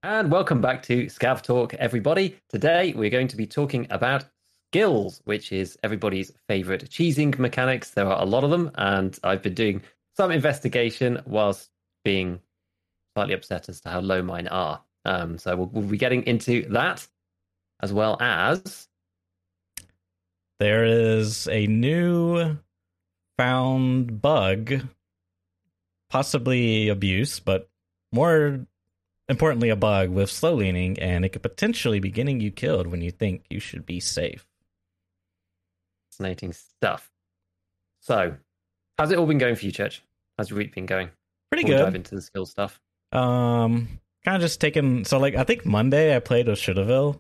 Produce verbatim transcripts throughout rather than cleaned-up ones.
And welcome back to Scav Talk, everybody. Today we're going to be talking about skills, which is everybody's favorite cheesing mechanics. There are a lot of them, and I've been doing some investigation whilst being slightly upset as to how low mine are. Um, so we'll, we'll be getting into that, as well as there is a new found bug, possibly abuse, but more importantly, a bug with slow leaning, and it could potentially be getting you killed when you think you should be safe. Fascinating stuff. So, how's it all been going for you, Church? How's your week been going? Pretty Before we good. dive into the skill stuff. Um, kind of just taking. So, like, I think Monday I played with Shudaville,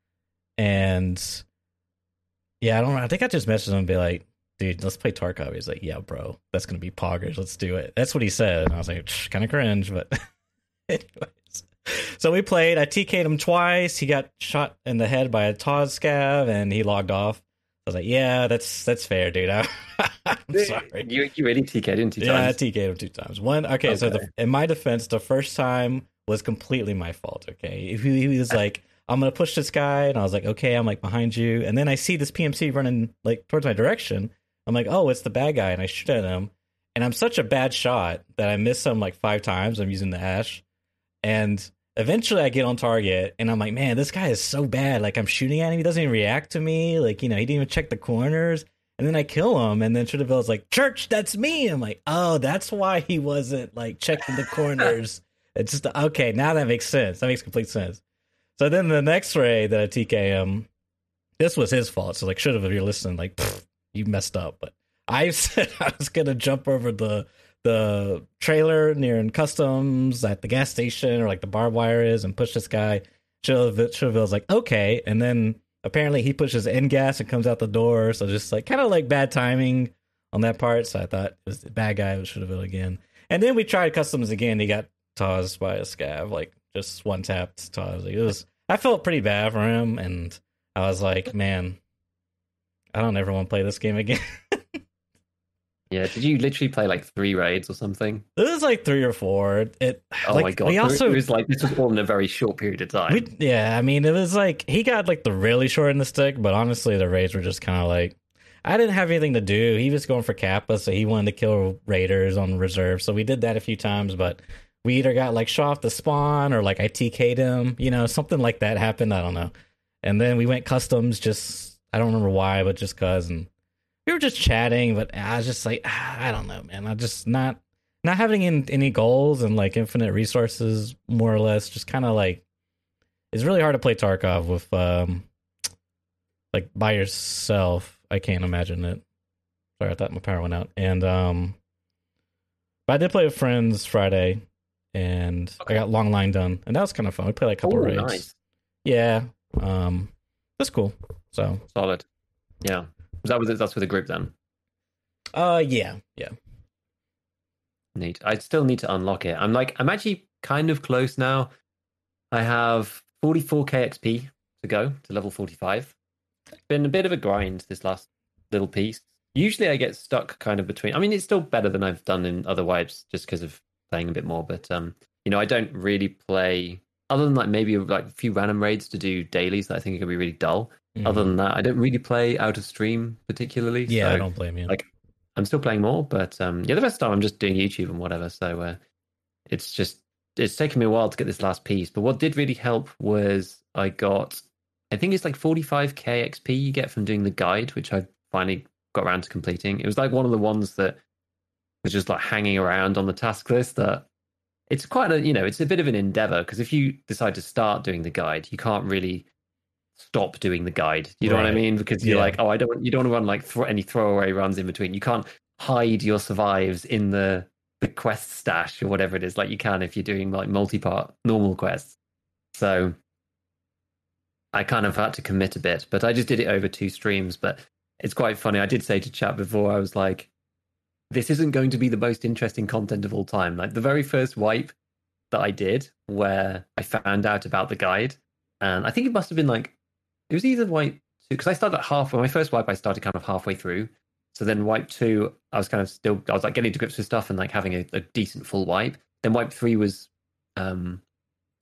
and yeah, I don't know. I think I just messaged him and be like, "Dude, let's play Tarkov." He's like, "Yeah, bro, that's gonna be poggers. Let's do it." That's what he said, and I was like, kind of cringe, but anyways. So we played. I T K'd him twice. He got shot in the head by a Taz scav, and he logged off. I was like, "Yeah, that's that's fair, dude." I'm sorry. You you really T K'd him two times? Yeah, I T K'd him two times. One, okay. okay. So the, in my defense, the first time was completely my fault. Okay, he, he was like, "I'm gonna push this guy," and I was like, "Okay." I'm like behind you, and then I see this P M C running like towards my direction. I'm like, "Oh, it's the bad guy," and I shoot at him, and I'm such a bad shot that I miss him like five times. I'm using the Ash, and eventually I get on target, and I'm like, man, this guy is so bad. Like, I'm shooting at him. He doesn't even react to me. Like, you know, he didn't even check the corners. And then I kill him, and then Shudaville's like, Church, that's me. I'm like, oh, that's why he wasn't, like, checking the corners. It's just, okay, now that makes sense. That makes complete sense. So then the next raid that I T K him, this was his fault. So, like, Shudaville, if you're listening, like, you messed up. But I said I was going to jump over the... the trailer near in customs at the gas station or like the barbed wire is and push this guy. Shudaville's like, okay. And then apparently he pushes end gas and comes out the door. So just like kind of like bad timing on that part. So I thought it was the bad guy with Shudaville again. And then we tried customs again. He got tossed by a scav, like just one tapped toss. Like, it was, I felt pretty bad for him. And I was like, man, I don't ever want to play this game again. Yeah, did you literally play like three raids or something? It was like three or four. It. Oh like, my god! We also, it was like this was all in a very short period of time. We, yeah, I mean, it was like he got like the really short in the stick, but honestly, the raids were just kind of like I didn't have anything to do. He was going for Kappa, so he wanted to kill raiders on reserve. So we did that a few times, but we either got like shot off the spawn or like I T K'd him, you know, something like that happened. I don't know. And then we went customs. Just I don't remember why, but just cause and. We were just chatting, but I was just like, I don't know, man. I'm just not not having in, any goals and like infinite resources, more or less. Just kind of like it's really hard to play Tarkov with um like by yourself. I can't imagine it. Sorry, I thought my power went out. And um, but I did play with friends Friday, and okay. I got Long Line done, and that was kind of fun. We played like a couple Ooh, raids. Nice. Yeah, um, that's cool. So solid. Yeah. Was that with that's with a group then? Uh, yeah, yeah. Neat. I still need to unlock it. I'm like, I'm actually kind of close now. I have forty-four K X P to go to level forty-five. It's been a bit of a grind this last little piece. Usually I get stuck kind of between. I mean, it's still better than I've done in other wipes just because of playing a bit more. But um, you know, I don't really play other than like maybe like a few random raids to do dailies that I think are gonna be really dull. Mm-hmm. Other than that, I don't really play out of stream particularly. Yeah, so, I don't blame you. Like, I'm still playing more, but um, yeah, the rest of the time I'm just doing YouTube and whatever. So uh, it's just it's taken me a while to get this last piece. But what did really help was I got, I think it's like forty-five K X P you get from doing the guide, which I finally got around to completing. It was like one of the ones that was just like hanging around on the task list. That it's quite a you know it's a bit of an endeavor because if you decide to start doing the guide, you can't really stop doing the guide. You know right. what I mean? Because you're yeah. like, oh, I don't. You don't want to run like th- any throwaway runs in between. You can't hide your survives in the the quest stash or whatever it is, like you can if you're doing like multi-part normal quests. So I kind of had to commit a bit, but I just did it over two streams. But it's quite funny. I did say to chat before, I was like, this isn't going to be the most interesting content of all time. Like the very first wipe that I did, where I found out about the guide, and I think it must have been like. It was either wipe two, because I started at half, when my first wipe, I started kind of halfway through. So then wipe two, I was kind of still, I was like getting to grips with stuff and like having a, a decent full wipe. Then wipe three was um,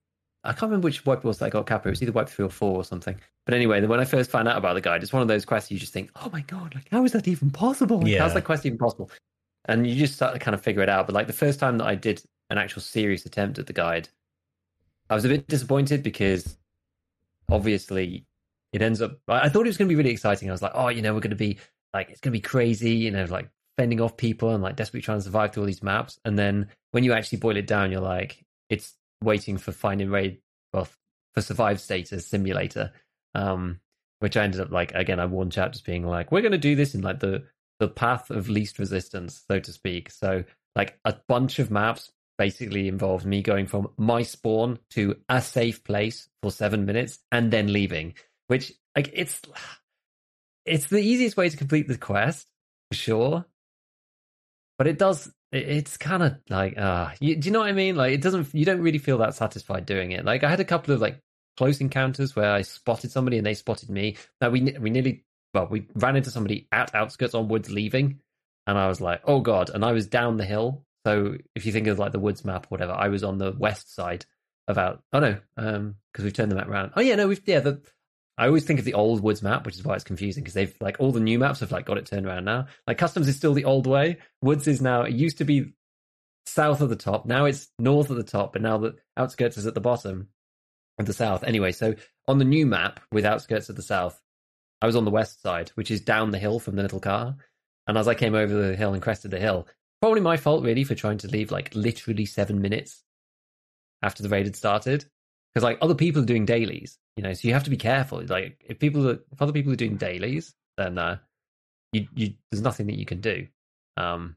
I can't remember which wipe it was that I got Kappa. It was either wipe three or four or something. But anyway, when I first found out about the guide, it's one of those quests you just think, oh my god, like how is that even possible? Like, Yeah. how's that quest even possible? And you just start to kind of figure it out. But like the first time that I did an actual serious attempt at the guide, I was a bit disappointed because obviously it ends up. I thought it was going to be really exciting. I was like, oh, you know, we're going to be like, it's going to be crazy, you know, like fending off people and like desperately trying to survive through all these maps. And then when you actually boil it down, you're like, it's waiting for finding raid, well, for survive status simulator, um, which I ended up like, again, I warned chat just being like, we're going to do this in like the the path of least resistance, so to speak. So like a bunch of maps basically involved me going from my spawn to a safe place for seven minutes and then leaving, which like it's it's the easiest way to complete the quest for sure, but it does it's kind of like uh you, do you know what I mean? Like it doesn't, you don't really feel that satisfied doing it. Like I had a couple of like close encounters where I spotted somebody and they spotted me. Now we we nearly well we ran into somebody at Outskirts on Woods leaving, and I was like, oh god. And I was down the hill. So if you think of like the Woods map or whatever, I was on the west side of out. Oh no, um, because we've turned the map around. Oh yeah, no, we've yeah. The I always think of the old Woods map, which is why it's confusing because they've like all the new maps have like got it turned around now. Like Customs is still the old way. Woods is now. It used to be south of the top. Now it's north of the top, but now the Outskirts is at the bottom of the south. Anyway, so on the new map with Outskirts at the south, I was on the west side, which is down the hill from the little car. And as I came over the hill and crested the hill, probably my fault really for trying to leave like literally seven minutes after the raid had started, because like other people are doing dailies, you know, so you have to be careful. Like if people are, if other people are doing dailies, then uh, you you there's nothing that you can do. Um,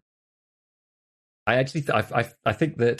I actually th- I, I I think that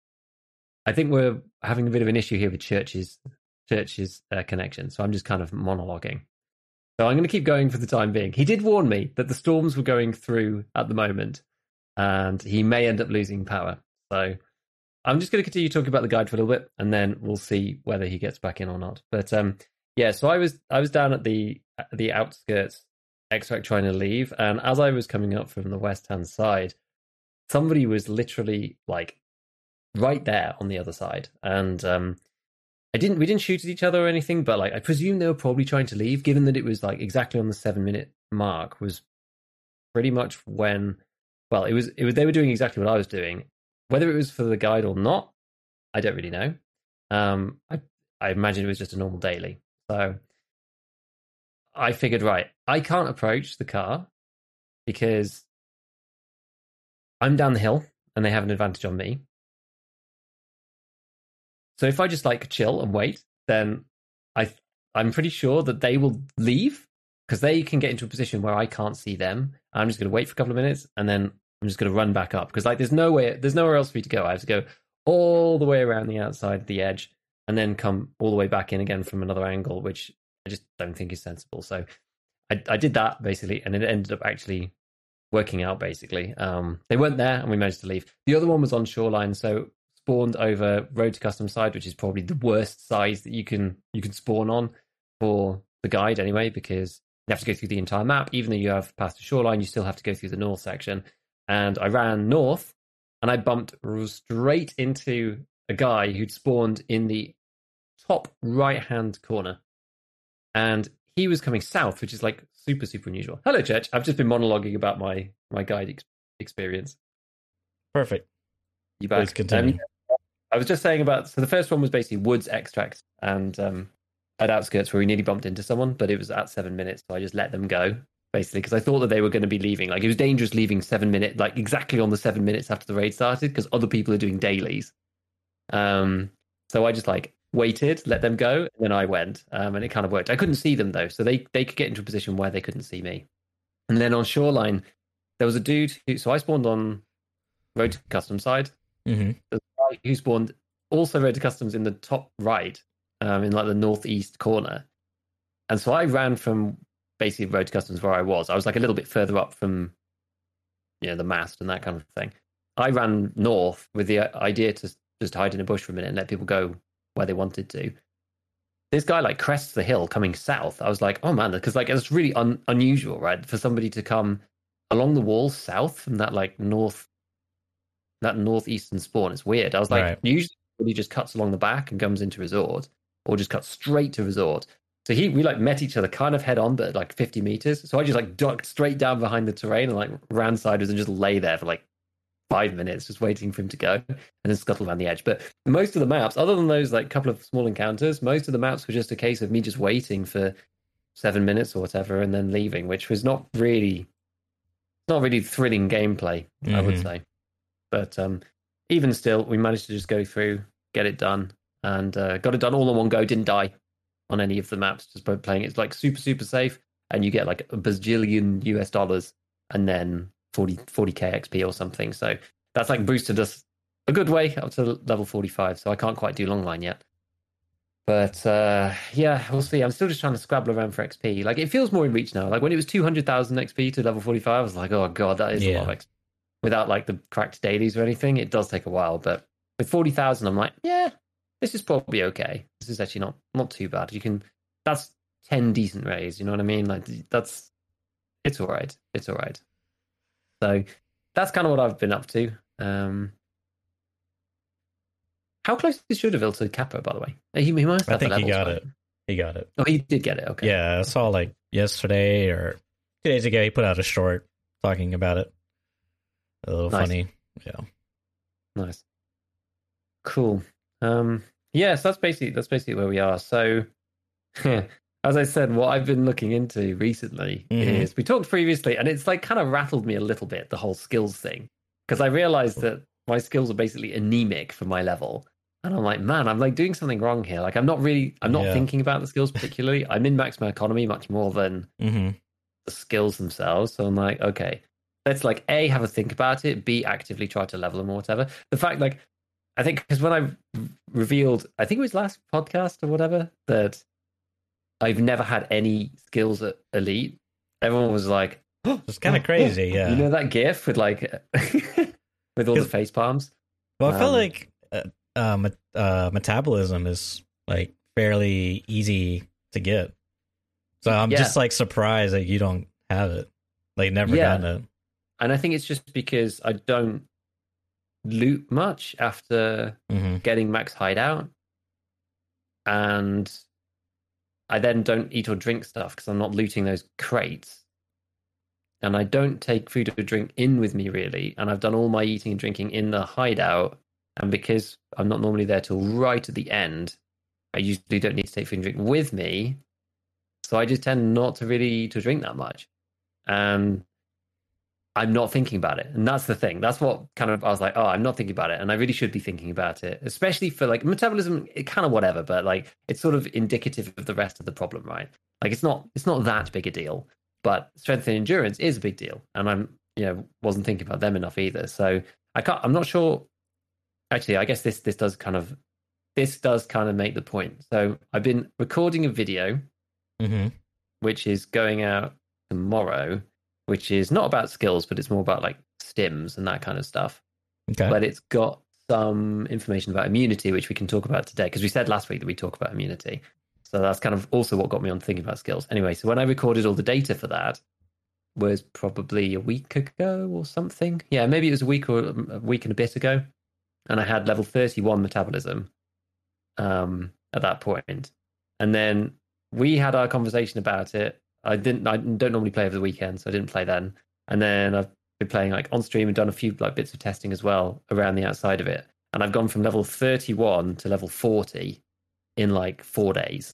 I think we're having a bit of an issue here with Church's Church's uh, connection, so I'm just kind of monologuing. So I'm going to keep going for the time being. He did warn me that the storms were going through at the moment, and he may end up losing power. So I'm just going to continue talking about the guide for a little bit, and then we'll see whether he gets back in or not. But um, yeah, so I was I was down at the the Outskirts, extract trying to leave, and as I was coming up from the west hand side, somebody was literally like right there on the other side, and um, I didn't we didn't shoot at each other or anything, but like I presume they were probably trying to leave, given that it was like exactly on the seven minute mark was pretty much when. Well, it was it was they were doing exactly what I was doing. Whether it was for the guide or not, I don't really know. Um, I, I imagine it was just a normal daily. So I figured, right, I can't approach the car because I'm down the hill and they have an advantage on me. So if I just like chill and wait, then I I'm pretty sure that they will leave because they can get into a position where I can't see them. I'm just going to wait for a couple of minutes and then I'm just going to run back up because like there's no way, there's nowhere else for me to go. I have to go all the way around the outside, the edge, and then come all the way back in again from another angle, which I just don't think is sensible. So I, I did that basically, and it ended up actually working out. Basically, um, they weren't there, and we managed to leave. The other one was on Shoreline, so spawned over Road to Custom side, which is probably the worst size that you can you can spawn on for the guide anyway, because you have to go through the entire map. Even though you have Path to Shoreline, you still have to go through the north section. And I ran north, and I bumped straight into a guy who'd spawned in the top right-hand corner. And he was coming south, which is like super, super unusual. Hello, Church. I've just been monologuing about my, my guide ex- experience. Perfect. You back? Please continue. Um, I was just saying about, so the first one was basically Woods extracts and um, at Outskirts where we nearly bumped into someone, but it was at seven minutes, so I just let them go. Basically, because I thought that they were going to be leaving. Like, it was dangerous leaving seven minutes, like exactly on the seven minutes after the raid started, because other people are doing dailies. Um, so I just like waited, let them go, and then I went, um, and it kind of worked. I couldn't see them though, so they they could get into a position where they couldn't see me. And then on Shoreline, there was a dude who. So I spawned on Road to Customs side. Mm-hmm. There's a guy who spawned also Road to Customs in the top right, um, in like the northeast corner. And so I ran from basically Road to Customs where I was. I was like a little bit further up from, you know, the mast and that kind of thing. I ran north with the idea to just hide in a bush for a minute and let people go where they wanted to. This guy like crests the hill coming south. I was like, oh man, because like it's really un- unusual, right, for somebody to come along the wall south from that like north, that northeastern spawn. It's weird. I was like, right. usually he just cuts along the back and comes into resort, or just cuts straight to resort. So he we like met each other kind of head on, but like fifty meters. So I just like ducked straight down behind the terrain and like ran sideways and just lay there for like five minutes, just waiting for him to go, and then scuttle around the edge. But most of the maps, other than those like couple of small encounters, most of the maps were just a case of me just waiting for seven minutes or whatever and then leaving, which was not really not really thrilling gameplay, mm-hmm. I would say. But um, even still, we managed to just go through, get it done, and uh, got it done all in one go. Didn't die on any of the maps just by playing. It's like super super safe, and you get like a bazillion U S dollars and then forty, forty k X P or something. So that's like boosted us a good way up to level forty-five. So I can't quite do Longline yet. But uh, yeah, we'll see. I'm still just trying to scrabble around for X P. Like, it feels more in reach now. Like, when it was two hundred thousand X P to level forty-five, I was like, oh god, that is yeah. a lot of X P. Without like the cracked dailies or anything, it does take a while. But with forty thousand, I'm like, yeah, this is probably okay. This is actually not not too bad. You can, that's ten decent rays. You know what I mean? Like, that's, it's all right. It's all right. So that's kind of what I've been up to. Um, How close is Shudaville to Capo, by the way? He, he must have I think levels, he got right? it. He got it. Oh, he did get it. Okay. Yeah, I saw like yesterday or two days ago, he put out a short talking about it. A little nice. Funny. Yeah. Nice. Cool. Um, yeah, so that's basically that's basically where we are. So, as I said, what I've been looking into recently mm-hmm. is we talked previously, and it's like kind of rattled me a little bit, the whole skills thing, because I realized that my skills are basically anemic for my level. And I'm like, man, I'm like doing something wrong here. Like, I'm not really, I'm not yeah. thinking about the skills particularly. I'm in maximum economy much more than mm-hmm. the skills themselves. So I'm like, okay, let's like A, have a think about it. B, actively try to level them or whatever. The fact, like, I think, because when I revealed, I think it was last podcast or whatever, that I've never had any skills at Elite, everyone was like, oh, it's kind of crazy. Yeah. You know that GIF with like, with all the face palms? Well, I feel um, like uh, uh, met- uh, metabolism is like fairly easy to get. So I'm yeah. just like surprised that you don't have it. Like, never yeah. gotten it. And I think it's just because I don't loot much after mm-hmm. getting max hideout. And I then don't eat or drink stuff because I'm not looting those crates. And I don't take food or drink in with me, really. And I've done all my eating and drinking in the hideout. And because I'm not normally there till right at the end, I usually don't need to take food and drink with me. So I just tend not to really eat or drink that much. Um, I'm not thinking about it. And that's the thing. That's what kind of, I was like, oh, I'm not thinking about it. And I really should be thinking about it, especially for like metabolism, it kind of whatever, but like it's sort of indicative of the rest of the problem, right? Like it's not, it's not that big a deal. But strength and endurance is a big deal, and I'm, you know, wasn't thinking about them enough either. So I can't. I'm not sure. Actually, I guess this this does kind of this does kind of make the point. So I've been recording a video, mm-hmm. which is going out tomorrow, which is not about skills, but it's more about like stims and that kind of stuff. Okay. But it's got some information about immunity, which we can talk about today, because we said last week that we talk about immunity. So that's kind of also what got me on thinking about skills. Anyway, so when I recorded all the data for that was probably a week ago or something. Yeah, maybe it was a week or a week and a bit ago. And I had level thirty-one metabolism um, at that point. And then we had our conversation about it. I didn't. I don't normally play over the weekend, so I didn't play then. And then I've been playing like on stream and done a few like bits of testing as well around the outside of it. And I've gone from level thirty-one to level forty in like four days.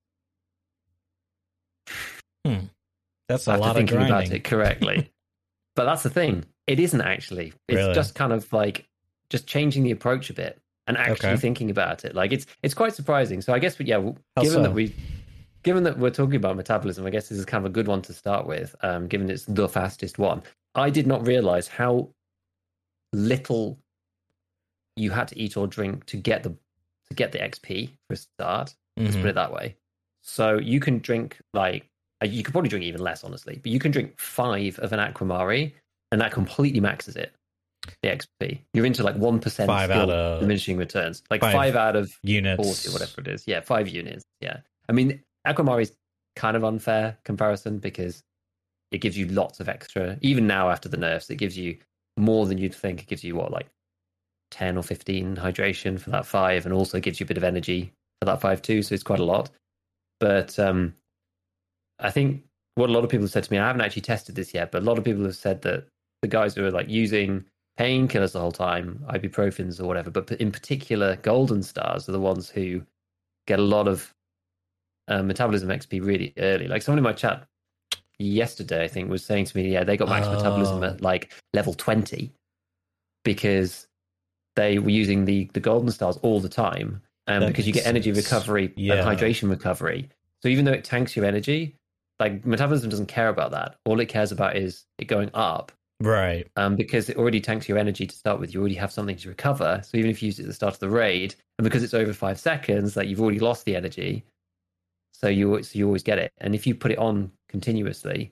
Hmm. That's a After lot of thinking grinding. about it correctly. But that's the thing. It isn't actually. It's really? just kind of like just changing the approach a bit and actually okay. thinking about it. Like it's it's quite surprising. So I guess, yeah, How given so? that we, given that we're talking about metabolism, I guess this is kind of a good one to start with. Um, given it's the fastest one, I did not realize how little you had to eat or drink to get the to get the X P for a start. Let's mm-hmm. put it that way. So you can drink like. You could probably drink even less, honestly, but you can drink five of an Aquamari, and that completely maxes it. The X P, you're into like one percent five out of diminishing returns, like five, five out of units, forty or whatever it is. Yeah, five units. Yeah, I mean, Aquamari is kind of unfair comparison because it gives you lots of extra. Even now, after the nerfs, it gives you more than you'd think. It gives you what, like ten or fifteen hydration for that five, and also gives you a bit of energy for that five too. So it's quite a lot. But um, I think what a lot of people have said to me, I haven't actually tested this yet, but a lot of people have said that the guys who are like using painkillers the whole time, ibuprofens or whatever, but in particular, golden stars are the ones who get a lot of uh, metabolism X P really early. Like someone in my chat yesterday, I think, was saying to me, yeah, they got max oh. metabolism at like level twenty because they were using the, the golden stars all the time. Um, because you get energy recovery yeah. and hydration recovery. So even though it tanks your energy, like metabolism doesn't care about that. All it cares about is it going up. Right. Um, because it already tanks your energy to start with. You already have something to recover. So even if you use it at the start of the raid, and because it's over five seconds, like you've already lost the energy. So you so you always get it. And if you put it on continuously,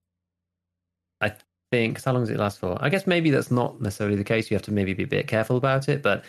I think, cause how long does it last for? I guess maybe that's not necessarily the case. You have to maybe be a bit careful about it, but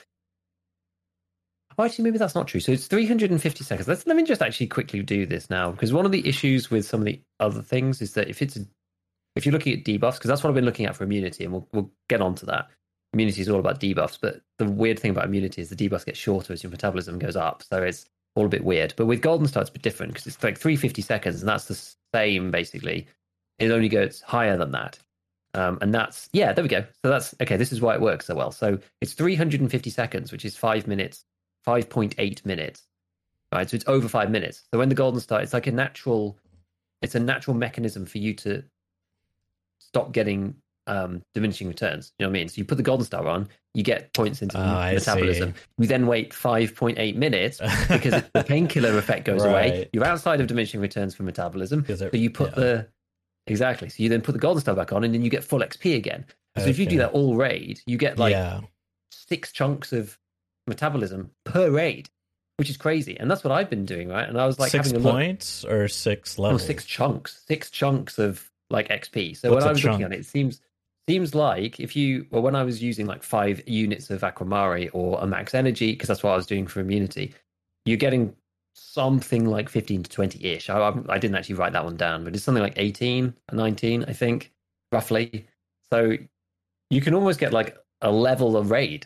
oh, actually, maybe that's not true. So it's three hundred fifty seconds. Let's let me just actually quickly do this now, because one of the issues with some of the other things is that if it's a, if you're looking at debuffs, because that's what I've been looking at for immunity, and we'll we'll get onto that. Immunity is all about debuffs, but the weird thing about immunity is the debuffs get shorter as your metabolism goes up, so it's all a bit weird. But with Golden Star, it's a bit different because it's like three hundred fifty seconds, and that's the same basically. It only goes higher than that. Um, and that's, yeah, there we go. So that's, okay, this is why it works so well. So it's three hundred fifty seconds, which is five minutes, five point eight minutes, right? So it's over five minutes. So when the Golden Star, it's like a natural, it's a natural mechanism for you to stop getting um, diminishing returns. You know what I mean? So you put the Golden Star on, you get points into oh, metabolism. You then wait five point eight minutes because it, the painkiller effect goes right. away. You're outside of diminishing returns for metabolism. So you put yeah. the, exactly. So you then put the Golden Star back on and then you get full X P again. So okay. if you do that all raid, you get like yeah. six chunks of metabolism per raid, which is crazy. And that's what I've been doing, right? And I was like, six having a points look, or six levels? Oh, six chunks, six chunks of like X P. So What's when I was chunk? looking at it, it seems seems like if you, well, when I was using like five units of Aquamari or a max energy, because that's what I was doing for immunity, you're getting something like fifteen to twenty ish. I, I didn't actually write that one down, but it's something like eighteen, nineteen, I think, roughly. So you can almost get like a level of raid,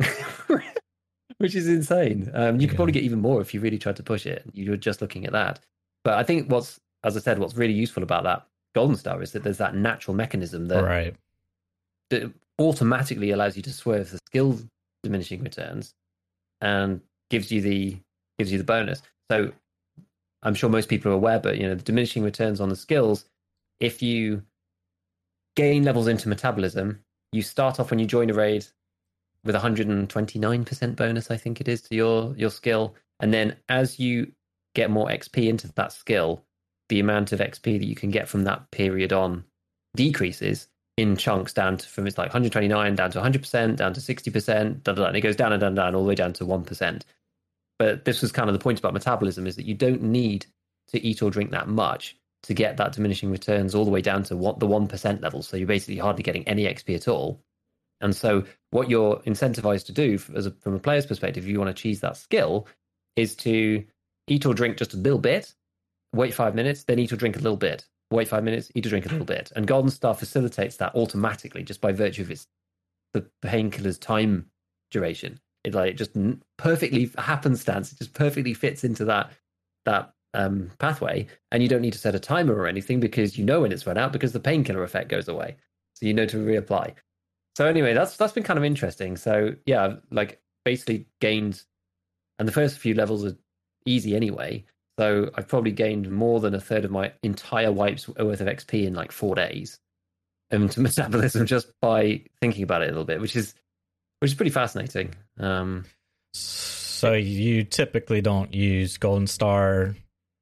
which is insane. Um, you could yeah. probably get even more if you really tried to push it. You're just looking at that. But I think what's, as I said, what's really useful about that Golden Star is that there's that natural mechanism that, right. that automatically allows you to swerve the skill diminishing returns and gives you the gives you the bonus. So I'm sure most people are aware, but you know, the diminishing returns on the skills, if you gain levels into metabolism, you start off when you join a raid with one hundred twenty-nine percent bonus, I think it is, to your your skill. And then as you get more X P into that skill, the amount of X P that you can get from that period on decreases in chunks down to, from it's like one hundred twenty-nine down to one hundred percent, down to sixty percent, da, da, da, and it goes down and down and down all the way down to one percent. But this was kind of the point about metabolism, is that you don't need to eat or drink that much to get that diminishing returns all the way down to what the one percent level. So you're basically hardly getting any X P at all. And so what you're incentivized to do as a, from a player's perspective, if you want to achieve that skill, is to eat or drink just a little bit, wait five minutes, then eat or drink a little bit, wait five minutes, eat or drink a little bit. And Golden Star facilitates that automatically just by virtue of its the painkiller's time duration. It like just perfectly happenstance. It just perfectly fits into that that um, pathway, and you don't need to set a timer or anything because you know when it's run out because the painkiller effect goes away, so you know to reapply. So anyway, that's that's been kind of interesting. So yeah, I've, like basically gained, and the first few levels are easy anyway. So I've probably gained more than a third of my entire wipes worth of X P in like four days, um, to metabolism just by thinking about it a little bit, which is. Which is pretty fascinating. Um, so you typically don't use Golden Star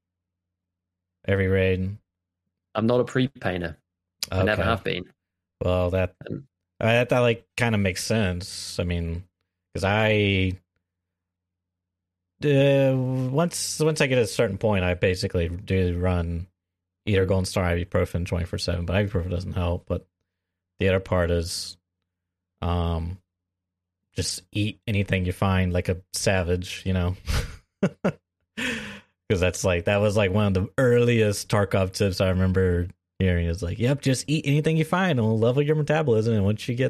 every raid? I'm not a pre-painter. Okay. I never have been. Well, that um, that, that like kind of makes sense. I mean, because I uh, once once I get to a certain point, I basically do run either Golden Star or ibuprofen twenty-four seven, but ibuprofen doesn't help. But the other part is, um. just eat anything you find like a savage, you know, because that's like, that was like one of the earliest Tarkov tips I remember hearing is like, yep, just eat anything you find and it'll level your metabolism. And once you get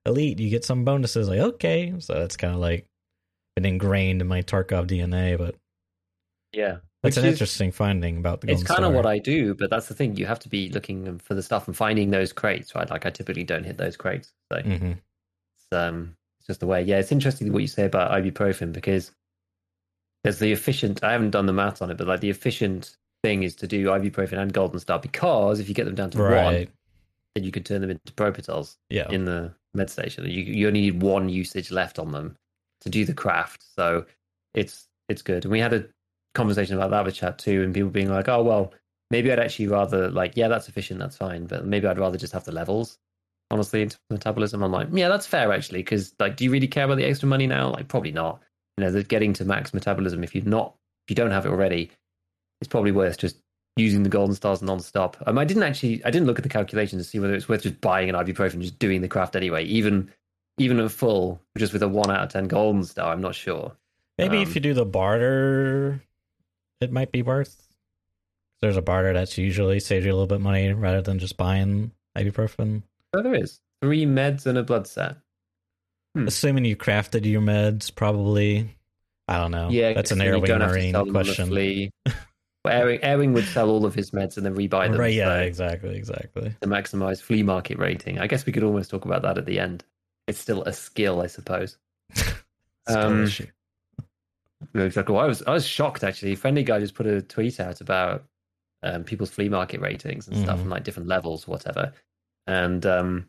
elite, you get some bonuses. Like, okay, so it's kind of like been ingrained in my Tarkov D N A. But yeah, that's an is, interesting finding about the. It's Golden kind of Star. what I do, but that's the thing. You have to be looking for the stuff and finding those crates, right? Like I typically don't hit those crates, so mm-hmm. it's um, it's just the way. Yeah, it's interesting what you say about ibuprofen because there's the efficient. I haven't done the math on it, but like the efficient thing is to do ibuprofen and Golden Star because if you get them down to right. one, then you can turn them into Propitols yeah. in the med station. You you only need one usage left on them to do the craft, so it's it's good. And we had a conversation about that with chat too, and people being like, "Oh well, maybe I'd actually rather like, yeah, that's efficient, that's fine, but maybe I'd rather just have the levels." Honestly, into metabolism, I'm like, yeah, that's fair actually, because like, do you really care about the extra money now? Like, probably not. You know, they're getting to max metabolism. If you're not, if you don't have it already, it's probably worth just using the Golden Stars non-stop. Um, I didn't actually, I didn't look at the calculations to see whether it's worth just buying an ibuprofen, just doing the craft anyway, even even at full, just with a one out of ten Golden Star. I'm not sure. Maybe um, if you do the barter, it might be worth. There's a barter that's usually saves you a little bit of money rather than just buying ibuprofen. Oh, there is three meds and a blood set. Hmm. Assuming you crafted your meds, probably. I don't know. Yeah, that's an Airwing Marine question. Well, Airwing, Airwing would sell all of his meds and then rebuy them. Right? Yeah, so exactly, exactly. To maximize flea market rating. I guess we could almost talk about that at the end. It's still a skill, I suppose. um, issue. Exactly. Well, I was I was shocked actually. Friendly Guy just put a tweet out about um, people's flea market ratings and mm-hmm. stuff, and like different levels, whatever. And um,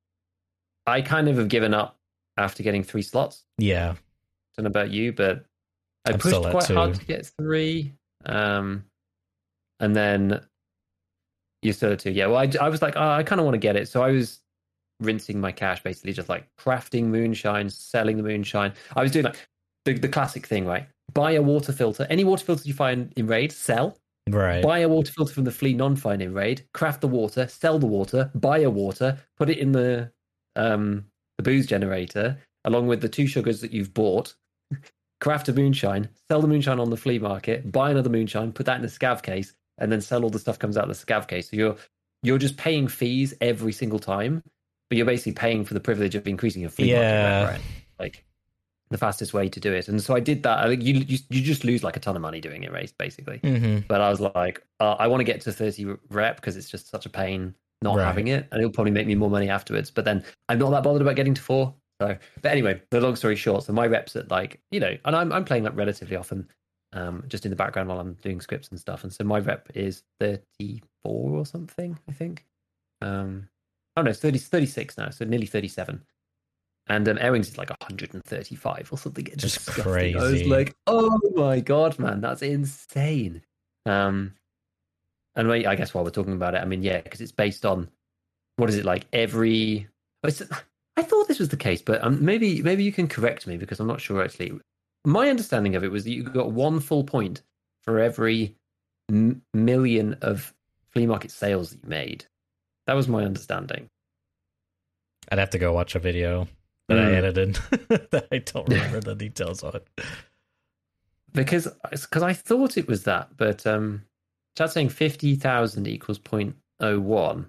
I kind of have given up after getting three slots. Yeah. I don't know about you, but I I'm pushed quite too. hard to get three. Um, and then you still two. Yeah. Well, I, I was like, oh, I kind of want to get it. So I was rinsing my cash, basically just like crafting moonshine, selling the moonshine. I was doing like the, the classic thing, right? Buy a water filter. Any water filter you find in Raid, sell. Right. Buy a water filter from the flea non-find in Raid, craft the water, sell the water, buy a water, put it in the um the booze generator, along with the two sugars that you've bought, craft a moonshine, sell the moonshine on the flea market, buy another moonshine, put that in a scav case, and then sell all the stuff comes out of the scav case. So you're you're just paying fees every single time, but you're basically paying for the privilege of increasing your flea yeah. market rent, right? Like the fastest way to do it. And so I did that. I think you you, you just lose like a ton of money doing it, race basically. Mm-hmm. But I was like, uh, I want to get to thirty rep because it's just such a pain not right. having it, and it'll probably make me more money afterwards. But then I'm not that bothered about getting to four. So, but anyway, the long story short, so my reps at like, you know, and I'm I'm playing like relatively often, um, just in the background while I'm doing scripts and stuff. And so my rep is thirty-four or something, I think. Um, oh no, it's thirty, thirty-six now, so nearly thirty-seven. And um, Airwings is like one hundred thirty-five or something. It's just disgusting. crazy. I was like, oh my god, man, that's insane. Um, and wait, I guess while we're talking about it, I mean, yeah, because it's based on what is it like every? I thought this was the case, but um, maybe maybe you can correct me because I'm not sure actually. My understanding of it was that you got one full point for every m- million of flea market sales that you made. That was my understanding. I'd have to go watch a video that mm. I edited that I don't remember the details on. Because because I thought it was that, but um, chat's saying fifty thousand equals zero point zero one.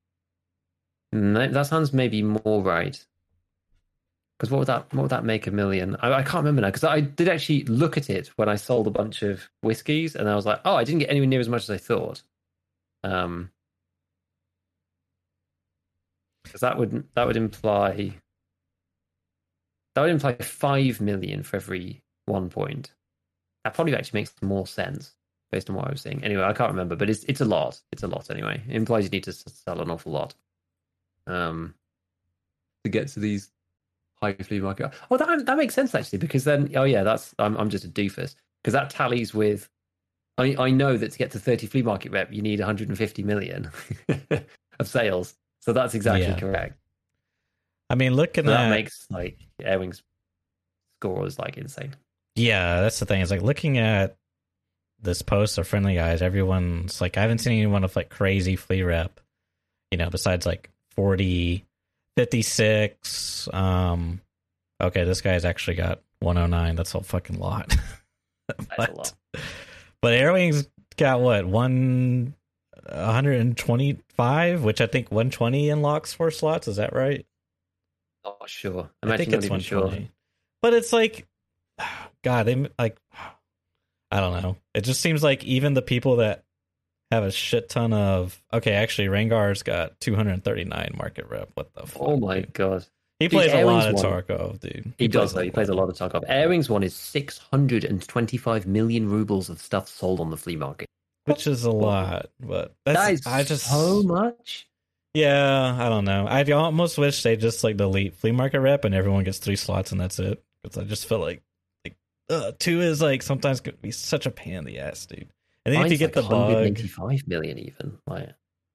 That sounds maybe more right. Because what would that what would that make a million? I, I can't remember now. Because I did actually look at it when I sold a bunch of whiskies, and I was like, oh, I didn't get anywhere near as much as I thought. Um, because that would that would imply that would imply five million for every one point. That probably actually makes more sense based on what I was saying. Anyway, I can't remember, but it's it's a lot. It's a lot anyway. It implies you need to sell an awful lot. Um, to get to these high flea market. Oh, that that makes sense actually, because then oh yeah, that's I'm I'm just a doofus because that tallies with. I I know that to get to thirty flea market rep, you need one hundred fifty million of sales. So that's exactly yeah. correct. I mean, looking so at that makes like Airwing's score is like insane. Yeah, that's the thing. It's like looking at this post of Friendly Guys. Everyone's like, I haven't seen anyone with like crazy flea rep. You know, besides like forty, fifty-six. Um, okay, this guy's actually got one oh nine. That's a fucking lot. That's but, a lot. But Airwing's got what one one twenty-five, which I think one twenty unlocks four slots. Is that right? Not not sure. I'm I actually think not it's even one sure. twenty. But it's like, God, they like, I don't know. It just seems like even the people that have a shit ton of, okay, actually, Rengar's got two hundred thirty-nine market rep. What the fuck? Oh my dude? god. He Dude, plays a Airwing's lot of one- Tarkov, dude. He, does plays though. He plays a lot of Tarkov. Airwing's one is six hundred twenty-five million rubles of stuff sold on the flea market. which is a lot. But that's That is I just so much. yeah, I don't know. I almost wish they just like delete flea market rep and everyone gets three slots and that's it. Because I just feel like like uh, two is like sometimes could be such a pain in the ass, dude. And then if you Mine's get like the bug, one hundred eighty-five million even. Like,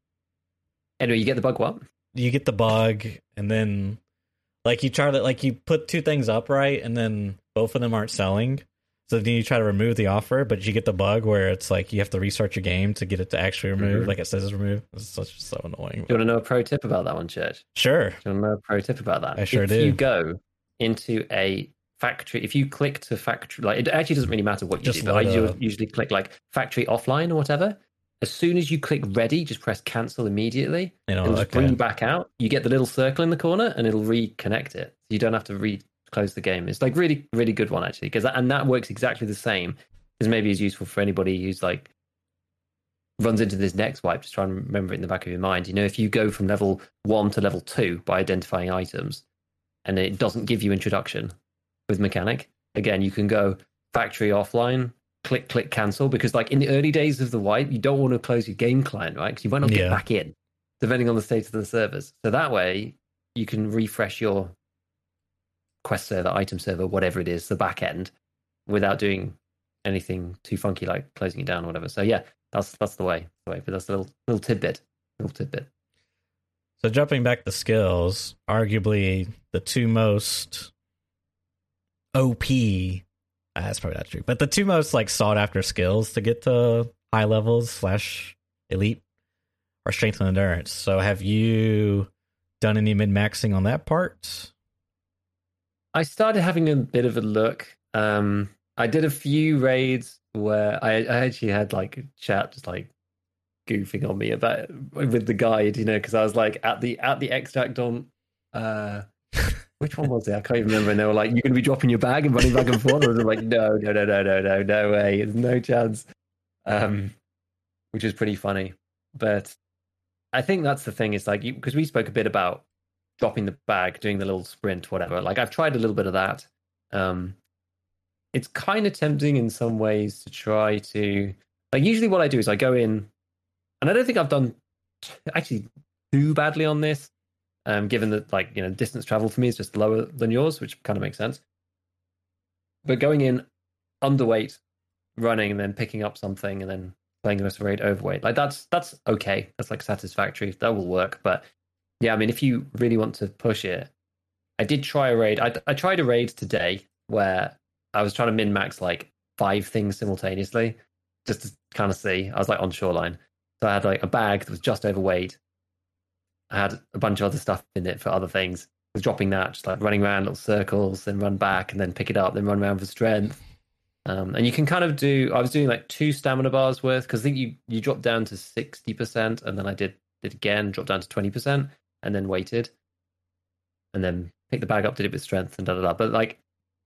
anyway, you get the bug what? you get the bug, and then like you try to like you put two things up right, and then both of them aren't selling. So then you try to remove the offer, but you get the bug where it's like you have to restart your game to get it to actually remove, Mm-hmm. like it says it's removed. It's such so annoying. Do you want to know a pro tip about that one, Church? Sure. Do you want to know a pro tip about that? I sure if do. you go into a factory, if you click to factory, like it actually doesn't really matter what you Just do, but I load u- up. usually click like factory offline or whatever. As soon as you click ready, just press cancel immediately. You know, It'll just okay. bring you back out. You get the little circle in the corner and it'll reconnect it. You don't have to re-close the game. It's like really, really good one actually, because and that works exactly the same. Is maybe is useful for anybody who's like runs into this next wipe. Just try and remember it in the back of your mind. You know, if you go from level one to level two by identifying items, and it doesn't give you introduction with mechanic, again you can go factory offline, click click cancel, because like in the early days of the wipe, you don't want to close your game client, right? Because you might not get Yeah. back in, depending on the state of the servers. So that way you can refresh your quest server, item server, whatever it is, the back end, without doing anything too funky like closing it down or whatever. So yeah, that's that's the way. The way. But that's a little little tidbit. Little tidbit. So jumping back to skills, arguably the two most O P, ah, that's probably not true, but the two most like sought after skills to get to high levels slash elite are strength and endurance. So have you done any min maxing on that part? I started having a bit of a look. Um, I did a few raids where I, I actually had like a chat just like goofing on me about with the guide, you know, because I was like at the at the extract on uh which one was it? I can't even remember. And they were like, "You're going to be dropping your bag and running back and forth." I was like, "No, no, no, no, no, no, no way. There's no chance." Um, which is pretty funny, but I think that's the thing. Is like because we spoke a bit about dropping the bag, doing the little sprint, whatever. Like I've tried a little bit of that. Um, it's kind of tempting in some ways to try to like. Usually, what I do is I go in, and I don't think I've done t- actually too badly on this. Um, given that, like, you know, distance travel for me is just lower than yours, which kind of makes sense. But going in underweight, running, and then picking up something, and then playing the rest of the raid overweight, like that's that's okay. That's like satisfactory. That will work. But yeah, I mean, if you really want to push it, I did try a raid. I I tried a raid today where I was trying to min max like five things simultaneously, just to kind of see. I was like on shoreline, so I had like a bag that was just overweight. I had a bunch of other stuff in it for other things. I was dropping that, just like running around little circles, then run back, and then pick it up, then run around for strength. Um, and you can kind of do. I was doing like two stamina bars worth because I think you you drop down to sixty percent, and then I did it again, dropped down to twenty percent, and then waited, and then picked the bag up, did it with strength, and da da da. But like,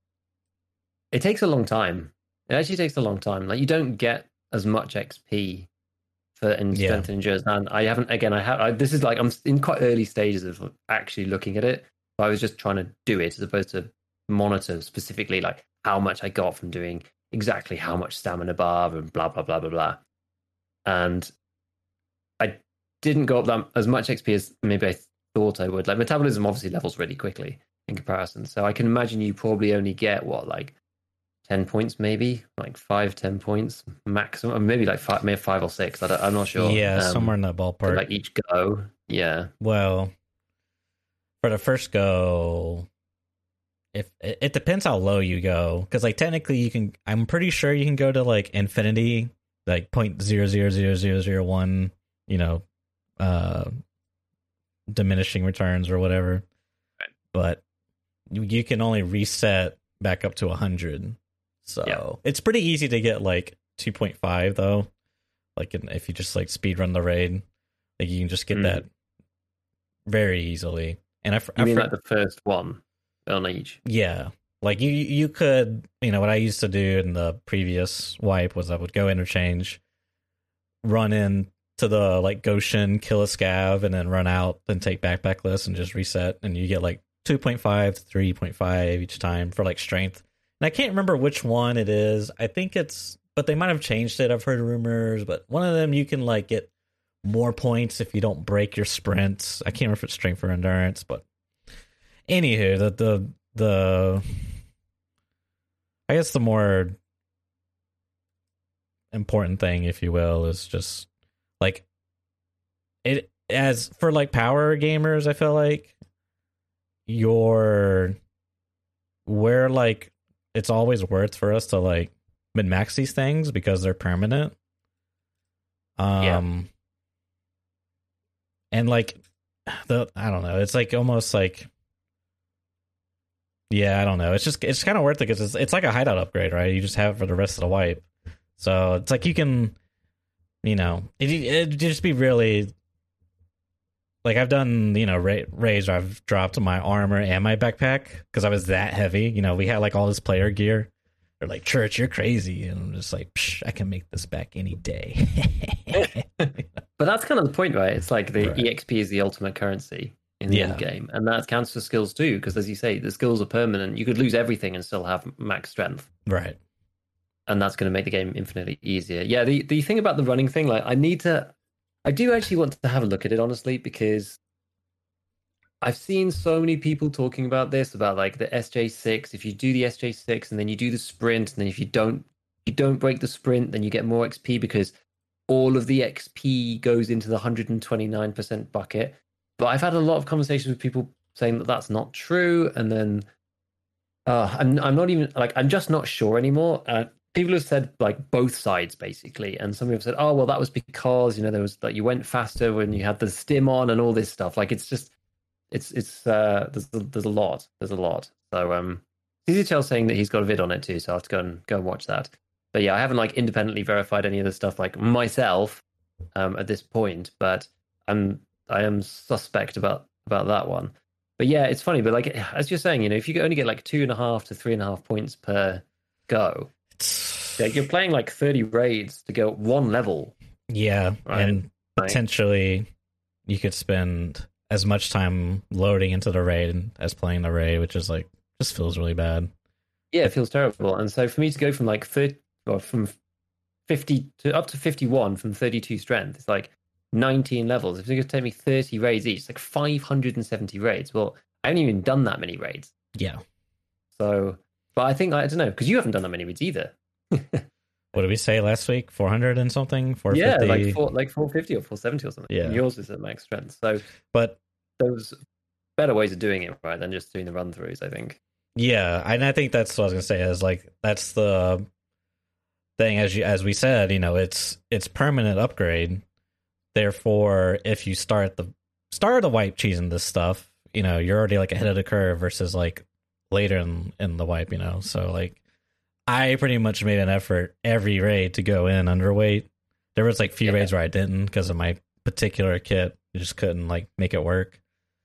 it takes a long time. It actually takes a long time. Like you don't get as much X P for in Yeah. strength and endurance. And I haven't. Again, I have. I, this is like I'm in quite early stages of actually looking at it. But I was just trying to do it as opposed to monitor specifically like how much I got from doing exactly how much stamina bar and blah blah blah blah blah. And I didn't go up that as much X P as maybe I thought I would. Like metabolism obviously levels really quickly in comparison. So I can imagine you probably only get what like ten points, maybe like five, ten points maximum, or maybe like five, maybe five or six. I don't, I'm not sure. Yeah, Um, somewhere in that for, ballpark. like each go. Yeah. Well, for the first go, if it, it depends how low you go, because like technically you can. I'm pretty sure you can go to like infinity, like point zero zero zero zero zero one. You know, uh, diminishing returns or whatever. Right. But you, you can only reset back up to a hundred. So Yeah. it's pretty easy to get like two point five though. Like in, if you just like speed run the raid, like you can just get Mm. that very easily. And I, You I mean for, like the first one on each? yeah, like you you could, you know, what I used to do in the previous wipe was I would go interchange, run in to the like Goshen, kill a scav, and then run out, then take backpack list and just reset, and you get like two point five to three point five each time for like strength. And I can't remember which one it is. I think it's, but they might have changed it. I've heard rumors, but one of them you can like get more points if you don't break your sprints. I can't remember if it's strength or endurance, but anywho, the the the I guess the more important thing, if you will, is just like it as for like power gamers. I feel like your where like it's always worth for us to like min max these things because they're permanent. Um, yeah. And like the I don't know, it's like almost like yeah, I don't know. It's just it's kind of worth it because it's it's like a hideout upgrade, right? You just have it for the rest of the wipe, so it's like you can, you know, it it'd just be really like I've done, you know, ra- raids where I've dropped my armor and my backpack because I was that heavy. You know, we had like all this player gear. They're like, Church, you're crazy, and I'm just like, Psh, I can make this back any day. But that's kind of the point, right? It's like the Right. E X P is the ultimate currency in the Yeah. end game, and that counts for skills too. Because as you say, the skills are permanent. You could lose everything and still have max strength, Right. and that's going to make the game infinitely easier. Yeah, the the thing about the running thing, like I need to, I do actually want to have a look at it honestly, because I've seen so many people talking about this, about like the S J six. If you do the S J six and then you do the sprint, and then if you don't, you don't break the sprint, then you get more X P because all of the X P goes into the one hundred twenty-nine percent bucket. But I've had a lot of conversations with people saying that that's not true, and then uh, I'm I'm not even like I'm just not sure anymore. Uh, people have said like both sides basically, and some people have said, oh well, that was because you know there was that like, you went faster when you had the stim on and all this stuff. Like it's just it's it's uh, there's there's a lot there's a lot. So um, C Z Tail saying that he's got a vid on it too, so I'll have to go and go and watch that. But yeah, I haven't like independently verified any of the stuff like myself um, at this point, but I'm I am suspect about about that one. But yeah, it's funny. But like as you're saying, you know, if you only get like two and a half to three and a half points per go, like you're playing like thirty raids to go one level. Yeah, right? and potentially you could spend as much time loading into the raid as playing the raid, which is like just feels really bad. Yeah, it feels terrible. And so for me to go from like thirty or from fifty to up to fifty-one from thirty-two strength, it's like nineteen levels. If it's going to take me thirty raids each, it's like five hundred seventy raids. Well, I haven't even done that many raids. Yeah. So, but I think, I don't know, because you haven't done that many raids either. What did we say last week? four hundred and something? four fifty? Yeah, like four, like four fifty or four seventy or something. Yeah. And yours is at max strength. So, but there's better ways of doing it, right, than just doing the run throughs, I think. Yeah, and I think that's what I was gonna say. Is like that's the thing, as you as we said, you know, it's it's permanent upgrade. Therefore, if you start the start the wipe cheesing this stuff, you know, you're already like ahead of the curve versus like later in in the wipe, you know. So like, I pretty much made an effort every raid to go in underweight. There was like few yeah. raids where I didn't because of my particular kit. I just couldn't like make it work.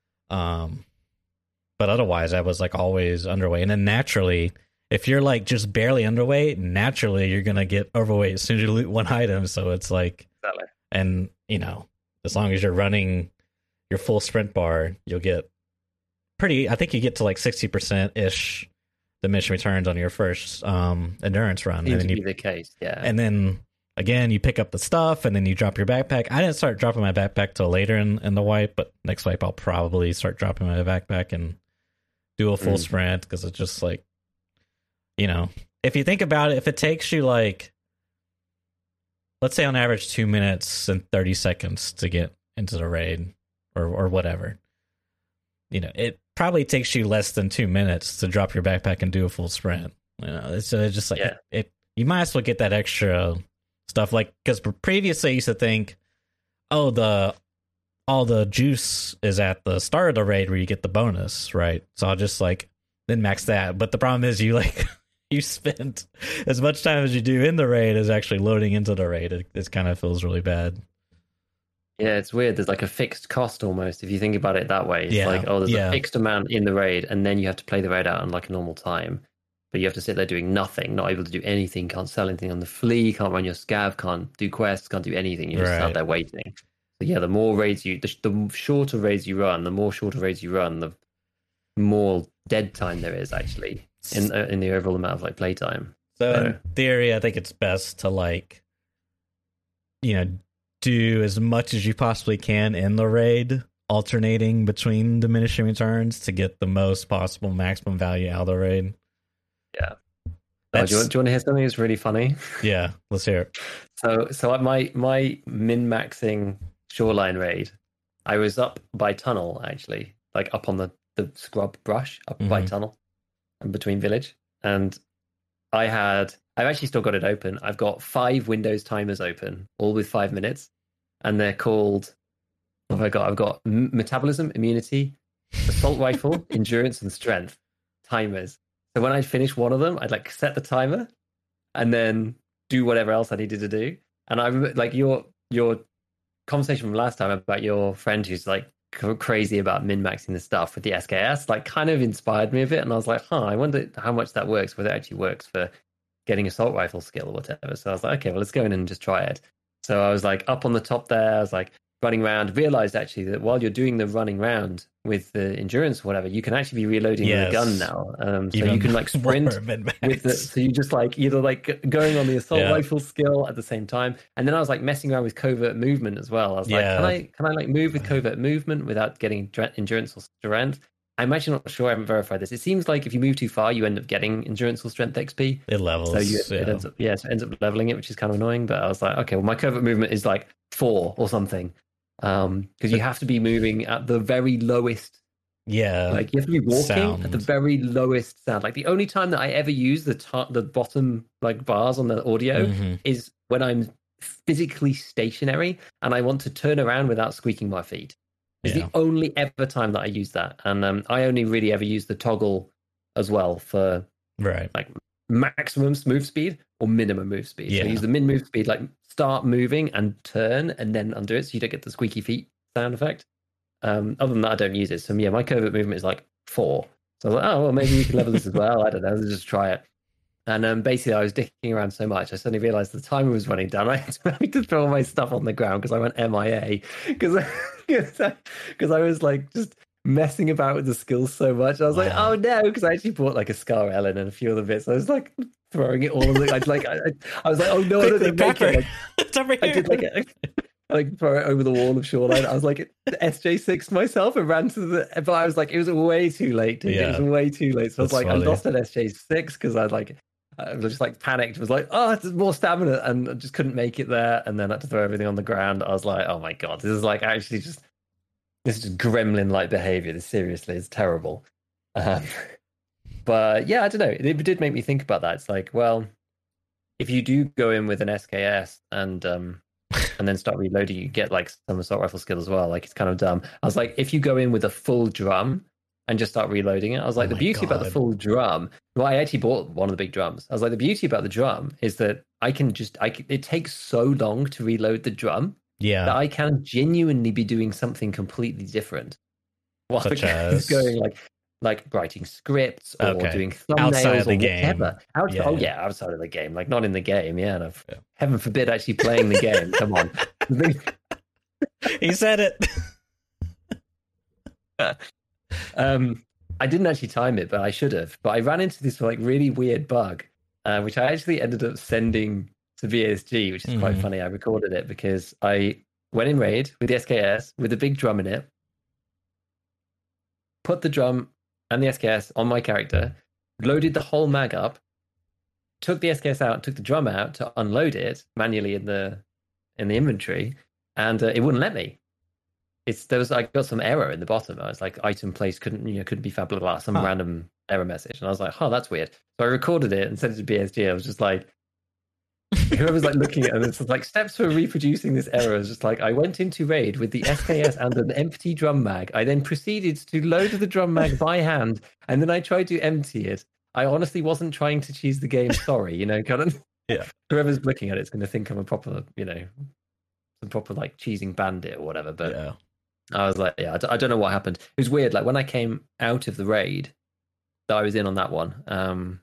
Um. But otherwise, I was like always underweight. And then naturally, if you're like just barely underweight, naturally you're going to get overweight as soon as you loot one item. So it's like, exactly. And you know, as long as you're running your full sprint bar, you'll get pretty, I think you get to like sixty percent ish diminishing returns on your first um, endurance run. Seems and then to you, be the case, yeah. And then again, you pick up the stuff and then you drop your backpack. I didn't start dropping my backpack till later in, in the wipe, but next wipe I'll probably start dropping my backpack and do a full mm. sprint because it's just like, you know, if you think about it, if it takes you like, let's say on average two minutes and thirty seconds to get into the raid or or whatever, you know, it probably takes you less than two minutes to drop your backpack and do a full sprint. You know, it's, it's just like yeah. it, it. You might as well get that extra stuff, like because previously I used to think, oh, the all the juice is at the start of the raid where you get the bonus, right? So I'll just like then max that. But the problem is you like you spend as much time as you do in the raid is actually loading into the raid. It, it kind of feels really bad. Yeah, it's weird. There's like a fixed cost almost if you think about it that way. It's Yeah, like, oh, there's yeah. a fixed amount in the raid, and then you have to play the raid out on like a normal time. But you have to sit there doing nothing, not able to do anything, can't sell anything on the flea, can't run your scav, can't do quests, can't do anything. You're just Right. out there waiting. So yeah, the more raids you, the, the shorter raids you run, the more shorter raids you run, the more dead time there is actually in uh, in the overall amount of like playtime. So So- in theory, I think it's best to like, you know, do as much as you possibly can in the raid, alternating between diminishing returns to get the most possible maximum value out of the raid. Yeah. Oh, That's, do, you want, do you want to hear something that's really funny? yeah, let's hear it. So, so my my min maxing shoreline raid, I was up by tunnel actually, like up on the the scrub brush up by Mhm. tunnel, and between village, and I had I've actually still got it open. I've got five Windows timers open, all with five minutes, and they're called. What have I got? I've got m- metabolism, immunity, assault rifle, endurance, and strength timers. So when I'd finish one of them, I'd like set the timer, and then do whatever else I needed to do. And I remember like your your conversation from last time about your friend who's like c- crazy about min maxing the stuff with the S K S, like kind of inspired me a bit. And I was like, huh, I wonder how much that works, whether it actually works for getting assault rifle skill or whatever. So I was like, okay, well, let's go in and just try it. So I was like up on the top there. I was like running around, realized actually that while you're doing the running round with the endurance or whatever, you can actually be reloading Yes. the gun now. Um, so Even you can like sprint more min-max. with the, so you just like either like going on the assault Yeah. rifle skill at the same time, and then I was like messing around with covert movement as well. I was Yeah. like, can I can I like move with covert movement without getting dre- endurance or strength? I'm actually not sure. I haven't verified this. It seems like if you move too far, you end up getting endurance or strength X P. It levels. So you, yeah. it ends up yeah, so it ends up leveling it, which is kind of annoying. But I was like, okay, well, my covert movement is like four or something, um, because you have to be moving at the very lowest. yeah. Like you have to be walking sound. at the very lowest sound. Like the only time that I ever use the top, the bottom like bars on the audio Mhm. is when I'm physically stationary and I want to turn around without squeaking my feet. It's Yeah. the only ever time that I use that, and um, I only really ever use the toggle as well for Right. maximum move speed or minimum move speed. So Yeah. I use the min move speed, like start moving and turn and then undo it, so you don't get the squeaky feet sound effect. Um, other than that, I don't use it. So yeah, my covert movement is like four. So I was like, oh, well, maybe we can level this as well. I don't know. Let's just try it. And um, basically, I was dicking around so much, I suddenly realized the timer was running down. I had to throw all my stuff on the ground because I went M I A because because I was like just messing about with the skills so much. I was like, Wow. oh no, because I actually bought like a Scar Ellen and a few other bits. I was like throwing it all. In the, I'd like I, I was like, oh no, I Quickly, don't make Pepper. it. Like, It's over I here. did like a, I like throw it over the wall of Shoreline. I was like S J six myself and ran to the, but I was like, it was way too late. Dude. Yeah. It was way too late. So I was That's like, funny. I lost an S J six because I like, I was just like panicked. Was like, oh, there's more stamina, and I just couldn't make it there. And then I had to throw everything on the ground. I was like, oh my god, this is like actually just, this is just gremlin-like behavior. This seriously is terrible. Um, but yeah, I don't know. It, it did make me think about that. It's like, well, if you do go in with an S K S and um and then start reloading, you get like some assault rifle skill as well. Like it's kind of dumb. I was like, if you go in with a full drum and just start reloading it, I was like, Oh the my beauty about the God. full drum. Well, I actually bought one of the big drums. I was like, the beauty about the drum is that I can just, I can, it takes so long to reload the drum Yeah. that I can genuinely be doing something completely different while Such the game is as? going like. Like writing scripts or Okay. doing thumbnails Outside of the or game. whatever. Outside, Yeah, oh yeah. yeah, outside of the game, like not in the game. Yeah, no, Yeah. heaven forbid actually playing the game. Come on. He said it. um, I didn't actually time it, but I should have. But I ran into this like really weird bug, uh, which I actually ended up sending to V S G, which is quite Mhm. funny. I recorded it because I went in raid with the S K S with a big drum in it, put the drum and the S K S on my character, loaded the whole mag up, took the S K S out, took the drum out to unload it manually in the in the inventory, and uh, it wouldn't let me. It's there was I got some error in the bottom. I was like, item place couldn't you know couldn't be found, blah, blah, blah, some Huh. random error message, and I was like, oh, that's weird. So I recorded it and sent it to B S G. I was just like, whoever's like looking at it, it's like steps for reproducing this error. Is just like I went into raid with the S K S and an empty drum mag. I then proceeded to load the drum mag by hand, and then I tried to empty it. I honestly wasn't trying to cheese the game. Sorry, you know, kind of. Yeah. Whoever's looking at it's going to think I'm a proper, you know, some proper like cheesing bandit or whatever. But Yeah. I was like, yeah, I d- I don't know what happened. It was weird. Like when I came out of the raid that I was in on that one, um,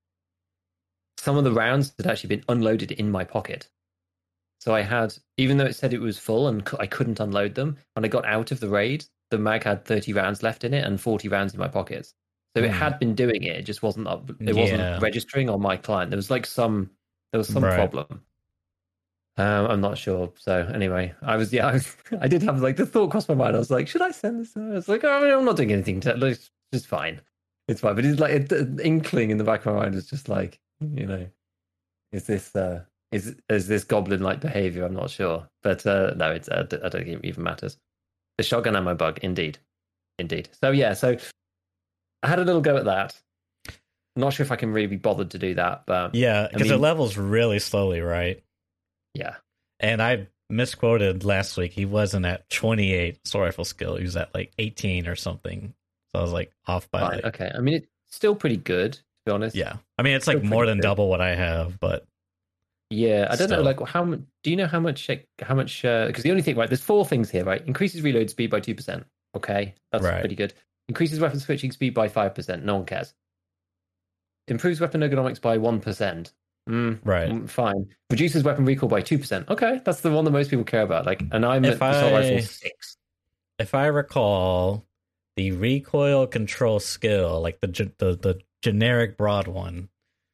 some of the rounds had actually been unloaded in my pocket. So I had, even though it said it was full and c- I couldn't unload them, when I got out of the raid, the mag had thirty rounds left in it and forty rounds in my pockets. So it Hmm. had been doing it. It just wasn't up. It Yeah. wasn't registering on my client. There was like some, there was some Right. problem. Um, I'm not sure. So anyway, I was yeah, I, was, I did have like the thought crossed my mind. I was like, should I send this? I was like, oh, I'm not doing anything. To, it's just fine. It's fine. But it's like an inkling in the back of my mind is just like, you know, is this uh, is is this goblin like behavior? I'm not sure. But uh, no, it's uh, I don't think it even matters. The shotgun ammo bug, indeed, indeed. So yeah, so I had a little go at that. I'm not sure if I can really be bothered to do that, but Yeah, because I it mean, levels really slowly, right? yeah. And I misquoted last week. He wasn't at twenty-eight sword rifle skill. He was at like eighteen or something. So I was like off by Fine, like, okay. I mean, it's still pretty good, to be honest. yeah. I mean, it's Still like more pretty than good. double what I have, but Yeah, I don't know. Still. Like, how much? Do you know how much? like, How much? Because the only thing, right? There's four things here, right? Increases reload speed by two percent. Okay, that's Right. pretty good. Increases weapon switching speed by five percent. No one cares. Improves weapon ergonomics by one percent. Mm, right. mm, fine. Reduces weapon recall by two percent. Okay, that's the one that most people care about. Like, and I'm If at assault I- rifle six. If I recall, the recoil control skill, like the ge- the, the generic broad one,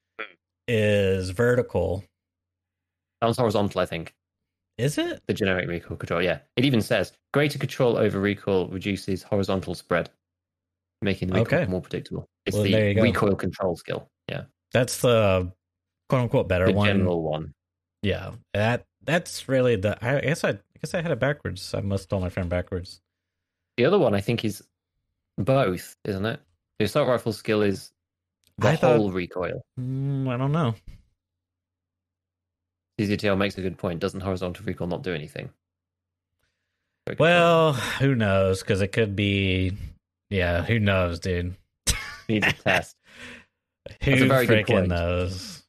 is vertical. That one's horizontal, I think. Is it? The generic recoil control. Yeah, it even says greater control over recoil reduces horizontal spread, making the recoil Okay. more predictable. It's Well, the there you go. recoil control skill. Yeah, That's the quote unquote better the one. general one. Yeah, that that's really the. I guess I, I guess I had it backwards. I must have told my friend backwards. The other one, I think, is both, isn't it? The assault rifle skill is the I thought- whole recoil. Mm, I don't know. C Z T L makes a good point. Doesn't horizontal recoil not do anything? Very good point. Well, who knows? Because it could be. Yeah, who knows, dude? Needs a test. Who That's a very good freaking point. knows?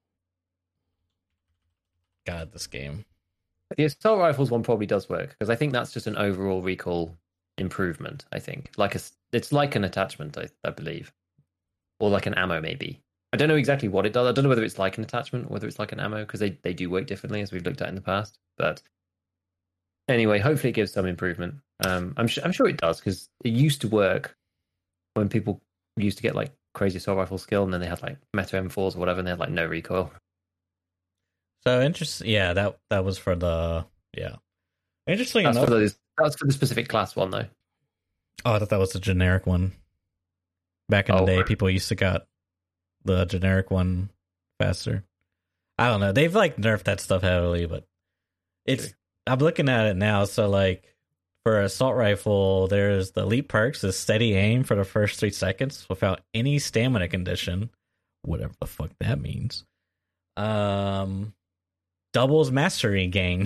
God, this game. The assault rifles one probably does work because I think that's just an overall recall improvement. I think like a, it's like an attachment, I, I believe, or like an ammo maybe. I don't know exactly what it does. I don't know whether it's like an attachment or whether it's like an ammo because they, they do work differently as we've looked at in the past. But anyway, hopefully it gives some improvement. Um, I'm sure I'm sure it does because it used to work when people used to get like crazy assault rifle skill and then they had like meta M fours or whatever and they had like no recoil. So interesting. Yeah, that that was for the yeah. Interesting That's enough. for those, that's for the specific class one though. Oh, I thought that was the generic one. Back in Oh. the day, people used to got the generic one faster. I don't know. They've like nerfed that stuff heavily, but it's. True. I'm looking at it now. So like for assault rifle, there's the elite perks is steady aim for the first three seconds without any stamina condition, whatever the fuck that means. Um, doubles mastery gain.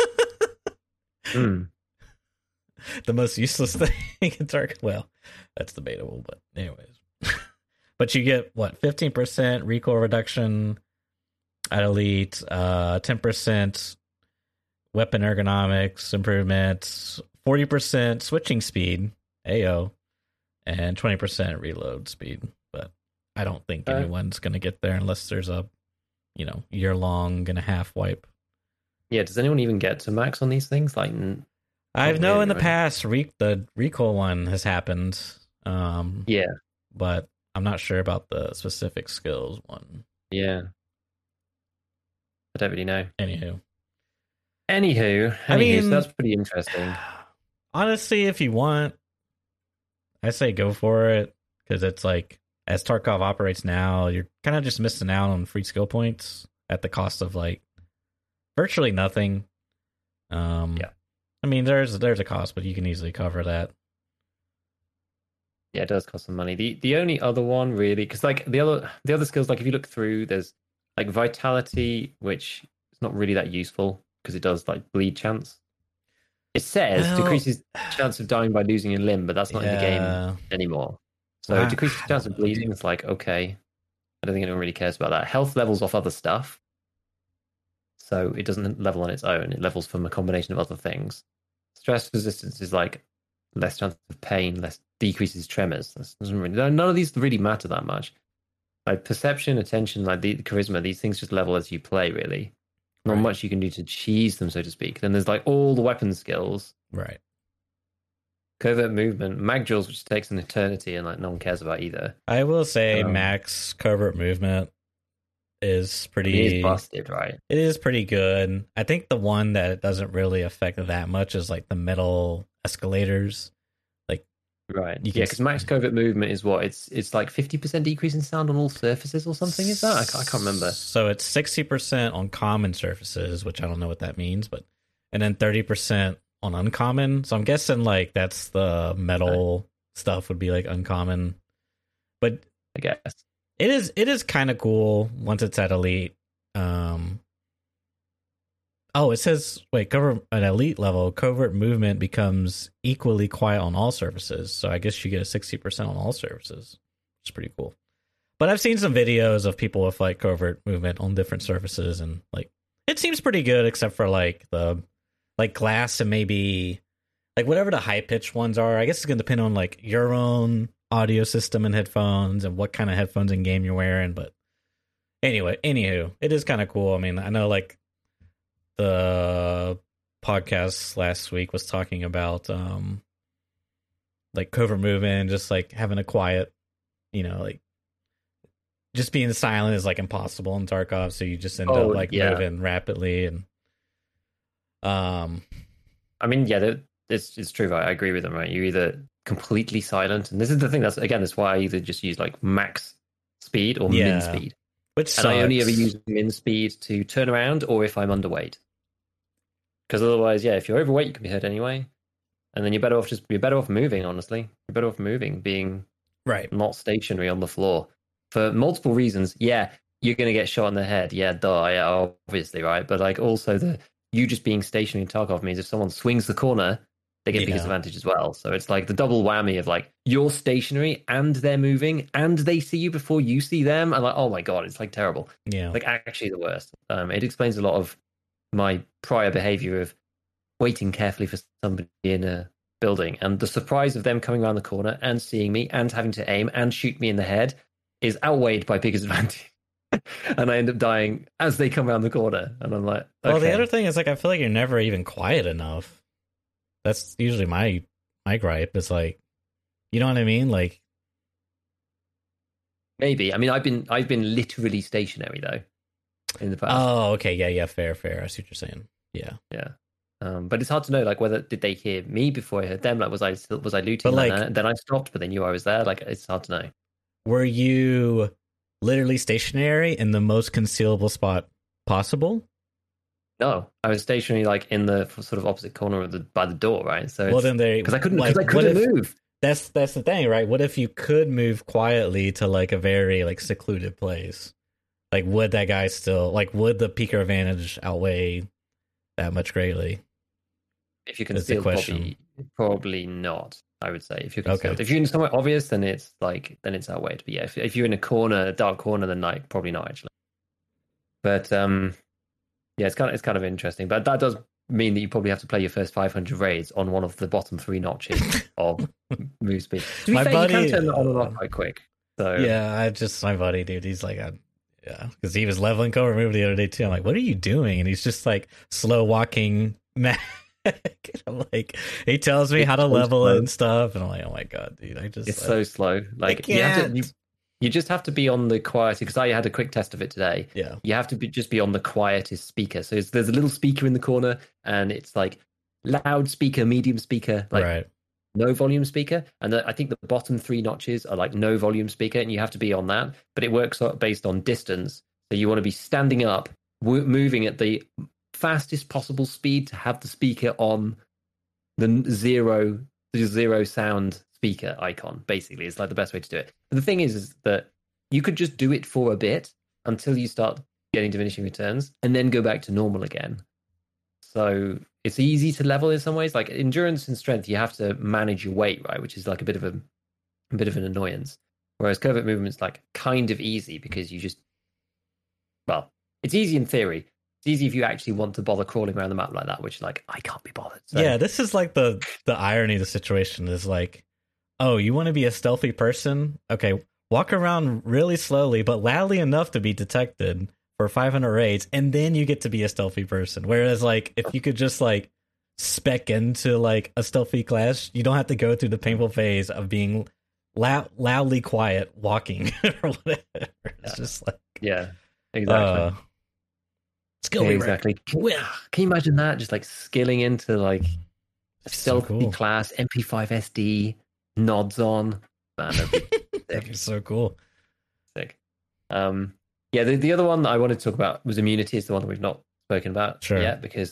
Hmm. The most useless thing in Target. Well, that's debatable, but anyways. But you get what, fifteen percent recoil reduction at elite, uh, ten percent weapon ergonomics improvements, forty percent switching speed, A O, and twenty percent reload speed. But I don't think Uh, anyone's gonna get there unless there's a, you know, year long and a half wipe. Yeah, does anyone even get to max on these things? Like, n- I Not know really, in the right? past, re- the recoil one has happened. Um, yeah, but I'm not sure about the specific skills one. yeah. I don't really know. Anywho, Anywho, I anywho, mean- so that's pretty interesting. honestly, if you want, I say go for it because it's like as Tarkov operates now, you're kind of just missing out on free skill points at the cost of like virtually nothing. Um, Yeah. I mean, there's there's a cost, but you can easily cover that. Yeah, it does cost some money. The the only other one really, because like the other the other skills, like if you look through, there's like vitality, which is not really that useful because it does like bleed chance. It says Well- decreases chance of dying by losing a limb, but that's not in the game Yeah. anymore. So Well, I- decreases I chance don't of know, dude. bleeding is like okay. I don't think anyone really cares about that. Health levels off other stuff. so it doesn't level on its own. It levels from a combination of other things. Stress resistance is like less chance of pain, less decreases tremors. That doesn't really, none of these really matter that much. Like perception, attention, like the charisma, these things just level as you play, really. Not Right. much you can do to cheese them, so to speak. Then there's like all the weapon skills. Right. Covert movement, mag drills, which takes an eternity and like no one cares about either. I will say Um, max covert movement is It pretty is busted, right? It is pretty good. I think the one that it doesn't really affect that much is like the metal escalators. Right. You Yeah, can because max covert movement is what? It's it's like fifty percent decrease in sound on all surfaces or something, is that? I can't, I can't remember. So it's sixty percent on common surfaces, which I don't know what that means, but and then thirty percent on uncommon. So I'm guessing like that's the metal okay. stuff would be like uncommon. But I guess. It is it is kind of cool once it's at elite. Um Oh, it says, wait, cover at elite level, covert movement becomes equally quiet on all surfaces. So I guess you get a sixty percent on all surfaces, which is pretty cool. But I've seen some videos of people with like covert movement on different surfaces, and like it seems pretty good, except for like the like glass and maybe like whatever the high pitched ones are. I guess it's gonna depend on like your own audio system and headphones and what kind of headphones and game you're wearing. But anyway, anywho, it is kind of cool. I mean, I know like the podcast last week was talking about um like covert movement and just like having a quiet, you know, like just being silent is like impossible in Tarkov, so you just end oh, up like yeah. moving rapidly. And um I mean, yeah, it's it's true, right? I agree with them, right? You're either completely silent, and this is the thing, that's again that's why I either just use like max speed or yeah, min speed, which sucks. And I only ever use min speed to turn around or if I'm underweight. Because otherwise, yeah, if you're overweight, you can be hurt anyway, and then you're better off just you're better off moving. Honestly, you're better off moving, being right, not stationary on the floor for multiple reasons. Yeah, you're gonna get shot in the head. Yeah, duh. Yeah, obviously, right. But like also the you just being stationary in Tarkov means if someone swings the corner, they get yeah. biggest advantage as well. So it's like the double whammy of like you're stationary and they're moving and they see you before you see them, and like oh my god, it's like terrible. Yeah, like actually the worst. Um, it explains a lot of my prior behavior of waiting carefully for somebody in a building, and the surprise of them coming around the corner and seeing me and having to aim and shoot me in the head is outweighed by biggest advantage. And I end up dying as they come around the corner, and I'm like, okay. Well, the other thing is like I feel like you're never even quiet enough. That's usually my my gripe. Is like, you know what I mean? Like, maybe. I mean, I've been I've been literally stationary though in the past. Oh, okay, yeah, yeah, fair, fair. I see what you're saying. Yeah, yeah. Um, but it's hard to know, like, whether did they hear me before I heard them? Like, was I still was I looting? But, like, then, I, then I stopped, but they knew I was there. Like, it's hard to know. Were you literally stationary in the most concealable spot possible? No, I was stationary, like in the sort of opposite corner of the by the door, right? So, well, then they because I couldn't like, because I couldn't if, move. That's that's the thing, right? What if you could move quietly to like a very like secluded place? Like, would that guy still like? Would the peeker advantage outweigh that much greatly? If you can steal, probably probably not. I would say if you're okay. If you're in somewhere obvious, then it's like then it's outweighed. But yeah, if if you're in a corner, a dark corner, then like probably not actually. But um, yeah, it's kind of it's kind of interesting. But that does mean that you probably have to play your first five hundred raids on one of the bottom three notches of move speed. To be my fair, buddy, you can turn that on and off quite quick. So yeah, I just my buddy, dude, he's like, I, yeah, because he was leveling cover move the other day too. I'm like, what are you doing? And he's just like slow walking. I'm like, he tells me it's how to so level slow. and stuff, and I'm like, oh my god, dude, I just it's like, so slow. Like you have to, you, you just have to be on the quietest. Because I had a quick test of it today. Yeah, you have to be, just be on the quietest speaker. So it's, there's a little speaker in the corner, and it's like loud speaker, medium speaker, like right. no volume speaker. And the, I think the bottom three notches are like no volume speaker, and you have to be on that. But it works based on distance. So you want to be standing up, w- moving at the fastest possible speed to have the speaker on the zero the zero sound speaker icon. Basically, it's like the best way to do it. But the thing is, is that you could just do it for a bit until you start getting diminishing returns, and then go back to normal again. So it's easy to level in some ways. Like endurance and strength, you have to manage your weight, right? Which is like a bit of a, a bit of an annoyance. Whereas covert movement's like kind of easy because you just, well, it's easy in theory. It's easy if you actually want to bother crawling around the map like that, which like I can't be bothered. So. Yeah, this is like the the irony of the situation is like, oh, you want to be a stealthy person? Okay, walk around really slowly but loudly enough to be detected for five hundred raids, and then you get to be a stealthy person. Whereas like if you could just like spec into like a stealthy class, you don't have to go through the painful phase of being loud, loudly quiet walking or whatever. It's yeah. just like yeah, exactly. Uh, skill yeah, exactly. Can, can you imagine that? Just like skilling into like a stealthy so cool. class, M P five S D, nods on. Man, that'd be that'd be so cool. Sick. Um, yeah, the, the other one that I wanted to talk about was immunity. Is the one that we've not spoken about sure. yet because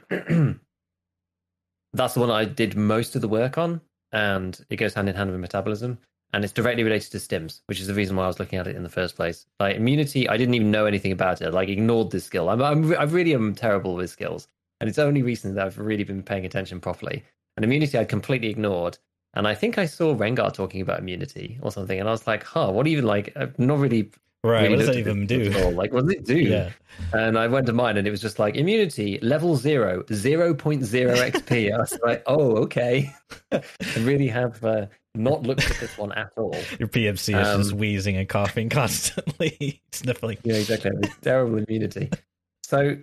that's the one I did most of the work on, and it goes hand in hand with metabolism, and it's directly related to stims, which is the reason why I was looking at it in the first place. Like immunity, I didn't even know anything about it. Like ignored this skill. I'm, I'm I really am terrible with skills, and it's only recently that I've really been paying attention properly. And immunity, I completely ignored. And I think I saw Rengar talking about immunity or something, and I was like, "Huh, what even like?" I've not really. Right, really what does that even do? Like, what does it do? Yeah. And I went to mine, and it was just like immunity level zero, zero point zero X P. I was like, "Oh, okay." I really have uh, not looked at this one at all. Your P M C is um, just wheezing and coughing constantly, sniffling. Yeah, exactly. It's terrible immunity. So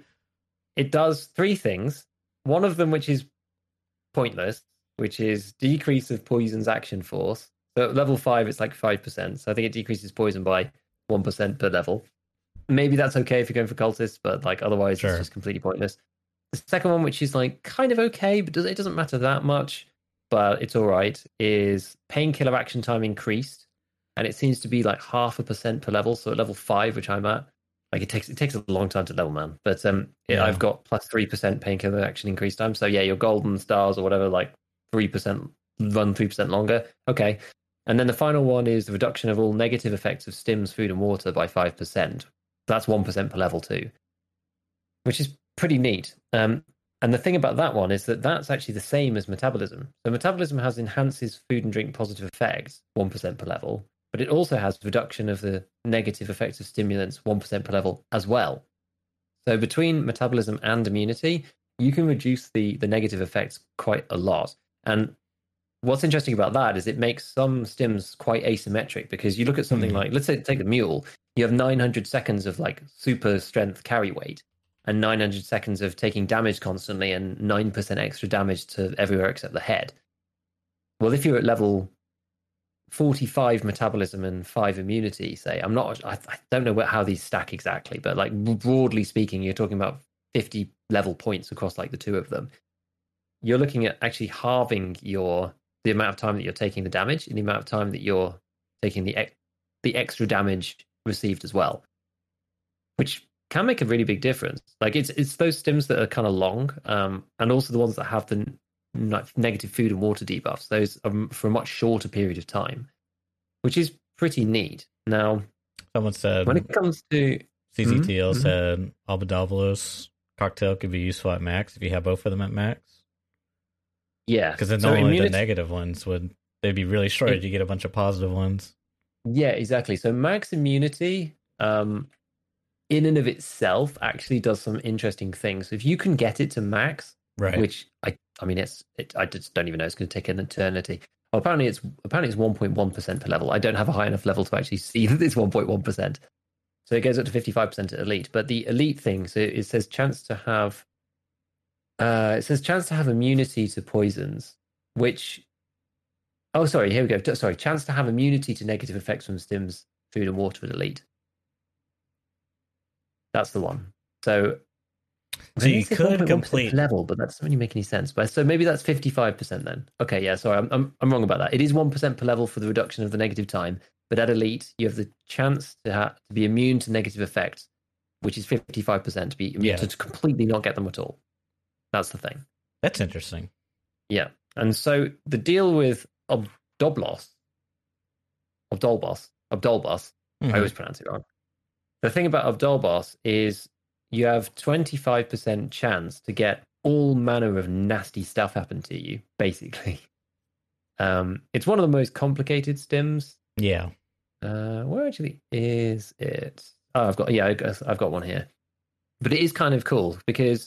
it does three things. One of them, which is pointless, which is decrease of poison's action force. So at level five, it's like five percent. So I think it decreases poison by one percent per level. Maybe that's okay if you're going for cultists, but like otherwise sure. It's just completely pointless. The second one, which is like kind of okay, but does, it doesn't matter that much, but it's all right, is painkiller action time increased. And it seems to be like half a percent per level. So at level five, which I'm at, like it takes it takes a long time to level, man. But um, yeah. it, I've got plus three percent painkiller action increase time. So yeah, your golden stars or whatever, like three percent run three percent longer. Okay. And then the final one is the reduction of all negative effects of stims, food, and water by five percent. That's one percent per level too, which is pretty neat. Um, and the thing about that one is that that's actually the same as metabolism. So metabolism has enhances food and drink positive effects, one percent per level, but it also has reduction of the negative effects of stimulants, one percent per level as well. So between metabolism and immunity, you can reduce the, the negative effects quite a lot. And what's interesting about that is it makes some stims quite asymmetric because you look at something mm. like, let's say, take a mule, you have nine hundred seconds of like super strength carry weight and nine hundred seconds of taking damage constantly and nine percent extra damage to everywhere except the head. Well, if you're at level forty-five metabolism and five immunity, say, I'm not, I, I don't know what, how these stack exactly, but like broadly speaking, you're talking about fifty level points across like the two of them. You're looking at actually halving your the amount of time that you're taking the damage and the amount of time that you're taking the the extra damage received as well, which can make a really big difference. Like it's it's those stims that are kind of long, um, and also the ones that have the like, negative food and water debuffs. Those are for a much shorter period of time, which is pretty neat. Now, someone said when it comes to C Z T L mm-hmm. said Albadovlos cocktail could be useful at max if you have both of them at max. Yeah, because then so only immunity, the negative ones would they'd be really short if you get a bunch of positive ones. Yeah, exactly. So max immunity, um, in and of itself, actually does some interesting things. So if you can get it to max, right? Which I, I mean, it's it, I just don't even know. It's going to take an eternity. Well, apparently it's apparently it's one point one percent per level. I don't have a high enough level to actually see that it's one point one percent. So it goes up to fifty-five percent at elite. But the elite thing, so it says chance to have. Uh, it says chance to have immunity to poisons, which, oh, sorry, here we go. Sorry, chance to have immunity to negative effects from stims, food, and water at elite. That's the one. So, so you could complete level, but that doesn't really make any sense. But so maybe that's fifty-five percent then. Okay, yeah, sorry, I'm I'm, I'm wrong about that. It is one percent per level for the reduction of the negative time, but at elite, you have the chance to have to be immune to negative effects, which is fifty-five percent to be immune yeah. to completely not get them at all. That's the thing. That's interesting. Yeah. And so the deal with Obdoblos, Obdolbos, Obdolbos, mm-hmm. I always pronounce it wrong. The thing about Obdolbos is you have twenty-five percent chance to get all manner of nasty stuff happen to you, basically. Um, it's one of the most complicated stims. Yeah. Uh, where actually is it? Oh, I've got, yeah, I've got one here. but it is kind of cool because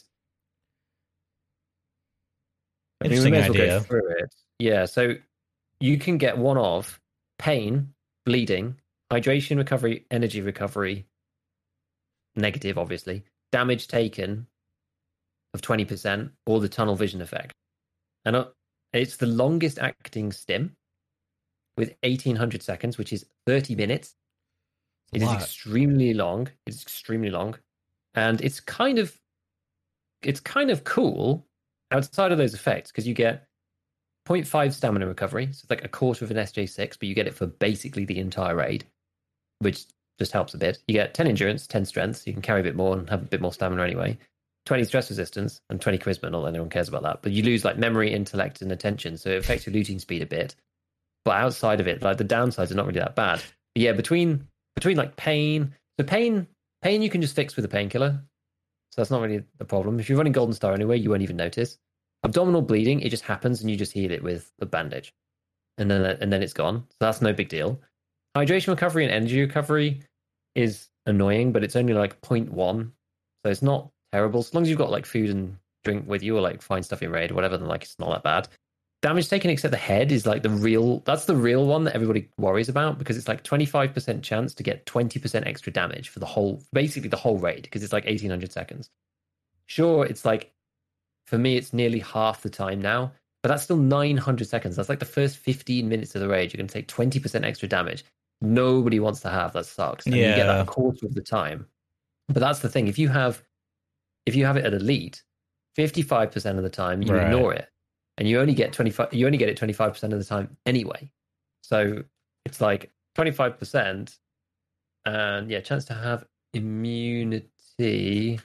I mean, we Interesting may as well go idea. through it. Yeah, so you can get one of pain, bleeding, hydration recovery, energy recovery, negative, obviously, damage taken of twenty percent, or the tunnel vision effect. And uh, it's the longest acting stim with eighteen hundred seconds, which is thirty minutes. It is extremely long. It's extremely long. And it's kind of it's kind of cool outside of those effects because you get zero point five stamina recovery. So it's like a quarter of an S J six, but you get it for basically the entire raid, which just helps a bit. You get ten endurance, ten strength. So you can carry a bit more and have a bit more stamina anyway. twenty stress resistance and twenty charisma. Not that anyone cares about that. But you lose like memory, intellect, and attention. So it affects your looting speed a bit. But outside of it, like the downsides are not really that bad. But yeah, between between like pain, so pain, pain you can just fix with a painkiller. So that's not really a problem. If you're running Golden Star anyway, you won't even notice. Abdominal bleeding, it just happens and you just heal it with a bandage. And then and then it's gone. So that's no big deal. Hydration recovery and energy recovery is annoying, but it's only like zero point one. So it's not terrible. As long as you've got like food and drink with you or like find stuff in raid or whatever, then like it's not that bad. Damage taken except the head is like the real, that's the real one that everybody worries about because it's like twenty-five percent chance to get twenty percent extra damage for the whole, basically the whole raid because it's like eighteen hundred seconds. Sure, it's like, for me, it's nearly half the time now, but that's still nine hundred seconds. That's like the first fifteen minutes of the raid. You're going to take twenty percent extra damage. Nobody wants to have that. Sucks. And yeah. You get that a quarter of the time. But that's the thing. If you have, if you have it at elite, fifty-five percent of the time you right. ignore it. And you only get twenty-five. You only get it twenty-five percent of the time anyway. So it's like twenty-five percent, and yeah, chance to have immunity.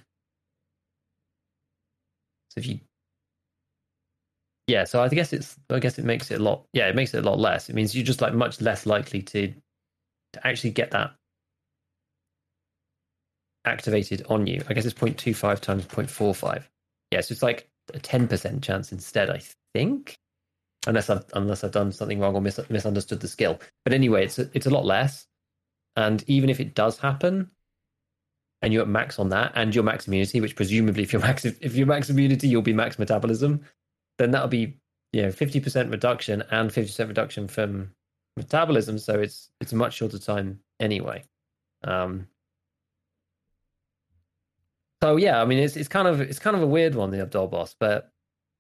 So if you, yeah, so I guess it's. I guess it makes it a lot. Yeah, it makes it a lot less. It means you're just like much less likely to to actually get that activated on you. I guess it's zero point two five times zero point four five. Yeah, so it's like a ten percent chance instead, I think, unless I've unless I've done something wrong or mis- misunderstood the skill. But anyway, it's a, it's a lot less. And even if it does happen, and you're at max on that, and your max immunity, which presumably if you're max if you're max immunity, you'll be max metabolism, then that'll be you know fifty percent reduction and fifty percent reduction from metabolism. So it's it's a much shorter time anyway. Um, So yeah, I mean it's it's kind of it's kind of a weird one, the Abdul boss, but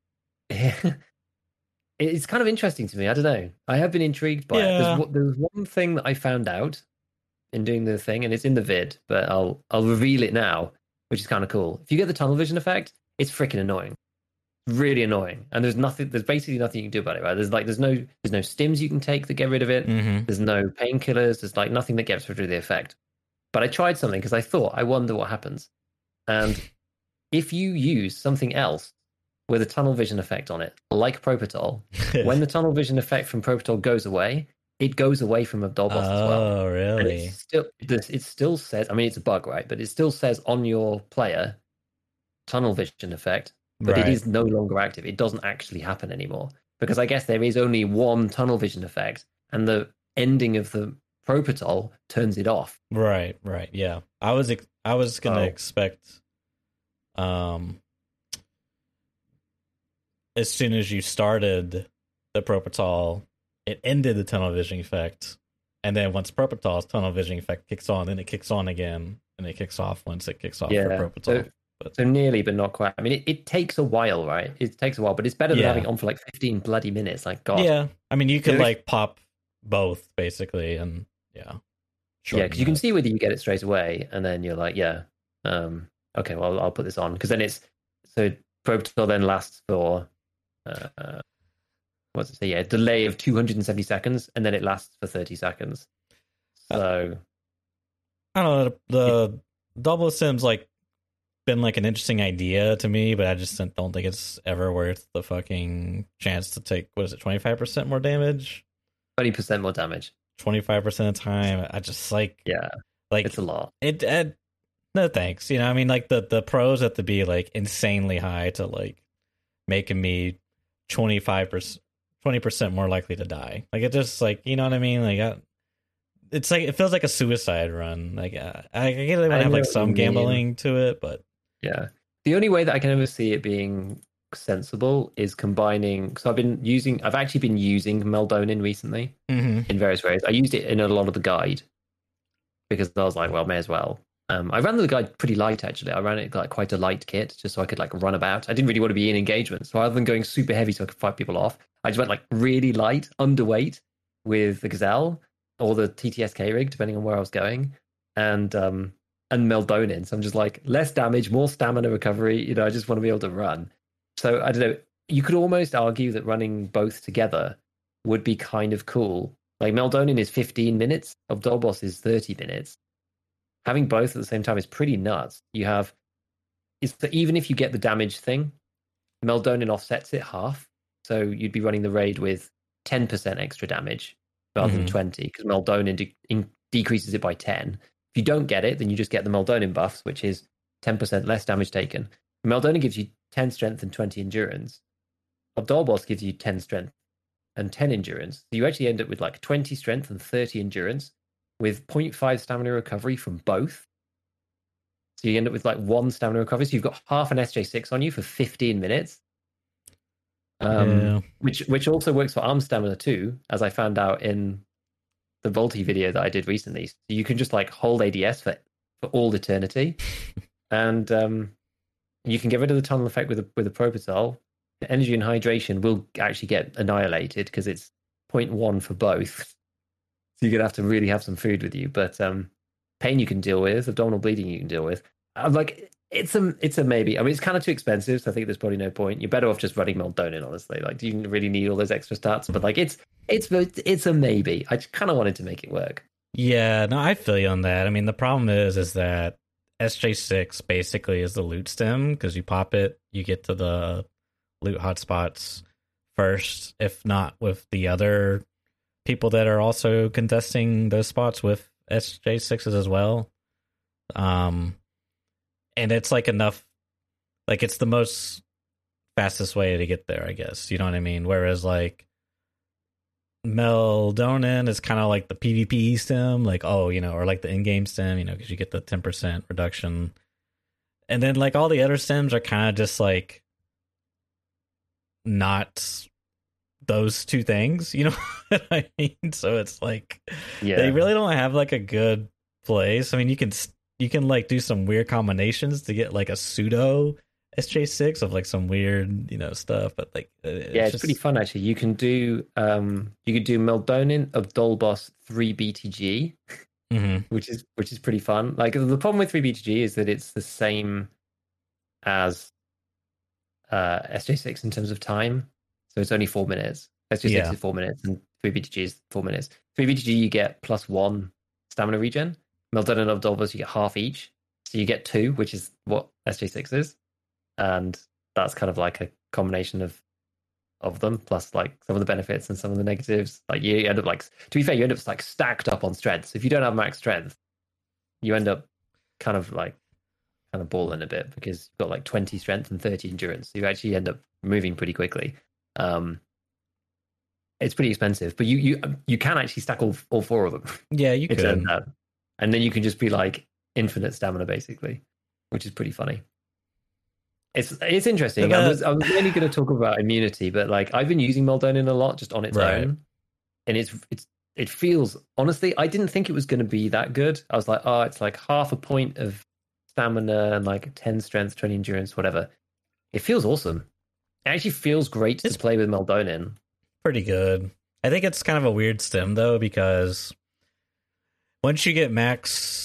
it's kind of interesting to me. I don't know. I have been intrigued by yeah. it. There's, there's one thing that I found out in doing the thing, and it's in the vid, but I'll I'll reveal it now, which is kind of cool. If you get the tunnel vision effect, it's freaking annoying, really annoying, and there's nothing. There's basically nothing you can do about it. Right? There's like there's no there's no stims you can take that get rid of it. Mm-hmm. There's no painkillers. There's like nothing that gets rid of the effect. But I tried something because I thought I wonder what happens. And if you use something else with a tunnel vision effect on it, like Propitol, when the tunnel vision effect from Propitol goes away, it goes away from Abdul boss oh, as well. Oh, really? And it still, it still says, I mean, it's a bug, right? But it still says on your player, tunnel vision effect, but right. it is no longer active. It doesn't actually happen anymore. Because I guess there is only one tunnel vision effect, and the ending of the Propitol turns it off. Right, right, yeah. I was I was gonna oh. expect, um, as soon as you started the Propitol, it ended the tunnel vision effect, and then once Propitol's tunnel vision effect kicks on, then it kicks on again, and it kicks off once it kicks off yeah. for Propitol. So, but, so nearly, but not quite. I mean, it, it takes a while, right? It takes a while, but it's better than yeah. having it on for like fifteen bloody minutes. Like God. Yeah, I mean, you could There's... like pop both basically, and yeah. Yeah, because you can see whether you get it straight away, and then you're like, yeah, um, okay, well, I'll put this on. Because then it's, so Propitol then lasts for, uh, uh, what's it say? Yeah, delay of two hundred seventy seconds, and then it lasts for thirty seconds. So. I don't know, the it, double sim's like, been like an interesting idea to me, but I just don't think it's ever worth the fucking chance to take, what is it, twenty-five percent more damage? twenty percent more damage. twenty-five percent of the time. I just like, yeah, like it's a lot. It, it no thanks. You know, I mean, like the, the pros have to be like insanely high to like making me twenty-five percent, twenty percent more likely to die. Like it just like, you know what I mean? Like I, it's like, it feels like a suicide run. Like I, I get it when I have like some gambling to it, but Yeah. The only way that I can ever see it being sensible is combining. So I've been using, I've actually been using Meldonin recently Mm-hmm. in various ways. I used it in a lot of the guide because I was like, well, may as well. Um, I ran the guide pretty light actually. I ran it like quite a light kit just so I could like run about. I didn't really want to be in engagement. So rather than going super heavy so I could fight people off, I just went like really light, underweight with the Gazelle or the T T S K rig, depending on where I was going. And um and Meldonin. So I'm just like less damage, more stamina recovery. You know, I just want to be able to run. So I don't know. You could almost argue that running both together would be kind of cool. Like Meldonin is fifteen minutes, Abdolboss is thirty minutes. Having both at the same time is pretty nuts. You have is that even if you get the damage thing, Meldonin offsets it half. So you'd be running the raid with ten percent extra damage rather Mm-hmm. than twenty, because Meldonin de- in- decreases it by ten. If you don't get it, then you just get the Meldonin buffs, which is ten percent less damage taken. Meldonin gives you ten strength and twenty endurance. Abdolboss gives you ten strength and ten endurance. So you actually end up with like twenty strength and thirty endurance with zero point five stamina recovery from both. So you end up with like one stamina recovery. So you've got half an S J six on you for fifteen minutes. Um, Yeah. which which also works for arm stamina too, as I found out in the Volti video that I did recently. So you can just like hold A D S for, for all eternity. And um, you can get rid of the tunnel effect with a, with a Propital. Energy and hydration will actually get annihilated because it's zero point one for both. So you're going to have to really have some food with you. But um, pain you can deal with, abdominal bleeding you can deal with. I'm like, it's a, it's a maybe. I mean, it's kind of too expensive, so I think there's probably no point. You're better off just running Meldonin, honestly. Like, do you really need all those extra stats? But like, it's it's it's a maybe. I just kind of wanted to make it work. Yeah, no, I feel you on that. I mean, the problem is, is that S J six basically is the loot stem because you pop it, you get to the loot hotspots first, if not with the other people that are also contesting those spots with S J sixes as well. Um, and it's like enough, like it's the most fastest way to get there, I guess. You know what I mean? Whereas like Meldonin is kind of like the PvP stem, like, oh, you know, or like the in-game stem, you know, because you get the ten percent reduction. And then like all the other stems are kind of just like not those two things, you know what I mean? So it's like, yeah, they really don't have like a good place. I mean, you can you can like do some weird combinations to get like a pseudo S J six of like some weird, you know, stuff, but like it's yeah, it's just pretty fun actually. You can do um you could do Meldonin of Abdolboss three B T G, mm-hmm. which is which is pretty fun. Like the problem with three B T G is that it's the same as uh S J six in terms of time. So it's only four minutes. S J six yeah. is four minutes and three B T G is four minutes. three B T G you get plus one stamina regen. Meldonin of Abdolboss you get half each. So you get two, which is what S J six is. And that's kind of like a combination of of them, plus like some of the benefits and some of the negatives. Like you end up like, to be fair, you end up like stacked up on strength. So if you don't have max strength, you end up kind of like kind of balling a bit because you've got like twenty strength and thirty endurance. So you actually end up moving pretty quickly. Um, it's pretty expensive, but you you you can actually stack all all four of them. Yeah, you could, and then you can just be like infinite stamina basically, which is pretty funny. It's it's interesting. I was I was really going to talk about immunity, but like I've been using Meldonin a lot just on its right. own, and it's it's it feels honestly. I didn't think it was going to be that good. I was like, oh, it's like half a point of stamina and like ten strength, twenty endurance, whatever. It feels awesome. It actually feels great it's to play with Meldonin. Pretty good. I think it's kind of a weird stem though because once you get max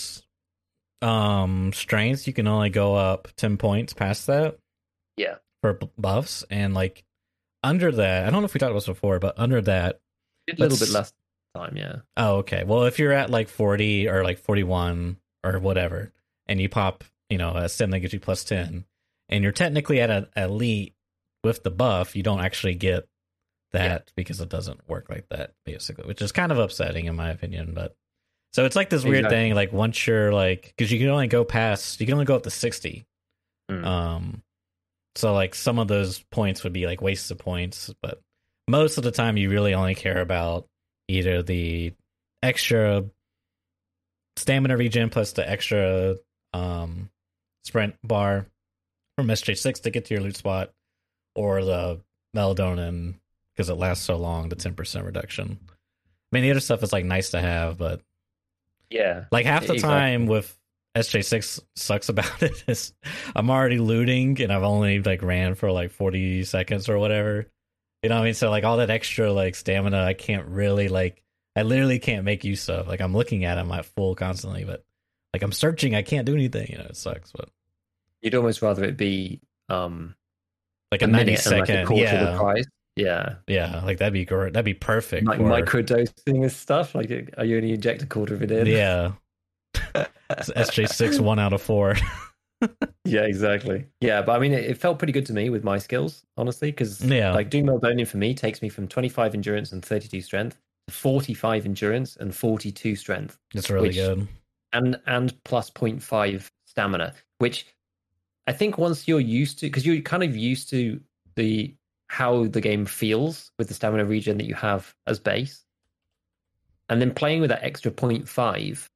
um strength, you can only go up ten points past that, yeah, for buffs. And like under that, I don't know if we talked about this before, but under that a little bit less time. Yeah. Oh, okay. Well, if you're at like forty or like forty-one or whatever, and you pop, you know, a stem that gives you plus ten, and you're technically at an elite with the buff, you don't actually get that yeah. because it doesn't work like that, basically, which is kind of upsetting in my opinion. But so it's like this weird exactly. thing, like once you're like, because you can only go past, you can only go up to sixty. Mm. Um, so like some of those points would be like wastes of points, but most of the time you really only care about either the extra stamina regen plus the extra um, sprint bar from S J six to get to your loot spot, or the melatonin because it lasts so long, the ten percent reduction. I mean, the other stuff is like nice to have, but yeah, like half the exactly. time with S J six sucks about it is I'm already looting and I've only like ran for like forty seconds or whatever. You know what I mean? So like all that extra like stamina, I can't really like, I literally can't make use of. Like I'm looking at them at full constantly, but like I'm searching, I can't do anything. You know, it sucks. But you'd almost rather it be um like a, a ninety minute and like a second, quarter yeah, of the price. Yeah, yeah, like that'd be great. That'd be perfect. like for, microdosing this stuff. Like, are you only inject a quarter of it in? yeah. S J six one out of four. Yeah, exactly. Yeah, but I mean, it, it felt pretty good to me with my skills, honestly, because Yeah. like doing Melbonin for me takes me from twenty-five endurance and thirty-two strength to forty-five endurance and forty-two strength. It's really which, good. And and plus zero point five stamina, which I think once you're used to, because you're kind of used to the how the game feels with the stamina regen that you have as base, and then playing with that extra zero point five,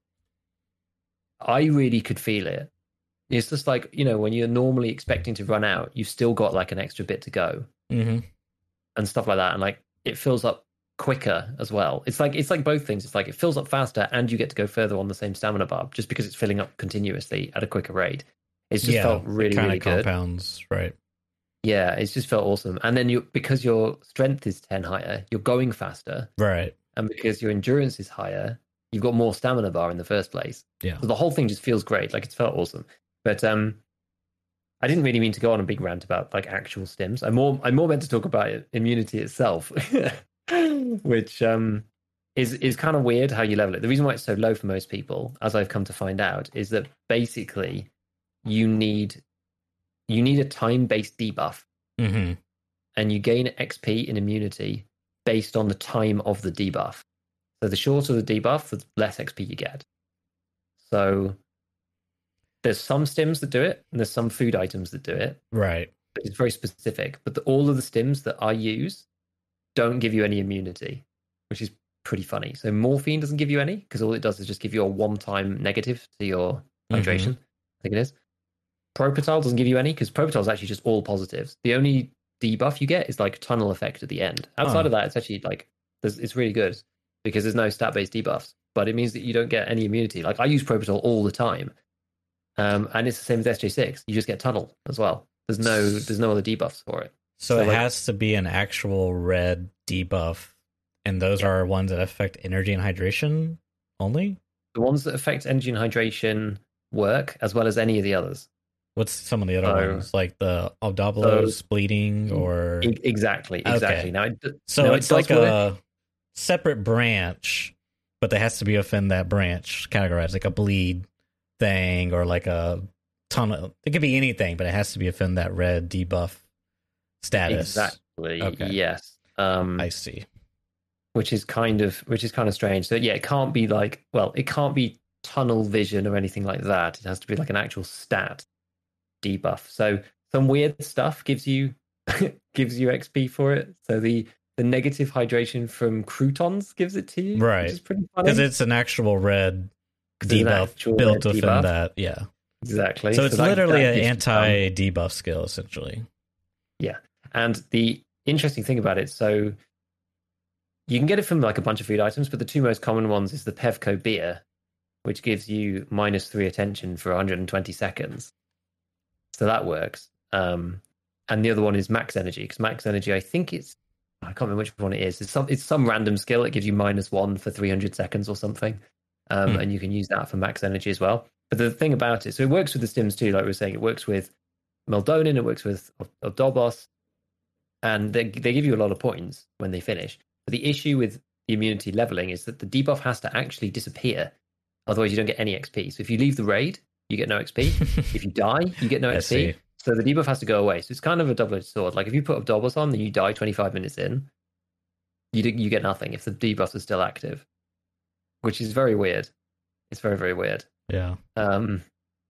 I really could feel it. It's just like, you know, when you're normally expecting to run out, you've still got like an extra bit to go, mm-hmm. and stuff like that. And like it fills up quicker as well. It's like it's like both things. It's like it fills up faster, and you get to go further on the same stamina bar just because it's filling up continuously at a quicker rate. It's just yeah, felt really, kind really of good. Compounds, right? Yeah, it's just felt awesome. And then you, because your strength is ten higher, you're going faster, right? And because your endurance is higher, you've got more stamina bar in the first place. Yeah. So the whole thing just feels great. Like it's felt awesome. But um, I didn't really mean to go on a big rant about like actual stims. I'm more I'm more meant to talk about immunity itself, which um is is kind of weird how you level it. The reason why it's so low for most people, as I've come to find out, is that basically you need you need a time-based debuff, mm-hmm. and you gain X P in immunity based on the time of the debuff. So the shorter the debuff, the less X P you get. So there's some stims that do it, and there's some food items that do it. Right. But it's very specific. But the, all of the stims that I use don't give you any immunity, which is pretty funny. So morphine doesn't give you any, because all it does is just give you a one-time negative to your hydration. Mm-hmm. I think it is. Propital doesn't give you any, because Propital is actually just all positives. The only debuff you get is like tunnel effect at the end. Outside oh. of that, it's actually like it's really good because there's no stat-based debuffs. But it means that you don't get any immunity. Like I use Propital all the time. Um, and it's the same as S J six. You just get tunnel as well. There's no there's no other debuffs for it. So, so it like, has to be an actual red debuff, and those yeah. are ones that affect energy and hydration only? The ones that affect energy and hydration work, as well as any of the others. What's some of the other so, ones? Like the Obdobulos so, bleeding or... Exactly, exactly. Okay. Now, it, so now it's it like work. a separate branch, but there has to be within that branch categorized, like a bleed thing or like a tunnel. It could be anything, but it has to be within that red debuff status. Exactly. Okay. Yes. Um, I see. Which is kind of which is kind of strange. So yeah, it can't be like well, it can't be tunnel vision or anything like that. It has to be like an actual stat debuff. So some weird stuff gives you gives you X P for it. So the the negative hydration from croutons gives it to you, right? Which is pretty funny because it's an actual red debuff built within debuff. that. Yeah, exactly. So it's so literally that, that an anti debuff skill, essentially. Yeah, and the interesting thing about it, so you can get it from like a bunch of food items, but the two most common ones is the Pevco beer, which gives you minus three attention for one hundred twenty seconds. So that works. Um, and the other one is max energy, because max energy, I think it's, I can't remember which one it is. It's some, it's some random skill. It gives you minus one for three hundred seconds or something. Um, hmm. And you can use that for max energy as well. But the thing about it, so it works with the stims too, like we were saying, it works with Meldonin, it works with Obdobos, and they, they give you a lot of points when they finish. But the issue with the immunity leveling is that the debuff has to actually disappear. Otherwise, you don't get any X P. So if you leave the raid, you get no X P. If you die, you get no X P. So the debuff has to go away. So it's kind of a double-edged sword. Like if you put Obdobos on and you die twenty-five minutes in, you you get nothing if the debuff is still active, which is very weird. It's very, very weird. Yeah. Um.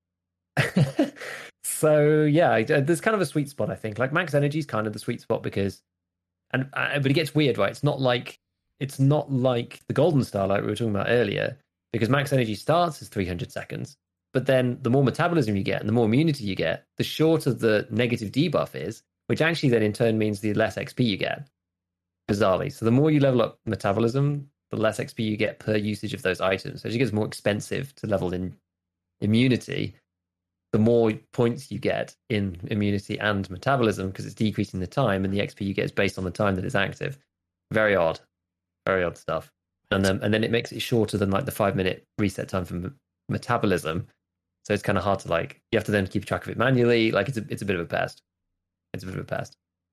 So yeah, there's kind of a sweet spot, I think. Like max energy is kind of the sweet spot because, and uh, but it gets weird, right? It's not like it's not like the golden star like we were talking about earlier, because max energy starts as three hundred seconds, But then the more metabolism you get and the more immunity you get, the shorter the negative debuff is, which actually then in turn means the less X P you get, bizarrely. So the more you level up metabolism, the less X P you get per usage of those items. So as it gets more expensive to level in immunity, the more points you get in immunity and metabolism, because it's decreasing the time, and the X P you get is based on the time that it's active. Very odd. Very odd stuff. And then, and then it makes it shorter than like the five minute reset time for m- metabolism. So it's kind of hard to like, you have to then keep track of it manually. Like it's a, it's a bit of a pest. It's a bit of a pest.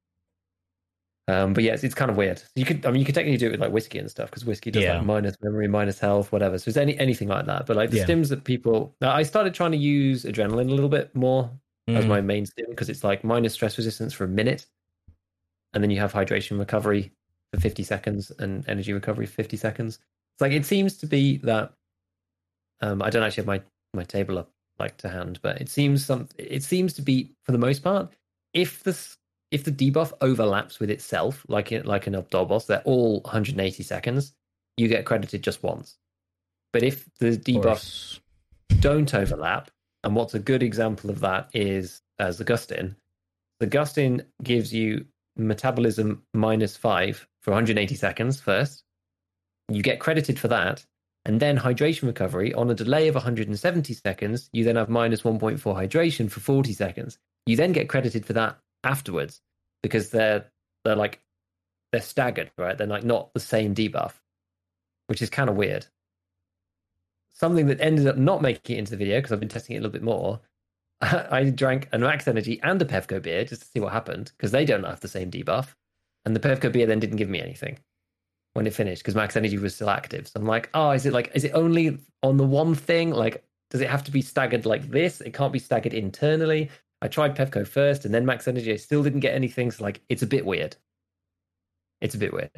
Um, but yeah, it's, it's kind of weird. You could, I mean, you could technically do it with like whiskey and stuff, because whiskey does Yeah. like minus memory, minus health, whatever. So it's any anything like that. But like the Yeah. stims that people, now I started trying to use adrenaline a little bit more as Mm. my main stim, because it's like minus stress resistance for a minute, and then you have hydration recovery for fifty seconds and energy recovery for fifty seconds. It's like it seems to be that. Um, I don't actually have my my table up like to hand, but it seems some. It seems to be for the most part, if the if the debuff overlaps with itself, like it like an Abdolboss, they're all one hundred eighty seconds. You get credited just once. But if the debuffs don't overlap, and what's a good example of that is as the Gustin. The Gustin gives you metabolism minus five for one hundred eighty seconds first. You get credited for that. And then hydration recovery on a delay of one hundred seventy seconds, you then have minus one point four hydration for forty seconds. You then get credited for that afterwards, because they're they're like they're staggered, right? They're like not the same debuff, which is kind of weird. Something that ended up not making it into the video, because I've been testing it a little bit more. I drank a Max Energy and a Pevco beer just to see what happened, because they don't have the same debuff. And the Pevco beer then didn't give me anything when it finished, because Max Energy was still active. So I'm like, oh, is it like, is it only on the one thing? Like, does it have to be staggered like this? It can't be staggered internally. I tried Pevco first and then Max Energy. I still didn't get anything. So like, it's a bit weird. It's a bit weird.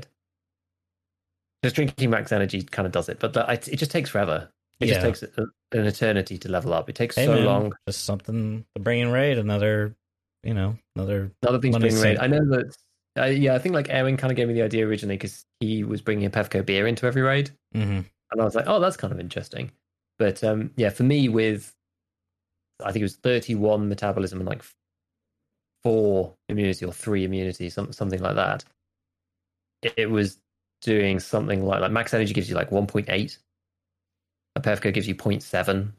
Just drinking Max Energy kind of does it, but the, it just takes forever. It Yeah. just takes a, an eternity to level up. It takes Hey, so man, long. Just something to bring in raid. Another, you know, another. Another thing's money being made. sink. I know that. Uh, yeah, I think like Erwin kind of gave me the idea originally, because he was bringing a Pevco beer into every raid, Mm-hmm. and I was like, oh, that's kind of interesting. But um, yeah, for me, with I think it was thirty-one metabolism and like four immunity or three immunity, some, something like that. It, it was doing something like like Max Energy gives you like one point eight. A Pevco gives you zero point seven.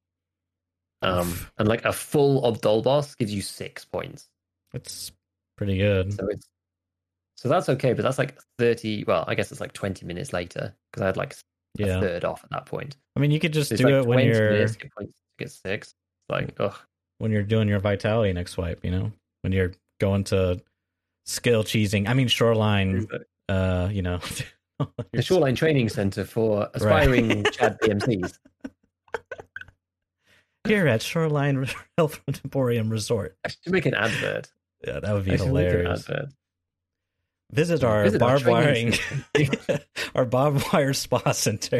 Um, Oof. and like a full Abdolboss gives you six points. It's pretty good. So it's so that's okay, but that's like thirty. Well, I guess it's like twenty minutes later, because I had like a Yeah. third off at that point. I mean, you could just So it's do like it when twenty you're minutes to get points to get six. It's like ugh. when you're doing your vitality next swipe. You know, when you're going to skill cheesing. I mean, shoreline. Uh, you know, The Shoreline Training Center for aspiring Right. Chad P M Cs. Here at Shoreline Health Emporium Resort. I should make an advert. Yeah, that would I be should make an hilarious. advert. Visit our Visit our barbed wiring, training our barbed wire spa center.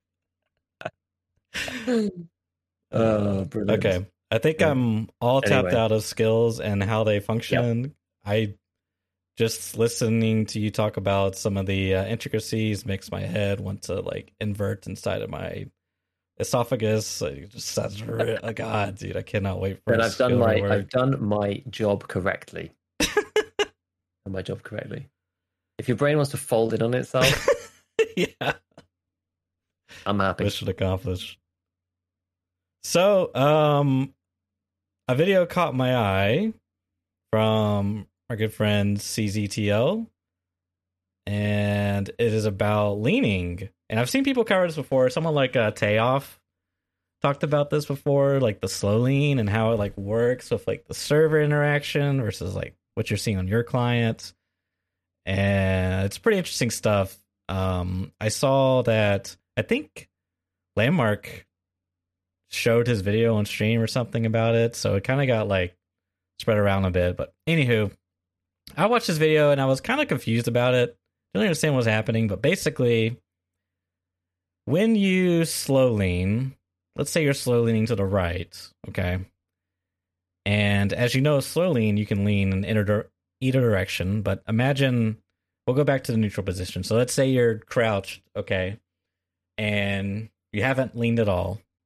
Oh, brilliant. Okay, I think Yeah. I'm all tapped Anyway. out of skills and how they function. I just listening to you talk about some of the uh, intricacies makes my head want to like invert inside of my esophagus. It just sounds real. Oh, God, dude, I cannot wait for. But a I've done skill my rework. I've done my job correctly. done my job correctly. If your brain wants to fold in on itself, Yeah, I'm happy. mission accomplished. So, um, a video caught my eye from our good friend C Z T L, and it is about leaning. And I've seen people cover this before. Someone like uh, Tayoff talked about this before, like the slow lean and how it like works with like the server interaction versus like what you're seeing on your clients. And it's pretty interesting stuff. Um, I saw that I think Landmark showed his video on stream or something about it, so it kind of got like spread around a bit. But anywho, I watched this video and I was kind of confused about it. Didn't understand what was happening, but basically, when you slow lean, let's say you're slow leaning to the right, okay, and as you know, slow lean you can lean in either either direction. But imagine we'll go back to the neutral position. So let's say you're crouched, okay, and you haven't leaned at all.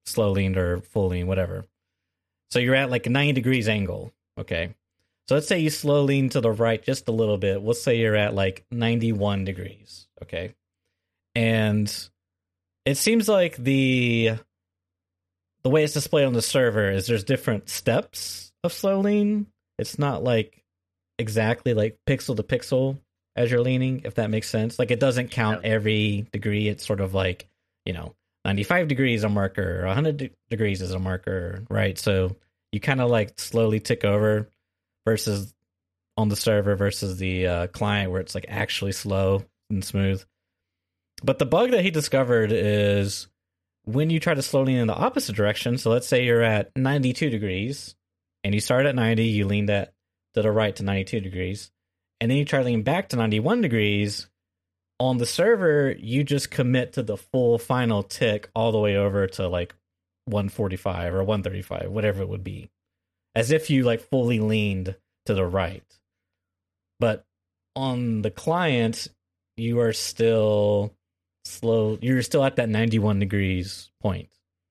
slow leaned or full lean, whatever. So you're at like a ninety degrees angle. Okay. So let's say you slow lean to the right just a little bit. Let's say you're at like ninety-one degrees. Okay. And it seems like the the way it's displayed on the server is there's different steps of slow lean. It's not like exactly like pixel to pixel as you're leaning, if that makes sense. Like it doesn't count every degree. It's sort of like, you know, ninety-five degrees a marker, one hundred de- degrees is a marker, right? So you kind of like slowly tick over versus on the server versus the uh, client where it's like actually slow and smooth. But the bug that he discovered is when you try to slow lean in the opposite direction. So let's say you're at ninety-two degrees and you start at ninety, you lean that to the right to ninety-two degrees, and then you try to lean back to ninety-one degrees. On the server, you just commit to the full final tick all the way over to like one forty-five or one thirty-five, whatever it would be, as if you like fully leaned to the right. But on the client, you are still slow. You're still at that ninety-one degrees point.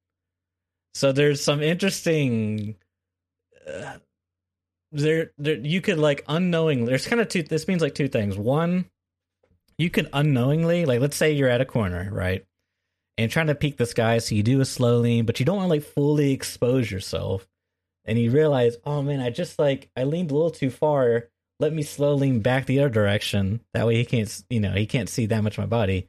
So there's some interesting. Uh, there, there, you could like unknowingly. There's kind of two. This means like two things. One, you could unknowingly, like, let's say you're at a corner, right, and trying to peek the sky, so you do a slow lean, but you don't want to like fully expose yourself, and you realize, oh man, I just like I leaned a little too far. Let me slow lean back the other direction. That way he can't, you know, he can't see that much of my body.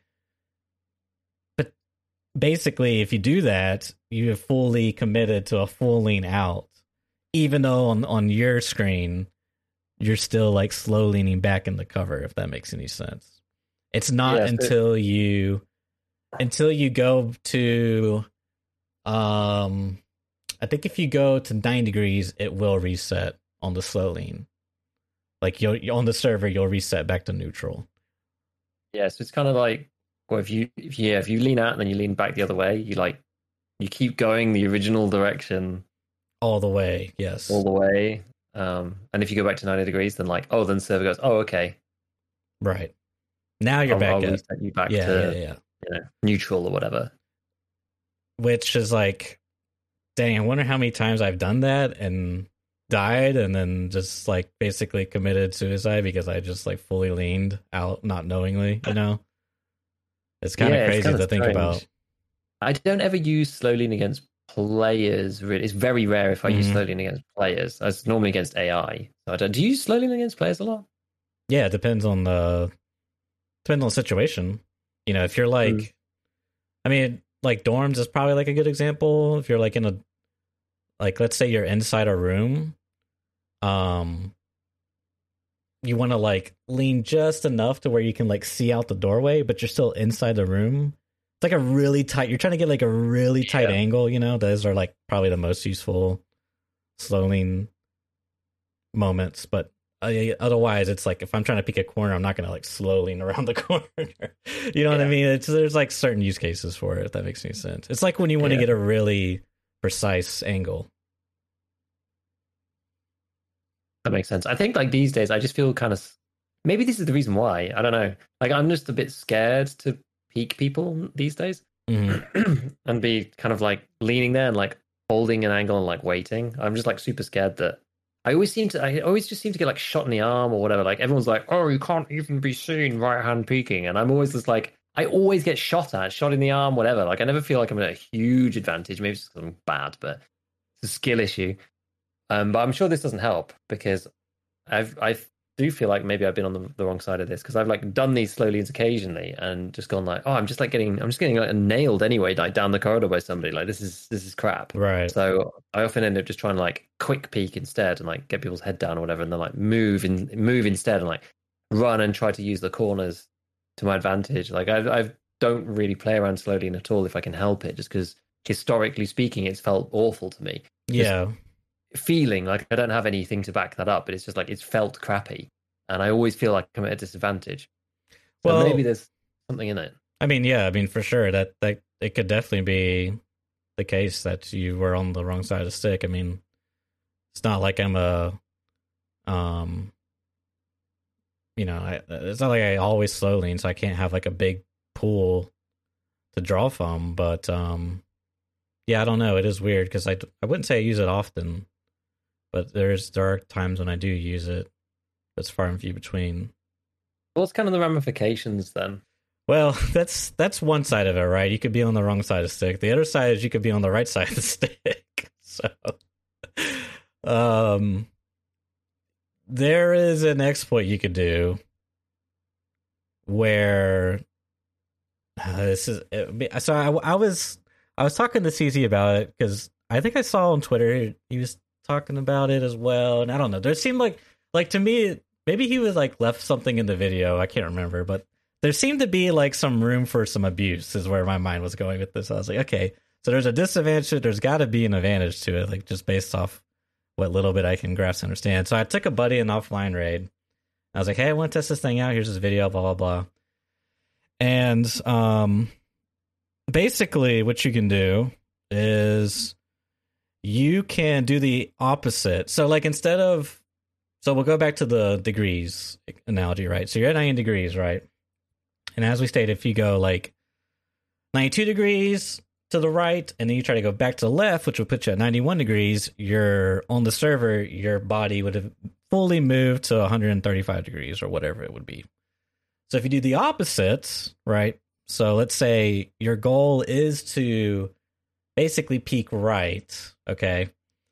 But basically, if you do that, you have fully committed to a full lean out, even though on on your screen you're still like slow leaning back in the cover. If that makes any sense. It's not yeah, until it, you until you go to um I think if you go to nine degrees, it will reset on the slow lean. Like you'll on the server, you'll reset back to neutral. Yeah, so it's kind of like, well, if you if yeah, if you lean out and then you lean back the other way, you like you keep going the original direction all the way. Yes, all the way. Um, and if you go back to ninety degrees, then like, oh, then the server goes, oh, okay, right. Now you're I'll, back. I'll at, reset you back yeah, to yeah, yeah. You know, neutral or whatever. Which is like, dang, I wonder how many times I've done that and died, and then just like basically committed suicide because I just like fully leaned out, not knowingly. You know, it's kind of yeah, crazy to think about. I don't ever use slow lean against players. Really, it's very rare if I mm-hmm. use slow lean against players. It's normally against A I. So I don't. Do you use slow lean against players a lot? Yeah, it depends on the. Depends on the situation. You know, if you're like, mm. I mean, like dorms is probably like a good example. If you're like in a, like, let's say you're inside a room, um, you want to like lean just enough to where you can like see out the doorway, but you're still inside the room. It's like a really tight, you're trying to get like a really tight yeah. angle, you know, those are like probably the most useful slow lean moments, but Uh, otherwise, it's like if I'm trying to peek a corner, I'm not going to like slow lean around the corner. You know yeah. what I mean? It's, there's like certain use cases for it, if that makes any sense. It's like when you want to yeah. get a really precise angle. That makes sense. I think like these days, I just feel kind of, maybe this is the reason why. I don't know. Like I'm just a bit scared to peek people these days mm-hmm. and be kind of like leaning there and like holding an angle and like waiting. I'm just like super scared that I always seem to, I always just seem to get like shot in the arm or whatever. Like everyone's like, oh, you can't even be seen right hand peeking. And I'm always just like, I always get shot at, shot in the arm, whatever. Like I never feel like I'm at a huge advantage. Maybe it's something bad, but it's a skill issue. Um, but I'm sure this doesn't help because I've, I do feel like maybe I've been on the, the wrong side of this because I've like done these slow leans occasionally and just gone like, oh, I'm just like getting, I'm just getting like nailed anyway, like down the corridor by somebody. Like this is, this is crap. Right. So I often end up just trying to like quick peek instead and like get people's head down or whatever. And then like move and move instead and like run and try to use the corners to my advantage. Like I I don't really play around slow lean at all if I can help it, just because historically speaking, it's felt awful to me. Yeah. Just feeling like I don't have anything to back that up, but it's just like it's felt crappy. And I always feel like I'm at a disadvantage. So well, maybe there's something in it. I mean, yeah, I mean, for sure, that, that it could definitely be the case that you were on the wrong side of the stick. I mean, it's not like I'm a, um, you know, I, it's not like I always slow lean, so I can't have like a big pool to draw from. But um, yeah, I don't know. It is weird because I, I wouldn't say I use it often, but there's there are times when I do use it. That's far and few between. What's kind of the ramifications then? Well, that's that's one side of it, right? You could be on the wrong side of the stick. The other side is you could be on the right side of the stick. So, um, there is an exploit you could do where uh, this is. So I, I was I was talking to C Z about it because I think I saw on Twitter he was talking about it as well, and I don't know. There seemed like like to me maybe he was like left something in the video. I can't remember, but there seemed to be like some room for some abuse is where my mind was going with this. I was like, okay, so there's a disadvantage. There's got to be an advantage to it, like just based off what little bit I can grasp and understand. So I took a buddy an offline raid. I was like, hey, I want to test this thing out. Here's this video, blah, blah, blah. And um, basically what you can do is you can do the opposite. So like instead of, so we'll go back to the degrees analogy, right? So you're at ninety degrees, right? And as we stated, if you go like ninety-two degrees to the right, and then you try to go back to the left, which would put you at ninety-one degrees, you're on the server, your body would have fully moved to one hundred thirty-five degrees or whatever it would be. So if you do the opposite, right? So let's say your goal is to basically peak right, okay?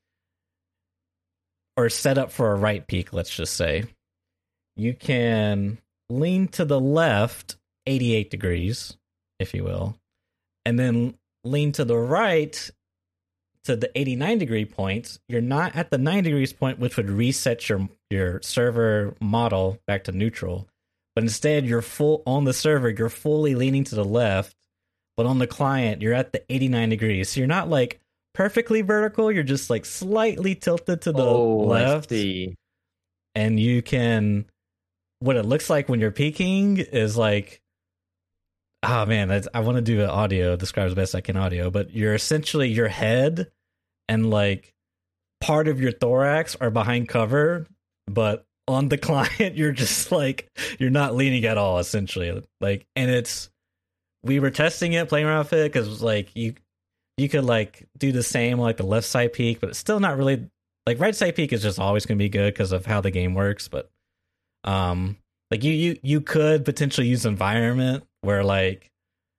Or set up for a right peak, let's just say. You can lean to the left eighty-eight degrees, if you will, and then lean to the right to the eighty-nine degree point. You're not at the nine degrees point, which would reset your your server model back to neutral, but instead you're full on the server, you're fully leaning to the left, but on the client you're at the eighty-nine degrees. So you're not like perfectly vertical, you're just like slightly tilted to the oh, left, and you can, what it looks like when you're peaking is like, oh man, that's, I want to do an audio, describe as best I can audio, but you're essentially your head and like part of your thorax are behind cover, but on the client you're just like, you're not leaning at all, essentially. Like, and it's, we were testing it, playing around with it, because it was like you you could like do the same like the left side peak, but it's still not really like right side peak is just always going to be good because of how the game works. But um, like you you you could potentially use environment where like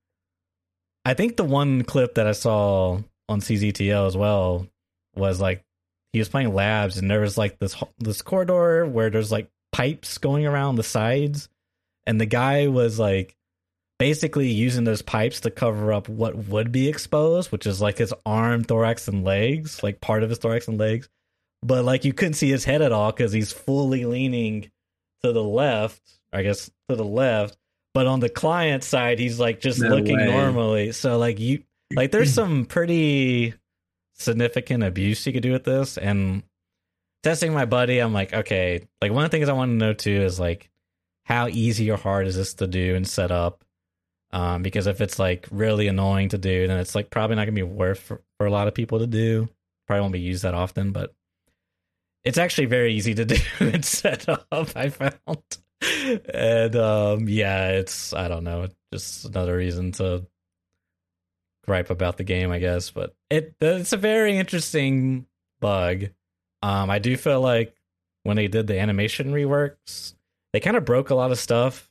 I think the one clip that I saw on C Z T L as well was like he was playing labs and there was like this this corridor where there's like pipes going around the sides, and the guy was like basically using those pipes to cover up what would be exposed, which is like his arm, thorax, and legs, like part of his thorax and legs. But like you couldn't see his head at all because he's fully leaning to the left, I guess to the left. But on the client side, he's like just no looking way. normally. So like you, like there's some pretty significant abuse you could do with this. And testing my buddy, I'm like, okay, like one of the things I want to know too is like how easy or hard is this to do and set up? Um, because if it's like really annoying to do, then it's like probably not gonna be worth for, for a lot of people to do. Probably won't be used that often, but it's actually very easy to do and set up, I found. And um, yeah, it's, I don't know, just another reason to gripe about the game, I guess. But it it's a very interesting bug. Um, I do feel like when they did the animation reworks, they kind of broke a lot of stuff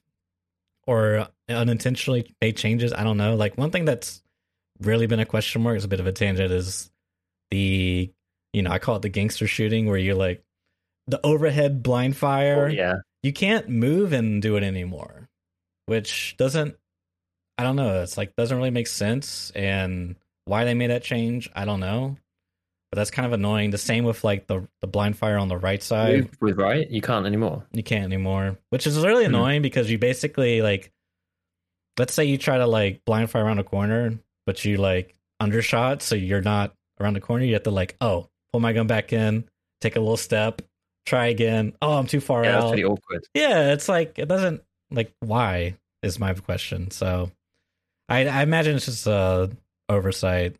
or unintentionally made changes. I don't know. Like one thing that's really been a question mark, is a bit of a tangent, is the, you know, I call it the gangster shooting, where you're like the overhead blind fire. Oh, yeah. You can't move and do it anymore, which doesn't, I don't know. It's like, doesn't really make sense. And why they made that change, I don't know. But that's kind of annoying. The same with like the, the blind fire on the right side. Move with right? You can't anymore. You can't anymore, which is really mm-hmm. annoying because you basically like, let's say you try to like blind fire around a corner, but you like undershot, so you're not around the corner. You have to like, oh, pull my gun back in, take a little step, try again. Oh, I'm too far yeah, out. That's pretty awkward. Yeah, it's like, it doesn't, like, why is my question. So I, I imagine it's just a oversight,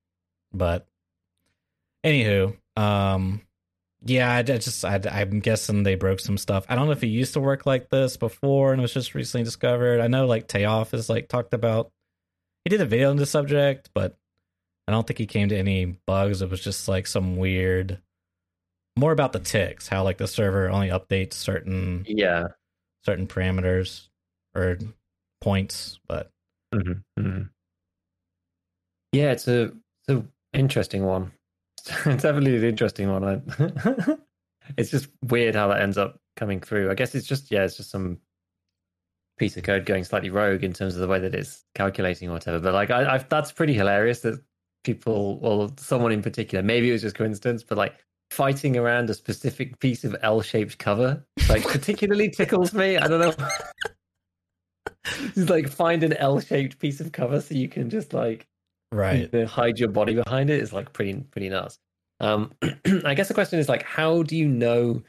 but anywho, um, yeah, I, I just, I, I'm guessing they broke some stuff. I don't know if it used to work like this before and it was just recently discovered. I know like Tayoff is like talked about. He did a video on the subject, but I don't think he came to any bugs. It was just like some weird, more about the ticks, how like the server only updates certain Yeah. certain parameters or points. But Mm-hmm. Mm-hmm. Yeah, it's a it's a interesting one. It's definitely an interesting one. I- It's just weird how that ends up coming through. I guess it's just yeah, it's just some piece of code going slightly rogue in terms of the way that it's calculating or whatever. But like, I, I've that's pretty hilarious that people, or someone in particular, maybe it was just coincidence, but like fighting around a specific piece of L-shaped cover, like particularly tickles me. I don't know. Just like find an L-shaped piece of cover so you can just like right, you know, hide your body behind it is like pretty pretty nuts. Um, I guess the question is like, how do you know?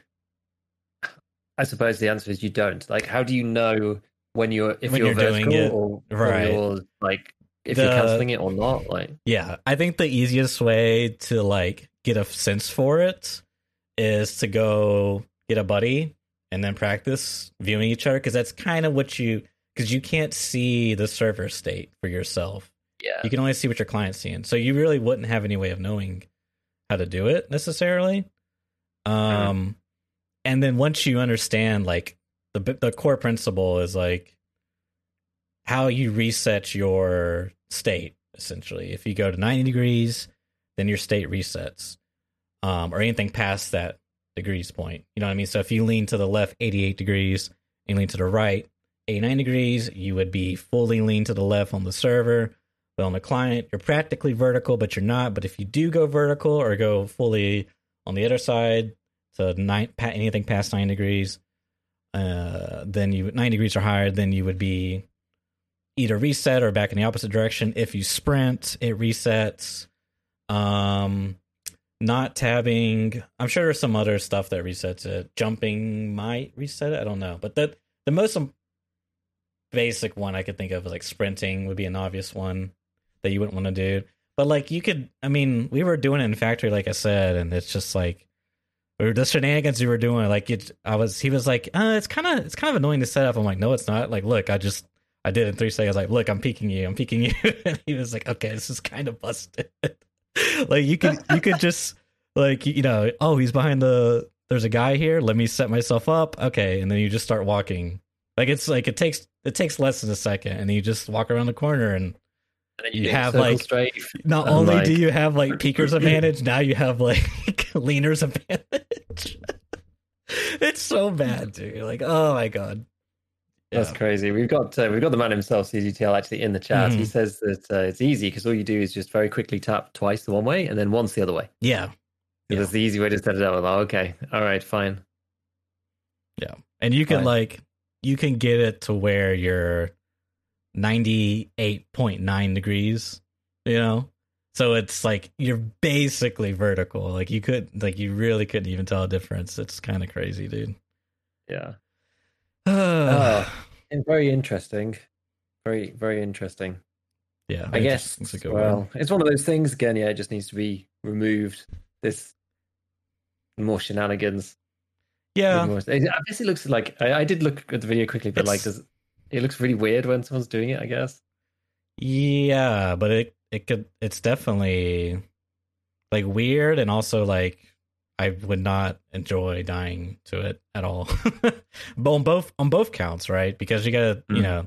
I suppose the answer is you don't. Like, how do you know when you're if When you're, you're doing vertical it, or, or right. you're like if The- you're canceling it or not? Like, yeah, I think the easiest way to like get a sense for it is to go get a buddy and then practice viewing each other, because that's kind of what you because you can't see the server state for yourself. yeah, You can only see what your client's seeing, so you really wouldn't have any way of knowing how to do it necessarily. Um, and then once you understand, like the the core principle is like how you reset your state. Essentially, if you go to ninety degrees, then your state resets, um, or anything past that degrees point. You know what I mean? So if you lean to the left eighty-eight degrees and lean to the right eighty-nine degrees, you would be fully lean to the left on the server. But on the client, you're practically vertical, but you're not. But if you do go vertical or go fully on the other side, so nine, anything past nine degrees, uh, then you nine degrees or higher, then you would be either reset or back in the opposite direction. If you sprint, it resets. Um, not tabbing. I'm sure there's some other stuff that resets it. Jumping might reset it. I don't know. But the the most basic one I could think of is like sprinting would be an obvious one that you wouldn't want to do. But like you could, I mean, we were doing it in factory, like I said, and it's just like the shenanigans we were doing. Like it, I was, he was like, uh, it's kind of, it's kind of annoying to set up. I'm like, no, it's not. Like, look, I just, I did it in three seconds. Like, look, I'm peeking you, I'm peeking you. And he was like, okay, this is kind of busted. Like you could, you could just like, you know, oh, he's behind the, there's a guy here. Let me set myself up. Okay. And then you just start walking. Like it's like, it takes, it takes less than a second. And you just walk around the corner and, and then you, you do have circle like, straight. not I'm only like- do you have like peakers advantage, now you have like leaners advantage. It's so bad, dude. Like, oh my God. That's Yeah. crazy. We've got uh, we've got the man himself, C G T L, actually in the chat. Mhm. He says that uh, it's easy because all you do is just very quickly tap twice the one way and then once the other way. Yeah. So Yeah. That's the easy way to set it up. I'm like, okay, all right, fine. Yeah. And you can Fine. like, you can get it to where you're ninety-eight point nine degrees, you know? So it's like, you're basically vertical. Like you could, like you really couldn't even tell a difference. It's kind of crazy, dude. Yeah. Uh, Oh, and very interesting. Very, very interesting. yeah. I guess, It's a good well, word. it's one of those things again. Yeah, it just needs to be removed. This more shenanigans. Yeah. More, I guess it looks like I, I did look at the video quickly, but like, It's- does it looks really weird when someone's doing it? I guess. Yeah, but it it could it's definitely like weird, and also like I would not enjoy dying to it at all. But on both on both counts, right? Because you gotta, you Mm. know,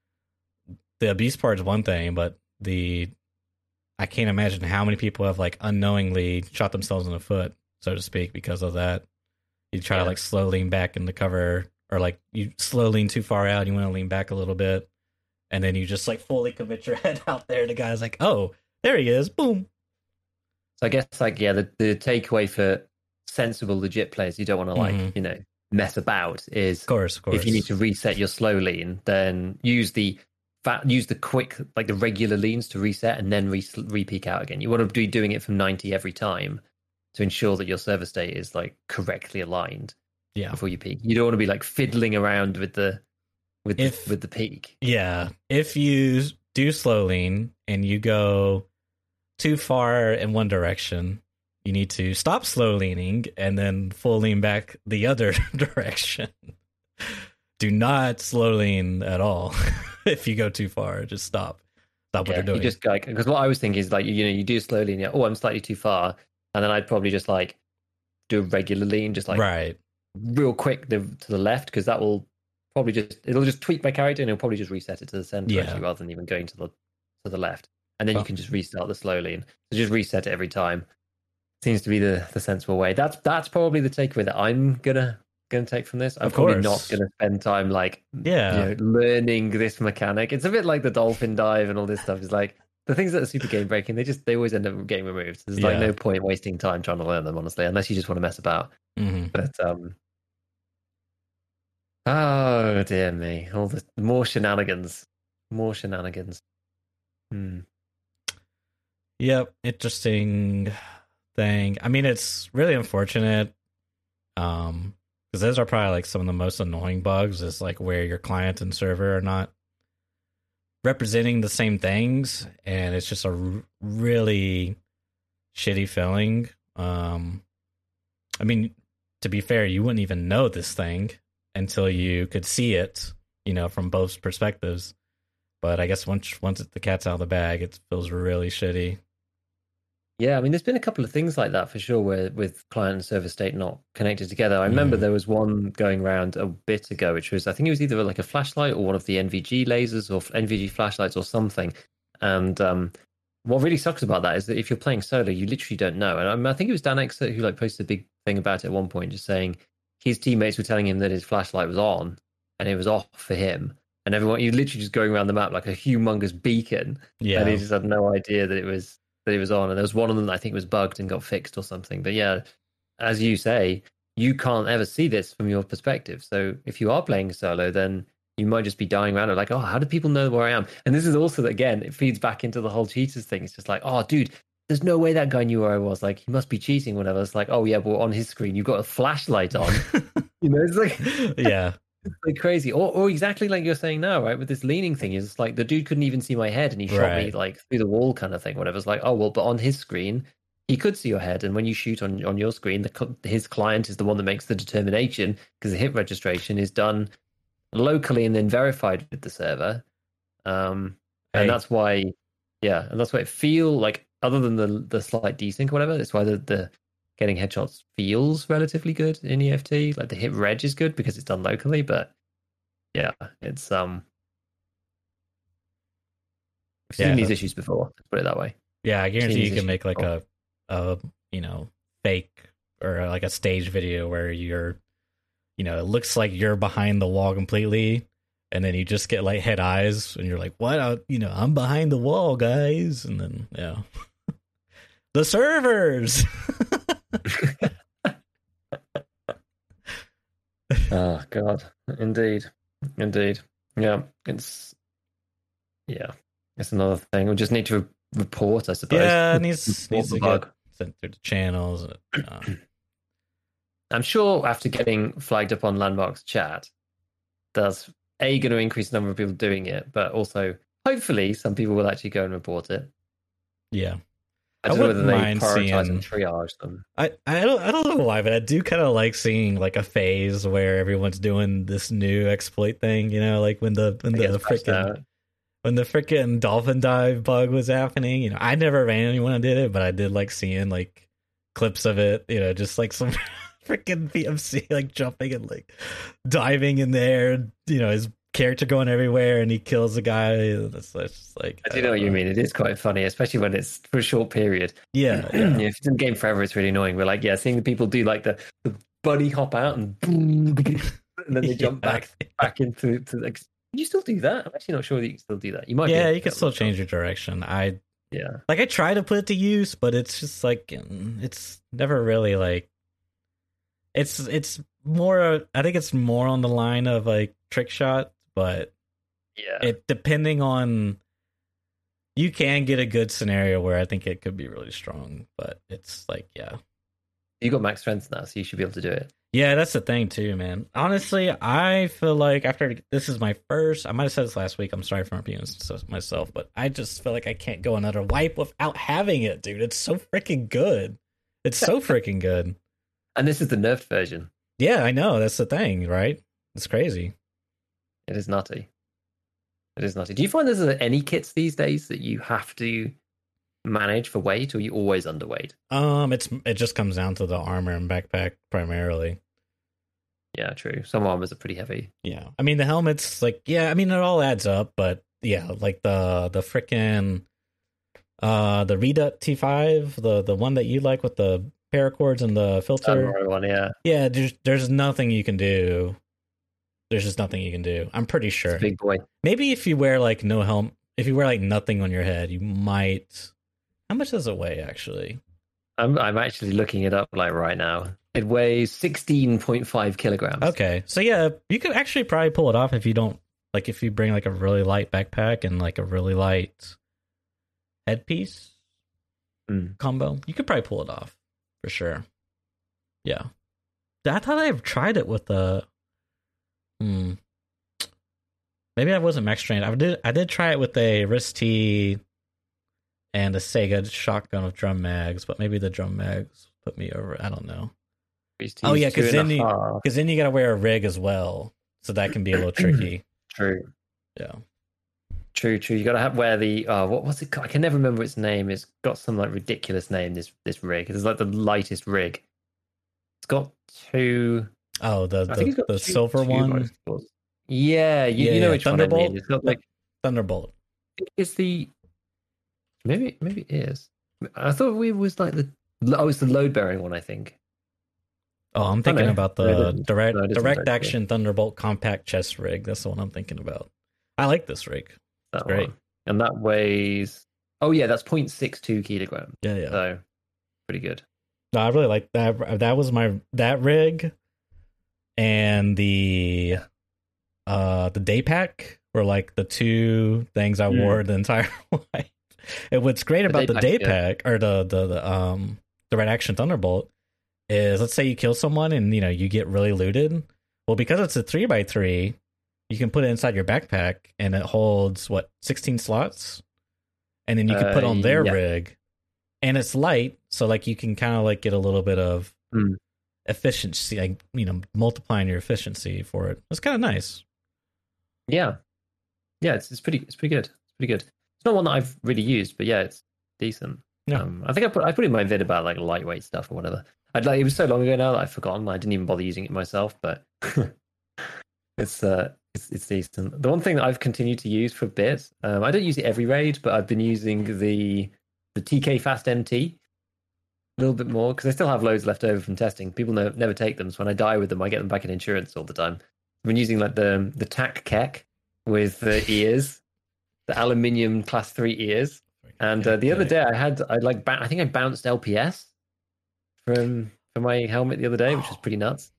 the abuse part is one thing, but the I can't imagine how many people have like unknowingly shot themselves in the foot, so to speak, because of that. You try Yeah. to like slow lean back in the cover, or like you slow lean too far out, you want to lean back a little bit, and then you just like fully commit your head out there. The guy's like, oh, there he is, boom. So I guess like yeah, the, the takeaway for sensible legit players, you don't want to like Mhm. you know mess about. Is Of course, of course. if you need to reset your slow lean, then use the fat, use the quick like the regular leans to reset and then re re peak out again. You want to be doing it from ninety every time to ensure that your server state is like correctly aligned yeah, before you peak. You don't want to be like fiddling around with the with If- the, with the peak. yeah. If you do slow lean and you go too far in one direction, you need to stop slow leaning and then full lean back the other direction. Do not slow lean at all. If you go too far, just stop. stop what Yeah, they're doing. you just like, because what I was thinking is like, you know, you do slowly and you're, oh, I'm slightly too far. And then I'd probably just like do it regularly and just like right. real quick the, to the left, because that will probably just, it'll just tweak my character and it'll probably just reset it to the center Yeah. actually, rather than even going to the to the left. And then Oh. you can just restart the slowly and so just reset it every time. Seems to be the, the sensible way. That's that's probably the takeaway that I'm gonna gonna take from this. I'm Of probably course. not gonna spend time like Yeah. you know, learning this mechanic. It's a bit like the dolphin dive and all this stuff. It's like the things that are super game breaking, they just they always end up getting removed. There's like Yeah. no point wasting time trying to learn them, honestly, unless you just want to mess about. Mm-hmm. But um oh dear me. All the more shenanigans. More shenanigans. Hmm. Yep, interesting thing. I mean, it's really unfortunate. Um, because those are probably like some of the most annoying bugs. Is like where your client and server are not representing the same things, and it's just a r- really shitty feeling. Um, I mean, to be fair, you wouldn't even know this thing until you could see it, you know, from both perspectives. But I guess once once the cat's out of the bag, it feels really shitty. Yeah, I mean, there's been a couple of things like that for sure, where with client and server state not connected together. I remember Mhm. there was one going around a bit ago, which was I think it was either like a flashlight or one of the N V G lasers or N V G flashlights or something. And um, what really sucks about that is that if you're playing solo, you literally don't know. And I, mean, I think it was Dan X who like posted a big thing about it at one point, just saying his teammates were telling him that his flashlight was on and it was off for him. And everyone, he literally just going around the map like a humongous beacon, Yeah, and he just had no idea that it was that it was on. And there was one of them that I think was bugged and got fixed or something. But yeah, as you say, you can't ever see this from your perspective. So if you are playing solo, then you might just be dying around it like, oh, how do people know where I am? And this is also, again, it feeds back into the whole cheaters thing. It's just like, oh, dude, there's no way that guy knew where I was. Like, he must be cheating, whatever. It's like, oh, yeah, but on his screen, you've got a flashlight on. You know, it's like, yeah, it's like crazy. Or, or exactly like you're saying now, right? With this leaning thing, is like the dude couldn't even see my head and he shot Right. me like through the wall kind of thing, whatever. It's like, oh, well, but on his screen, he could see your head. And when you shoot on, on your screen, the, cl- his client is the one that makes the determination because the hit registration is done locally and then verified with the server. Um, Hey. and that's why, yeah, and that's why it feel like, other than the the slight desync or whatever, that's why the, the getting headshots feels relatively good in E F T. Like the hit reg is good because it's done locally, but yeah, it's um, I've seen Yeah. these issues before. Let's put it that way. yeah. I guarantee Teams you can issue. make like a, a you know, fake or like a stage video where you're, you know, it looks like you're behind the wall completely, and then you just get like head eyes, and you're like, "What? I, you know, I'm behind the wall, guys." And then yeah, the servers. Oh God, indeed, indeed. Yeah, it's yeah, it's another thing. We just need to report, I suppose. Yeah, it needs Report needs the to bug. get sent through the channels. Uh, I'm sure after getting flagged up on Landmark's chat, that's A, going to increase the number of people doing it, but also, hopefully, some people will actually go and report it. yeah, I I don't know whether wouldn't they mind prioritize seeing- and triage them. I I don't I don't know why, but I do kind of like seeing like a phase where everyone's doing this new exploit thing. You know, like when the when It the gets patched freaking out. when the freaking dolphin dive bug was happening. You know, I never ran anyone who did it, but I did like seeing like clips of it. You know, just like some freaking P M C like jumping and like diving in there. You know, his character going everywhere, and he kills the guy. That's just like I do know what you mean. It is quite funny, especially when it's for a short period. Yeah, Yeah, yeah. if it's in game forever, it's really annoying. We're like, yeah, seeing the people do like the, the bunny hop out and, and then they jump Yeah. back back into to like. Can you still do that? I'm actually not sure that you can still do that. You might. be Yeah, able you to can do still it. change your direction. I Yeah, like I try to put it to use, but it's just like mm, it's never really like it's it's more. I think it's more on the line of like trick shot, but yeah. it depending on you can get a good scenario where I think it could be really strong, but it's like yeah. You got max strength now, so you should be able to do it. Yeah, that's the thing too, man. Honestly, I feel like after this is my first, I might have said this last week. I'm sorry for repeating this myself, but I just feel like I can't go another wipe without having it, dude. It's so freaking good. It's so freaking good. And this is the nerfed version. Yeah, I know. That's the thing, right? It's crazy. It is nutty. It is nutty. Do you find there's any kits these days that you have to manage for weight, or are you always underweight? Um, it's it just comes down to the armor and backpack primarily. Yeah, true. Some armors are pretty heavy. Yeah, I mean the helmets, like, yeah, I mean it all adds up, but yeah, like the the freaking uh the Redut T five, the the one that you like with the paracords and the filter. One, yeah, yeah. There's there's nothing you can do. There's just nothing you can do. I'm pretty sure. It's a big boy. Maybe if you wear like no helm, if you wear like nothing on your head, you might. How much does it weigh actually? I'm I'm actually looking it up like right now. It weighs sixteen point five kilograms. Okay, so yeah, you could actually probably pull it off if you don't like if you bring like a really light backpack and like a really light headpiece mm. combo. You could probably pull it off for sure. Yeah, I thought I've tried it with the. Hmm. Maybe I wasn't max trained. I did. I did try it with a R I S-T and a Sega shotgun with drum mags, but maybe the drum mags put me over. I don't know. Oh yeah, because then you because then you gotta wear a rig as well, so that can be a little tricky. True. Yeah. True. True. You gotta have wear the. Oh, what was it called? I can never remember its name. It's got some like ridiculous name. This this rig. It's like the lightest rig. It's got two. Oh, the the, the two, silver two one. Yeah, you, yeah, you know yeah. which Thunderbolt? one I mean. It's got like Thunderbolt. It's the maybe maybe it is. I thought it was like the oh, it's the load bearing one. I think. Oh, I'm thinking oh, no. about the no, direct no, direct action Thunderbolt compact chest rig. That's the one I'm thinking about. I like this rig. That's great, one. And that weighs. Oh yeah, that's zero point six two kilograms. Yeah, yeah. So pretty good. No, I really like that. That was my that rig. And the uh the day pack were like the two things I mm. wore the entire life. And what's great the about day the day pack or the, the the um the Red Action Thunderbolt is, let's say you kill someone and you know you get really looted. Well, because it's a three by three, you can put it inside your backpack and it holds what sixteen slots, and then you can uh, put on their yeah. rig, and it's light, so like you can kind of like get a little bit of. Mm. efficiency, like, you know, multiplying your efficiency for it. It's kind of nice. Yeah, yeah, it's it's pretty it's pretty good. It's pretty good. It's not one that I've really used, but yeah, it's decent. Yeah. Um, I think I put I put in my vid about like lightweight stuff or whatever. I'd like it was so long ago now that I've forgotten. I didn't even bother using it myself, but it's uh it's it's decent. The one thing that I've continued to use for a bit, um, I don't use it every raid, but I've been using the the T K Fast M T. A little bit more because I still have loads left over from testing. People no, never take them, so when I die with them, I get them back in insurance all the time. I've been using like the the tack keck with the ears, the aluminium class three ears, and uh, the other day I had I like I think I bounced L P S from from my helmet the other day, which was pretty nuts.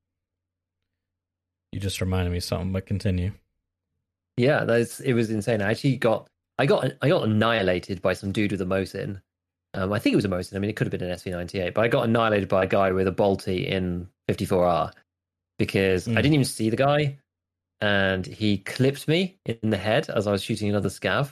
You just reminded me of something, but continue. Yeah, that's it was insane. I actually got I got I got annihilated by some dude with a Mosin. Um, I think it was a Mosin. I mean, it could have been an S V ninety-eight, but I got annihilated by a guy with a Bolty in fifty-four R because mm. I didn't even see the guy, and he clipped me in the head as I was shooting another scav.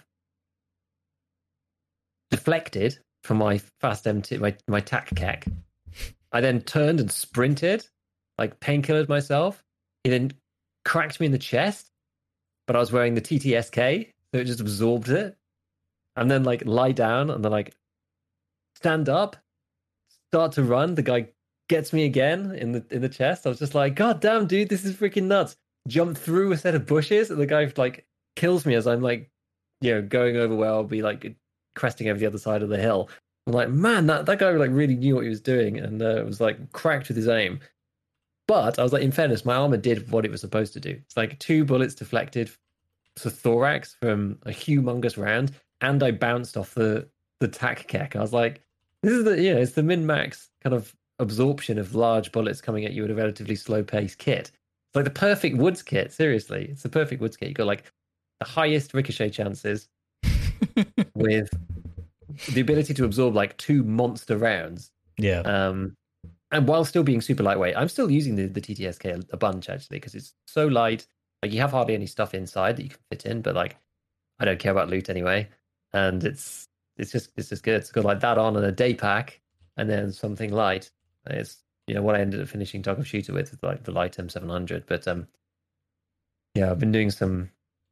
Deflected from my fast M T, my my tack keck. I then turned and sprinted, like painkillered myself. He then cracked me in the chest, but I was wearing the T T S K, so it just absorbed it. And then like lie down and then like stand up, start to run. The guy gets me again in the in the chest. I was just like, God damn, dude, this is freaking nuts. Jump through a set of bushes, and the guy like kills me as I'm like, you know, going over where I'll be like cresting over the other side of the hill. I'm like, man, that, that guy like really knew what he was doing, and uh, it was like cracked with his aim. But I was like, in fairness, my armor did what it was supposed to do. It's like two bullets deflected to thorax from a humongous round, and I bounced off the the tack keck. I was like, this is the you know, it's the min max kind of absorption of large bullets coming at you at a relatively slow pace kit. It's like the perfect woods kit. Seriously, it's the perfect woods kit. You got like the highest ricochet chances with the ability to absorb like two monster rounds. Yeah. Um, and while still being super lightweight, I'm still using the, the T T S K a, a bunch actually because it's so light. Like you have hardly any stuff inside that you can fit in, but like I don't care about loot anyway, and it's it's just it's just good. It's got like that on and a day pack, and then something light. It's you know what I ended up finishing Tug of Shooter with, with like the light M seven hundred. But um, yeah, I've been doing some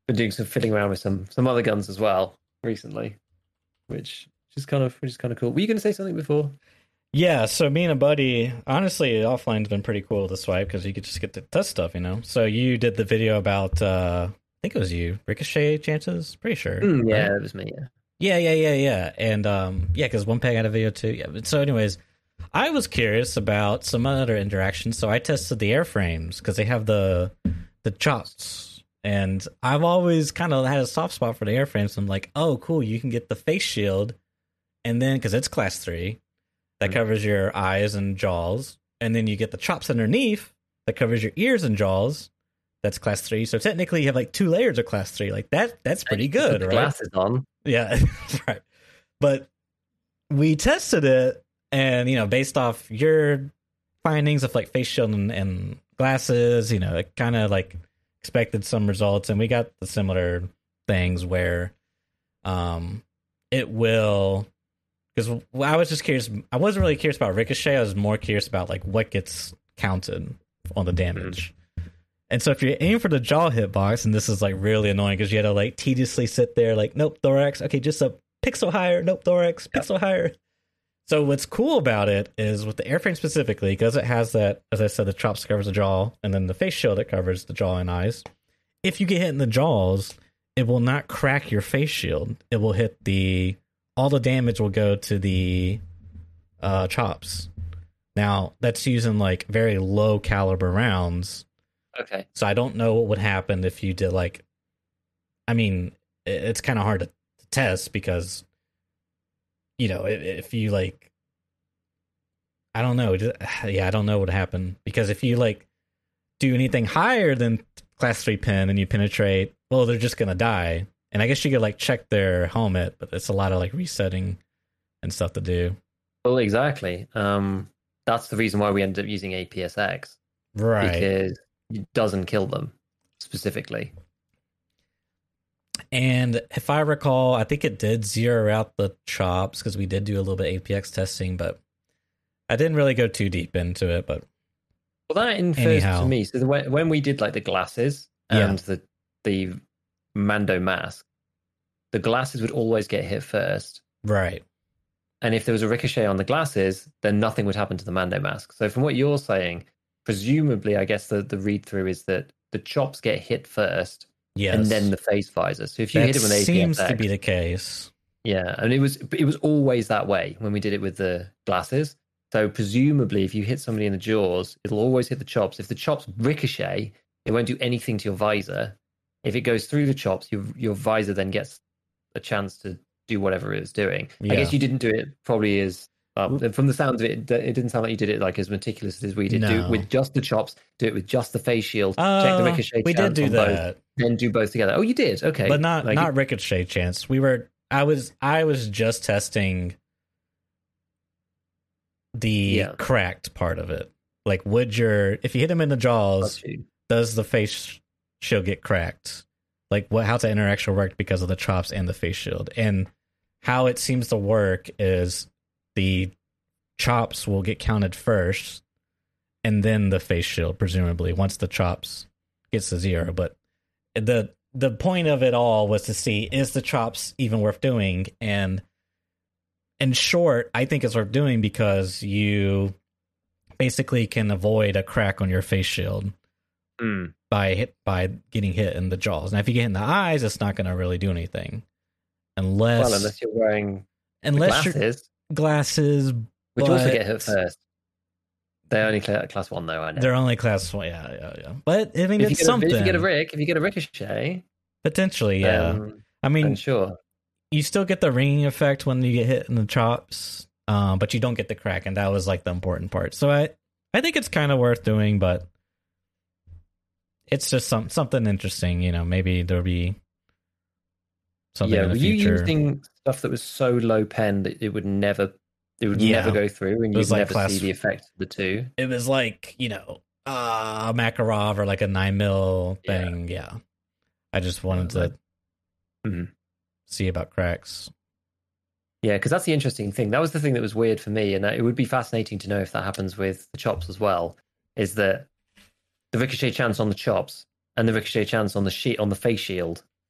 been doing some fiddling around with some some other guns as well recently, which is kind of which is kind of cool. Were you going to say something before? Yeah, so me and a buddy, honestly, offline's been pretty cool to swipe because you could just get to test stuff, you know? So you did the video about, uh, I think it was you, Ricochet chances? Pretty sure. Mm, yeah, right? it was me, yeah. Yeah, yeah, yeah, yeah. And, um, yeah, because one peg had a video too. Yeah, but so anyways, I was curious about some other interactions, so I tested the airframes because they have the the chops. And I've always kind of had a soft spot for the airframes. So I'm like, oh, cool, you can get the face shield, and then, because it's class three, that covers your eyes and jaws, and then you get the chops underneath that covers your ears and jaws. That's class three. So technically, you have like two layers of class three. Like that. That's pretty good, right? Glasses on. Yeah, right. But we tested it, and you know, based off your findings of like face shield and, and glasses, you know, it kind of like expected some results, and we got the similar things where, um, it will. Because I was just curious. I wasn't really curious about Ricochet. I was more curious about like what gets counted on the damage. Mm-hmm. And so if you aim for the jaw hitbox, and this is like really annoying because you had to like tediously sit there like, nope, thorax. Okay, just a pixel higher. Nope, thorax. Pixel yep. higher. So what's cool about it is with the airframe specifically, because it has that, as I said, the chops covers the jaw, and then the face shield that covers the jaw and eyes. If you get hit in the jaws, it will not crack your face shield. It will hit the... all the damage will go to the uh, chops. Now, that's using like very low caliber rounds. Okay. So I don't know what would happen if you did like, I mean, it's kind of hard to test because, you know, if you like, I don't know. Yeah, I don't know what would happen because if you like do anything higher than class three pin and you penetrate, well, they're just going to die. And I guess you could like check their helmet, but it's a lot of like resetting and stuff to do. Well, exactly. Um, that's the reason why we ended up using A P S X. Right. Because it doesn't kill them specifically. And if I recall, I think it did zero out the chops because we did do a little bit of A P X testing, but I didn't really go too deep into it. But well, that infers anyhow. to me. So the, when we did like the glasses and yeah. the the Mando mask, the glasses would always get hit first. Right. And if there was a ricochet on the glasses, then nothing would happen to the Mando mask. So from what you're saying, presumably, I guess the, the read-through is that the chops get hit first, yes. and then the face visor. So if you that hit it with A P S X... seems to be the case. Yeah, and it was it was always that way when we did it with the glasses. So presumably, if you hit somebody in the jaws, it'll always hit the chops. If the chops ricochet, it won't do anything to your visor. If it goes through the chops, your your visor then gets a chance to do whatever it's doing. Yeah. I guess you didn't do it probably as um, from the sound of it, it didn't sound like you did it like as meticulously as we did. No. Do it with just the chops. Do it with just the face shield. Uh, check the ricochet. We did do that. Both, then do both together. Oh, you did. Okay, but not like, not ricochet chance. We were. I was. I was just testing the yeah. cracked part of it. Like, would your if you hit him in the jaws, does the face shield get cracked? Like, what? How's that interaction work because of the chops and the face shield? And how it seems to work is the chops will get counted first, and then the face shield, presumably, once the chops gets to zero. But the the point of it all was to see, is the chops even worth doing? And in short, I think it's worth doing because you basically can avoid a crack on your face shield mm. by hit by getting hit in the jaws. Now, if you get in the eyes, it's not going to really do anything, unless well, unless you're wearing unless glasses, glasses, which also get hit first. They're only class one, though. I know they're only class one. Yeah, yeah, yeah. But I mean, if it's you something. A, if you get a rick, if you get a ricochet, potentially, yeah. Um, I mean, I'm sure you still get the ringing effect when you get hit in the chops, um, but you don't get the crack, and that was like the important part. So I, I think it's kind of worth doing, but it's just some something interesting. You know, maybe there'll be something yeah, in the were future. You using stuff that was so low pen that it would never, it would yeah. never go through, and you'd like never class, see the effect of the two. It was like, you know, uh, a Makarov or like a nine mil thing. Yeah, yeah. I just wanted yeah, to mm-hmm. see about cracks. Yeah, because that's the interesting thing. That was the thing that was weird for me, and it would be fascinating to know if that happens with the chops as well. Is that the ricochet chance on the chops and the ricochet chance on the sheet on the face shield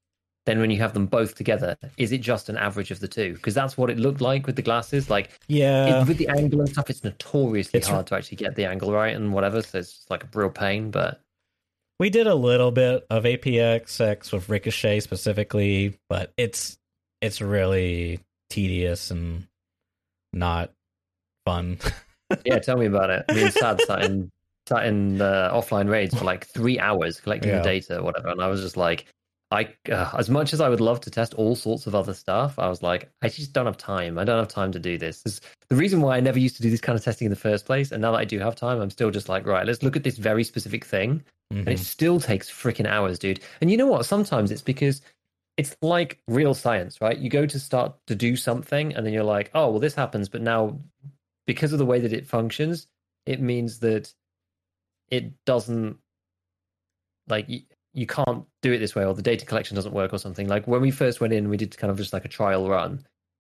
then when you have them both together, is it just an average of the two? Because that's what it looked like with the glasses. Like, yeah, it, with the angle and stuff, it's notoriously It's- hard to actually get the angle right and whatever. So it's just like a real pain. But we did a little bit of A P X X with Ricochet specifically, but it's it's really tedious and not fun. yeah, tell me about it. I mean, Sad sat in sat in uh, offline raids for like three hours collecting Yeah. the data or whatever, and I was just like, I uh, as much as I would love to test all sorts of other stuff, I was like, I just don't have time. I don't have time to do this. This is the reason why I never used to do this kind of testing in the first place. And now that I do have time, I'm still just like, right, let's look at this very specific thing. Mhm. And it still takes freaking hours, dude. And you know what? Sometimes it's because it's like real science, right? You go to start to do something, and then you're like, oh, well, this happens, but now because of the way that it functions, it means that it doesn't like you, you can't do it this way, or the data collection doesn't work, or something. Like when we first went in, we did kind of just like a trial run,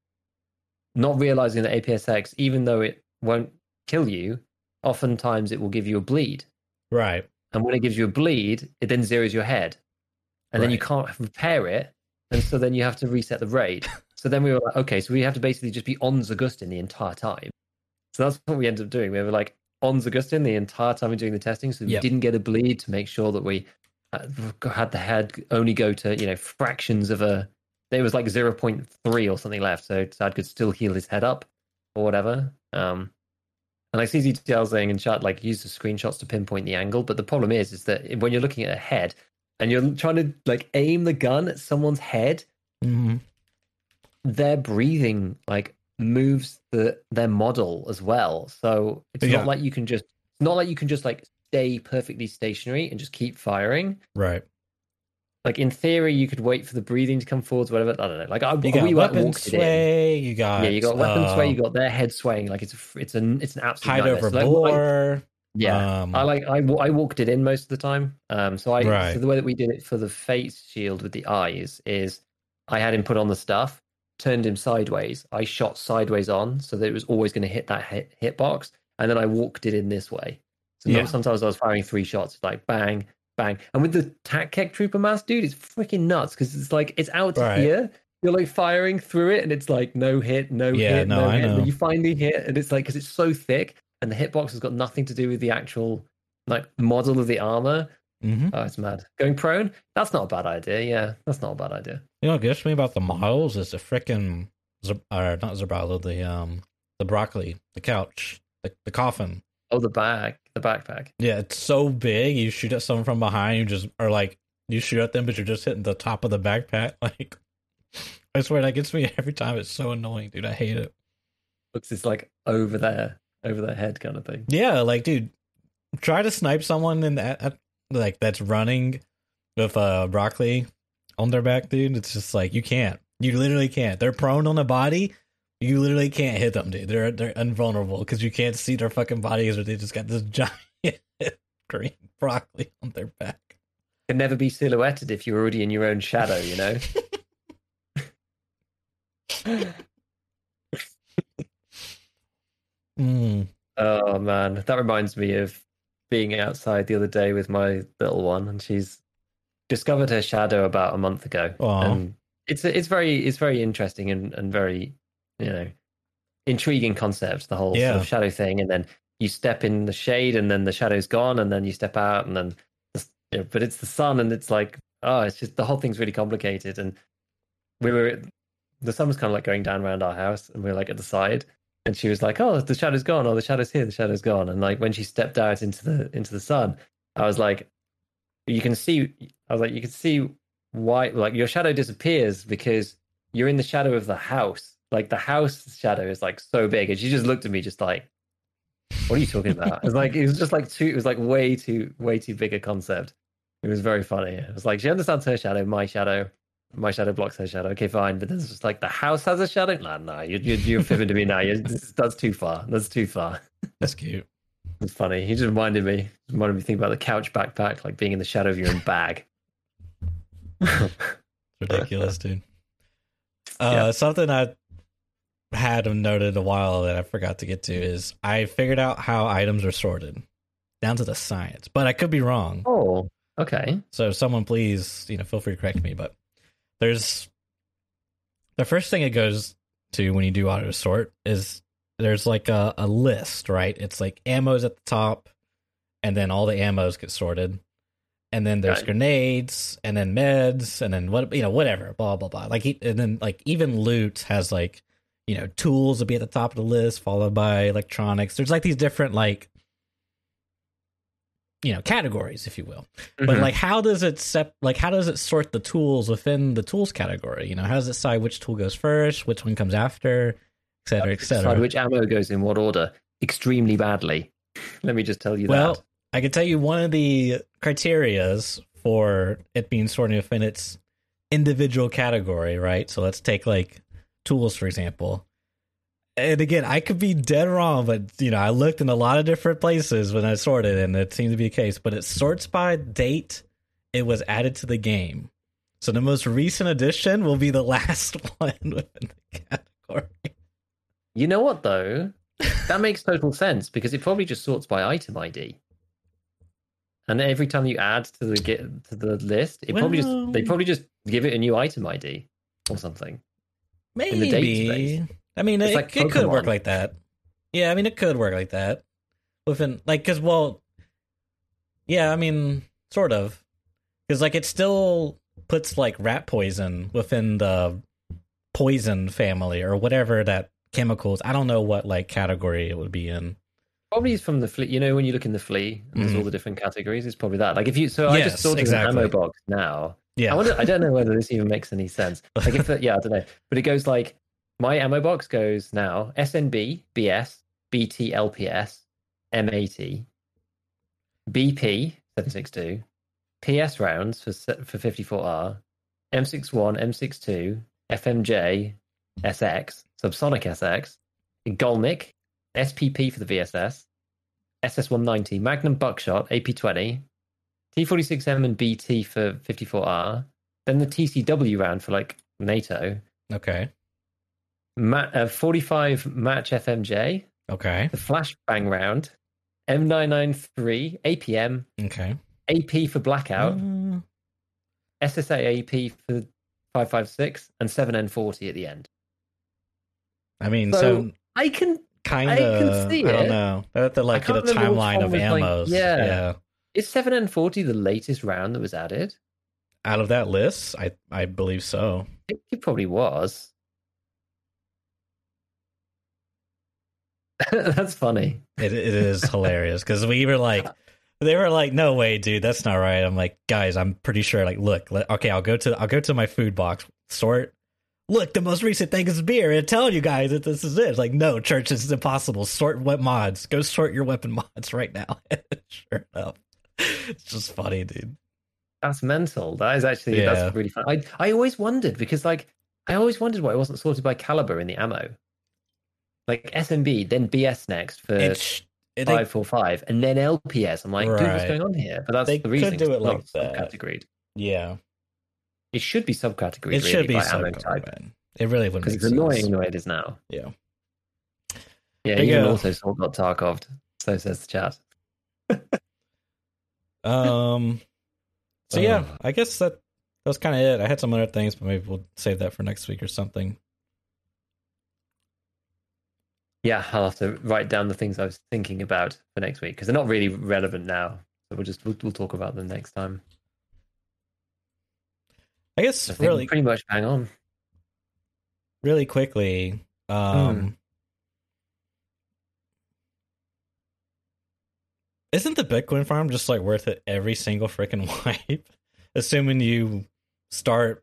not realizing that A P S X, even though it won't kill you, oftentimes it will give you a bleed. Right. And when it gives you a bleed, it then zeroes your head. And then you Right. can't repair it. And so then you have to reset the raid. So then we were like, okay, so we have to basically just be on Zagustin the entire time. So that's what we ended up doing. We were like on Zagustin the entire time we were doing the testing. So we Yep. didn't get a bleed, to make sure that we uh, had the head only go to, you know, fractions of a, there was like zero point three or something left. So Sad could still heal his head up or whatever. Um, and like C Z T L saying in chat, like use the screenshots to pinpoint the angle. But the problem is, is that when you're looking at a head and you're trying to like aim the gun at someone's head, Mhm. their breathing like moves the their model as well. So it's Yeah. not like you can just it's not like you can just like stay perfectly stationary and just keep firing. Right. Like in theory, you could wait for the breathing to come forwards, whatever. I don't know. Like I, You got we went weapon walked it in. sway. You got Yeah, you got weapon uh, sway. You got their head swaying. Like it's a, it's an it's an absolute hide nightmare. over So, like, what I- bore. Yeah, Um, I like I, wa- I walked it in most of the time. Um, so I Right. so the way that we did it for the face shield with the eyes is I had him put on the stuff, turned him sideways. I shot sideways on so that it was always going to hit that hit, hit box, and then I walked it in this way. So Yeah. sometimes I was firing three shots, like bang, bang, and with the Tac Kek Trooper mask, dude, it's freaking nuts because it's like it's out to Right. here. You're like firing through it, and it's like no hit, no Yeah, hit, no, no I hit. And know. then you finally hit, and it's like because it's so thick. And the hitbox has got nothing to do with the actual like model of the armor. mhm. Oh, it's mad. Going prone? That's not a bad idea. Yeah, that's not a bad idea. You know what gets me about the models is the frickin' Zab- or not Zabralo, the um the broccoli, the couch, the, the coffin. Oh, the bag, the backpack. Yeah, it's so big. You shoot at someone from behind, you just or like you shoot at them, but you're just hitting the top of the backpack. Like, I swear that gets me every time. It's so annoying, dude. I hate it. Looks it's like over there, over their head kind of thing. Yeah, like, dude, try to snipe someone in that at, like that's running with uh broccoli on their back, dude. It's just like you can't. You literally can't. They're prone on the body. You literally can't hit them, dude. They're they're invulnerable because you can't see their fucking bodies, or they just got this giant green broccoli on their back. Can never be silhouetted if you're already in your own shadow, you know? Mm. Oh man, that reminds me of being outside the other day with my little one, and she's discovered her shadow about a month ago. Aw. And it's it's very it's very interesting and, and very, you know, intriguing concept, the whole sort Yeah. of shadow thing. And then you step in the shade, and then the shadow's gone, and then you step out, and then the, you know, but it's the sun, and it's like, oh, it's just the whole thing's really complicated. And we were the sun was kind of like going down around our house, and we were like at the side. And she was like, "Oh, the shadow's gone. Oh, the shadow's here. The shadow's gone." And like when she stepped out into the into the sun, I was like, "You can see." I was like, "You can see why. Like your shadow disappears because you're in the shadow of the house. Like the house shadow is like so big." And she just looked at me, just like, "What are you talking about?" It was like it was just like too. It was like way too way too big a concept. It was very funny. It was like she understands her shadow, my shadow. My shadow blocks her shadow. Okay, fine. But then it's just like the house has a shadow. Nah, nah. You're you're, you're fibbing to me now. You're, this, that's too far. That's too far. That's cute. It's funny. He just reminded me. Reminded me to think about the couch backpack, like being in the shadow of your own bag. Ridiculous, dude. Uh, Yeah. Something I had noted a while that I forgot to get to is I figured out how items are sorted down to the science, but I could be wrong. Oh, okay. So, if someone please, you know, feel free to correct me. But there's the first thing it goes to when you do auto sort is there's like a, a list, right? It's like ammo's at the top, and then all the ammos get sorted. And then there's right. grenades, and then meds, and then what you know, whatever, blah blah blah. Like, and then like even loot has like, you know, tools will be at the top of the list, followed by electronics. There's like these different like, you know, categories, if you will. Mm-hmm. But like, how does it sep- like how does it sort the tools within the tools category? You know, how does it decide which tool goes first, which one comes after, et cetera, et cetera? Decide which ammo goes in what order extremely badly. Let me just tell you well, that. I can tell you one of the criterias for it being sorted within its individual category, right? So let's take like tools, for example. And again, I could be dead wrong, but you know, I looked in a lot of different places when I sorted, and it seemed to be the case. But it sorts by date it was added to the game. So the most recent addition will be the last one within the category. You know what though? That makes total sense because it probably just sorts by item I D. And every time you add to the get to the list, it well, probably just they probably just give it a new item I D or something. Maybe. In the database. I mean, it, like it could work like that. Yeah, I mean, it could work like that. Within like, because well, yeah, I mean, sort of, because like it still puts like rat poison within the poison family or whatever that chemicals. I don't know what like category it would be in. Probably is from the flea. You know, when you look in the flea, and there's mm. all the different categories. It's probably that. Like if you, so yes, I just sorted exactly. an ammo box now. Yeah, I wonder. I don't know whether this even makes any sense. Like if, the, yeah, I don't know. But it goes like my ammo box goes now S N B, B S, B T L P S, M eighty, B P seven sixty-two, P S rounds for for fifty-four R, M sixty-one, M sixty-two, F M J, S X, subsonic S X, Golnik. S P P for the V S S, S S one ninety, Magnum Buckshot, A P twenty, T forty-six M and B T for fifty-four R, then the T C W round for like NATO. Okay. Ma- uh, forty-five Match F M J. Okay. The Flashbang round, M nine ninety-three, A P M. Okay. A P for Blackout, uh... S S A A P for five five six, and seven N forty at the end. I mean, so, so... I can... Kind of, I can see it. I don't know. I have to like get a timeline of ammos. Like, yeah. yeah. Is seven N forty the latest round that was added? Out of that list, I I believe so. I think it probably was. That's funny. It it is hilarious because we were like, they were like, no way, dude, that's not right. I'm like, guys, I'm pretty sure. Like, look, let, okay, I'll go to I'll go to my food box, sort. Look, the most recent thing is beer. And telling you guys that this is it. It's like, no, church, this is impossible. Sort what mods. Go sort your weapon mods right now. Sure enough. It's just funny, dude. That's mental. That is actually, yeah. that's really fun. I, I always wondered, because like, I always wondered why it wasn't sorted by caliber in the ammo. Like S M B, then B S next for it's, it, five forty-five, and then L P S. I'm like, right. dude, what's going on here? But that's they the reason. Could do it like that. Categorized. Yeah. It should be subcategory. It really, should be by ammo type. It really wouldn't. Because it's annoying the way it is now. Yeah. Yeah. Even also sort got Tarkoved. So says the chat. um. So yeah, oh. I guess that that was kind of it. I had some other things, but maybe we'll save that for next week or something. Yeah, I'll have to write down the things I was thinking about for next week because they're not really relevant now. So we'll just we'll, we'll talk about them next time. I guess I think really pretty much bang on. Really quickly, um, hmm. isn't the Bitcoin farm just like worth it every single freaking wipe? Assuming you start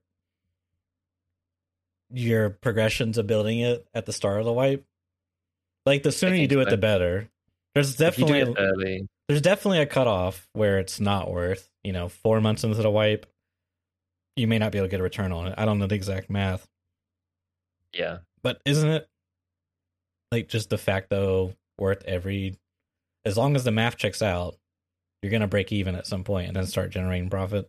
your progression to building it at the start of the wipe. Like the sooner you do it, so. the better. There's definitely early. There's definitely a cutoff where it's not worth. You know, four months into the wipe, you may not be able to get a return on it. I don't know the exact math. Yeah, but isn't it like just de facto worth every? As long as the math checks out, you're gonna break even at some point and then start generating profit.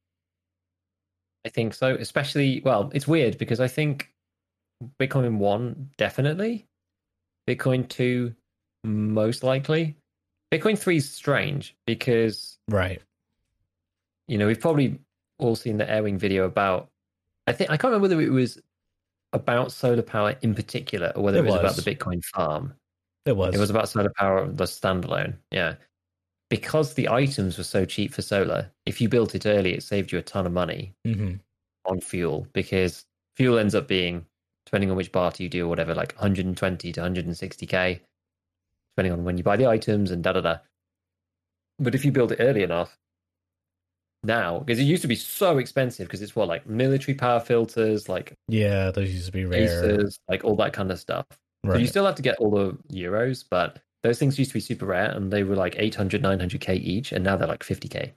I think so. Especially, well, it's weird because I think Bitcoin one definitely. Bitcoin two, most likely. Bitcoin three is strange because, right? You know, we've probably all seen the Airwing video about I think I can't remember whether it was about solar power in particular or whether it, It was, about was. the Bitcoin farm. It was. It was about solar power, the standalone. Yeah. Because the items were so cheap for solar, if you built it early, it saved you a ton of money hmm on fuel because fuel ends up being, depending on which barter you do or whatever, like one hundred twenty to one hundred sixty K, depending on when you buy the items and da da da. But if you build it early enough, now, because it used to be so expensive because it's what, like military power filters, like Yeah, those used to be rare. Acers, like all that kind of stuff. Right. So you still have to get all the euros, but those things used to be super rare and they were like eight hundred, nine hundred K each, and now they're like fifty K.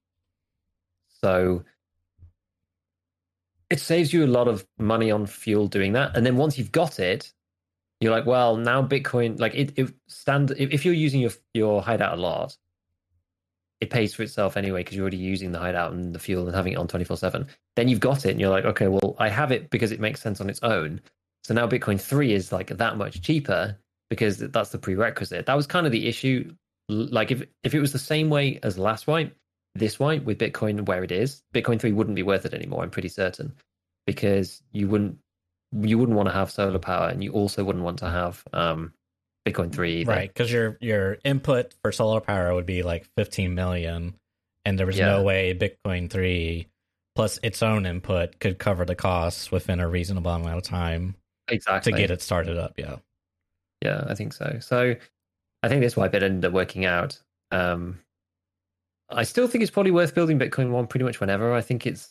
So it saves you a lot of money on fuel doing that. And then once you've got it, you're like, well, now Bitcoin, like it, it stand, if you're using your, your hideout a lot, it pays for itself anyway because you're already using the hideout and the fuel and having it on twenty-four seven. Then you've got it and you're like, okay, well, I have it because it makes sense on its own. So now Bitcoin three is like that much cheaper because that's the prerequisite. That was kind of the issue. Like if, if it was the same way as last wipe, this wipe with Bitcoin where it is, Bitcoin three wouldn't be worth it anymore, I'm pretty certain, because you wouldn't you wouldn't want to have solar power and you also wouldn't want to have um, Bitcoin three either. Right, because your your input for solar power would be like fifteen million, and there was Yeah. no way Bitcoin three plus its own input could cover the costs within a reasonable amount of time Exactly. to get it started up. Yeah, Yeah, I think so. So I think this wipe it ended up working out. Um, I still think it's probably worth building Bitcoin one pretty much whenever. I think it's,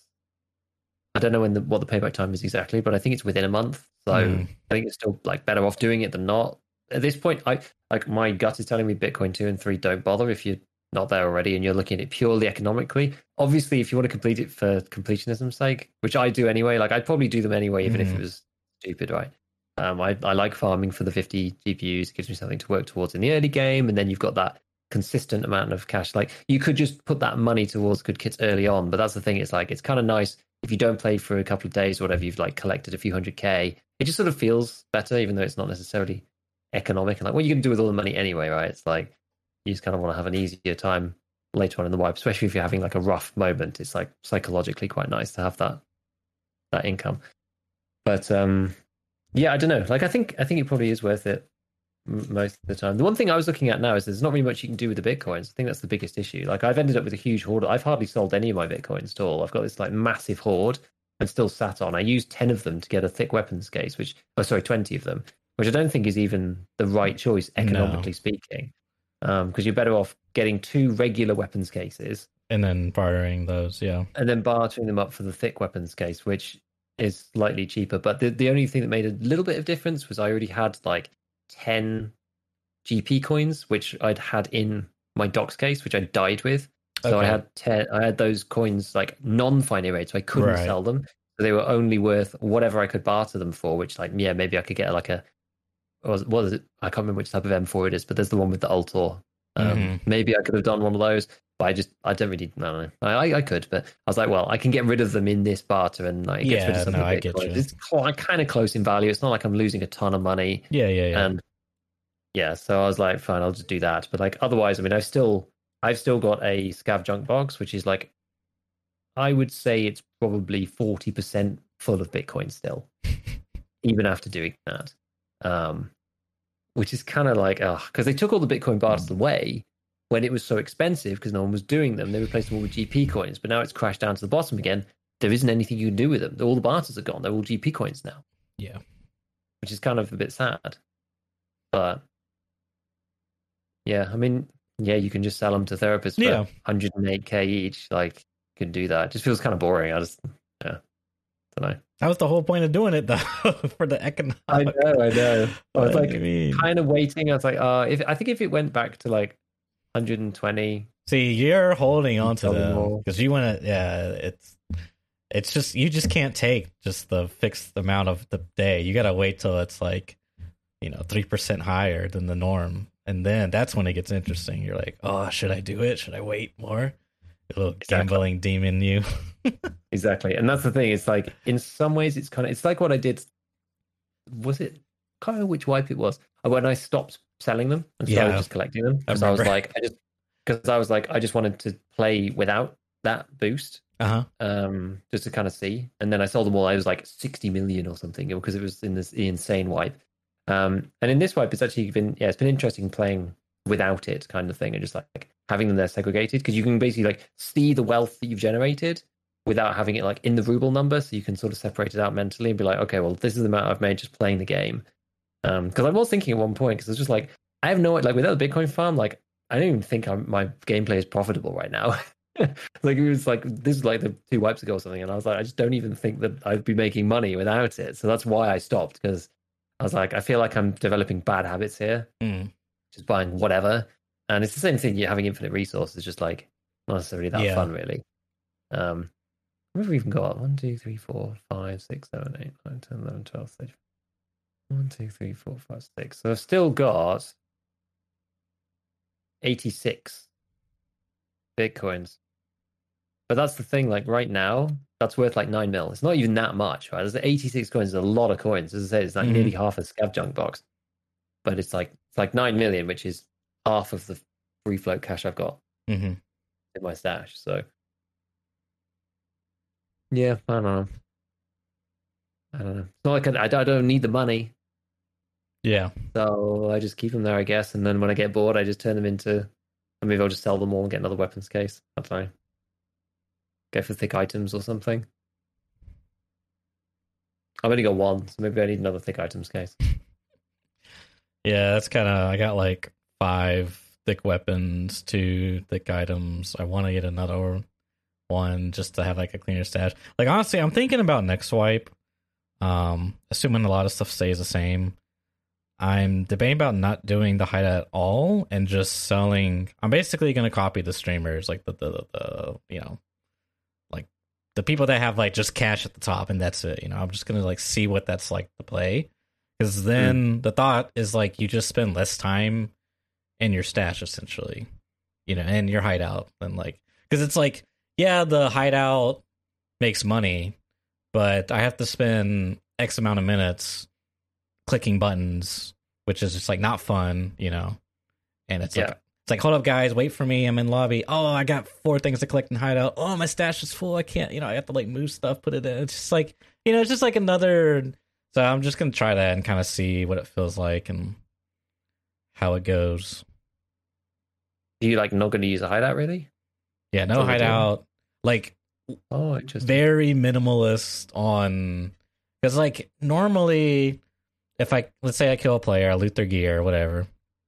I don't know when the what the payback time is exactly, but I think it's within a month. So Mm. I think it's still like better off doing it than not. At this point, I like my gut is telling me Bitcoin two and three don't bother if you're not there already and you're looking at it purely economically. Obviously, if you want to complete it for completionism's sake, which I do anyway, like I'd probably do them anyway, even if Mhm. it was stupid, right? Um, I, I like farming for the fifty G P Us. It gives me something to work towards in the early game, and then you've got that consistent amount of cash. Like you could just put that money towards good kits early on, but that's the thing. It's like it's kind of nice if you don't play for a couple of days or whatever. You've like collected a few hundred K. It just sort of feels better, even though it's not necessarily economic. And like, what are you going to do with all the money anyway, right? It's like you just kind of want to have an easier time later on in the wipe, especially if you're having like a rough moment. It's like psychologically quite nice to have that that income. But um, yeah, I don't know. Like, I think I think it probably is worth it m- most of the time. The one thing I was looking at now is there's not really much you can do with the bitcoins. I think that's the biggest issue. Like, I've ended up with a huge hoard. I've hardly sold any of my bitcoins at all. I've got this like massive hoard and still sat on. I used ten of them to get a thick weapons case, which oh sorry, twenty of them, which I don't think is even the right choice economically No. speaking. Um, because you're better off getting two regular weapons cases and then bartering those. Yeah, and then bartering them up for the thick weapons case, which is slightly cheaper. But the, the only thing that made a little bit of difference was I already had like ten G P coins, which I'd had in my docs case, which I died with. So Okay. I had ten. I had those coins like non-finite rate, so I couldn't Right. sell them. So they were only worth whatever I could barter them for. Which, like, yeah, maybe I could get like a what was, what is it? I can't remember which type of M four it is, but there's the one with the Altor. Um, Mhm. Maybe I could have done one of those. But I just, I don't really, I don't know. I, I could, but I was like, well, I can get rid of them in this barter, and like, it gets rid Yeah, of some no, of the I get Bitcoin. you. It's quite, kind of close in value. It's not like I'm losing a ton of money, Yeah, yeah, yeah. and yeah, so I was like, fine, I'll just do that. But like, otherwise, I mean, I've still, I've still got a scav junk box, which is like, I would say it's probably forty percent full of Bitcoin still, even after doing that. Um, which is kind of like, oh, because they took all the Bitcoin barters away when it was so expensive because no one was doing them. They replaced them all with G P coins, but now it's crashed down to the bottom again. There isn't anything you can do with them. All the barters are gone. They're all G P coins now, Yeah. which is kind of a bit sad. But yeah, I mean, yeah, you can just sell them to therapists for Yeah. one hundred eight K each. Like, you can do that. It just feels kind of boring. I just, yeah, don't know. That was the whole point of doing it, though, for the economic. I know, I know. I was What like, do you mean? kind of waiting. I was like, uh, if I think if it went back to like one hundred twenty, See, you're holding on to Sell them them all. because you want to. Yeah, it's it's just you just can't take just the fixed amount of the day. You gotta wait till it's like, you know, three percent higher than the norm, and then that's when it gets interesting. You're like, oh, should I do it? Should I wait more? A little Exactly. gambling demon, you. exactly. And that's the thing. It's like in some ways, it's kind of it's like what I did. Was it? I can't remember which wipe it was. When I stopped selling them and started Yeah. just collecting them, I because I, was remember. like, I just because I was like, I just wanted to play without that boost, uh-huh. um, just to kind of see. And then I sold them all. I was like sixty million or something because it was in this the insane wipe. Um, and in this wipe, it's actually been yeah, it's been interesting playing without it, kind of thing, and just like having them there segregated, because you can basically like see the wealth that you've generated without having it like in the ruble number, so you can sort of separate it out mentally and be like, okay, well, this is the amount I've made just playing the game. Um, because I was thinking at one point, because it's just like I have no like without the Bitcoin farm, like I don't even think I'm, my gameplay is profitable right now. Like it was like this is like the two wipes ago or something, and I was like, I just don't even think that I'd be making money without it. So that's why I stopped, because I was like, I feel like I'm developing bad habits here, mm. just buying whatever. And it's the same thing. You're having infinite resources, just like not necessarily that yeah. fun, really. Um, what have we even got? One, two, three, four, five, six, seven, eight, nine, ten, eleven, twelve, thirteen. One, two, three, four, five, six. So I've still got eighty-six Bitcoins. But that's the thing, like right now, that's worth like nine mil. It's not even that much, right? There's eighty-six coins, is a lot of coins. As I say, it's like mm-hmm. nearly half a scav junk box. But it's like it's like nine million, which is half of the free float cash I've got mm-hmm. in my stash. So yeah, I don't know. I don't know. It's not like I, I don't need the money. Yeah. So I just keep them there, I guess. And then when I get bored, I just turn them into, or maybe I'll just sell them all and get another weapons case. I don't know. Go for thick items or something. I've only got one, so maybe I need another thick items case. Yeah, that's kind of, I got like five thick weapons, two thick items. I want to get another one just to have like a cleaner stash. Like honestly, I'm thinking about next wipe. Um, assuming a lot of stuff stays the same. I'm debating about not doing the hideout at all and just selling. I'm basically going to copy the streamers, like the, the, the, the, you know, like the people that have like just cash at the top and that's it. You know, I'm just going to like see what that's like to play. Because then mm. the thought is like you just spend less time in your stash essentially, you know, and your hideout. And like, because it's like, yeah, the hideout makes money, but I have to spend X amount of minutes clicking buttons, which is just like not fun, you know. And it's yeah. like it's like hold up, guys, wait for me. I'm in lobby. Oh, I got four things to collect and hideout. Oh, my stash is full. I can't, you know, I have to like move stuff, put it in. It's just like, you know, it's just like another. So I'm just gonna try that and kind of see what it feels like and how it goes. Are you like not going to use a hideout really? Yeah, no hideout. Like, oh, interesting. Very minimalist on because like normally. If I, let's say I kill a player, I loot their gear or whatever,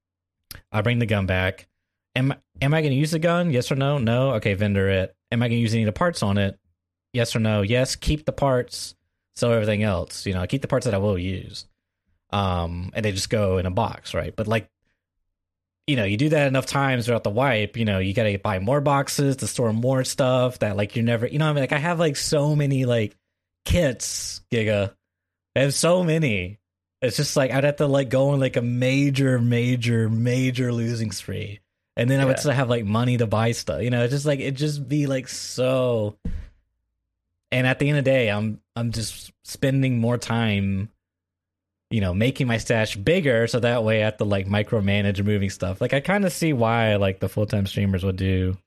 I bring the gun back. Am, am I going to use the gun? Yes or no? No. Okay, vendor it. Am I going to use any of the parts on it? Yes or no? Yes. Keep the parts, sell everything else. You know, keep the parts that I will use. Um, and they just go in a box, right? But like, you know, you do that enough times throughout the wipe, you know, you got to buy more boxes to store more stuff that like you're never, you know, I mean, like I have like so many like kits, Giga. I have so many. It's just like I'd have to like go on like a major, major, major losing spree, and then I would still have like money to buy stuff. You know, it's just like it just be like so. And at the end of the day, I'm I'm just spending more time, you know, making my stash bigger, so that way I have to like micromanage moving stuff. Like I kind of see why like the full time streamers would do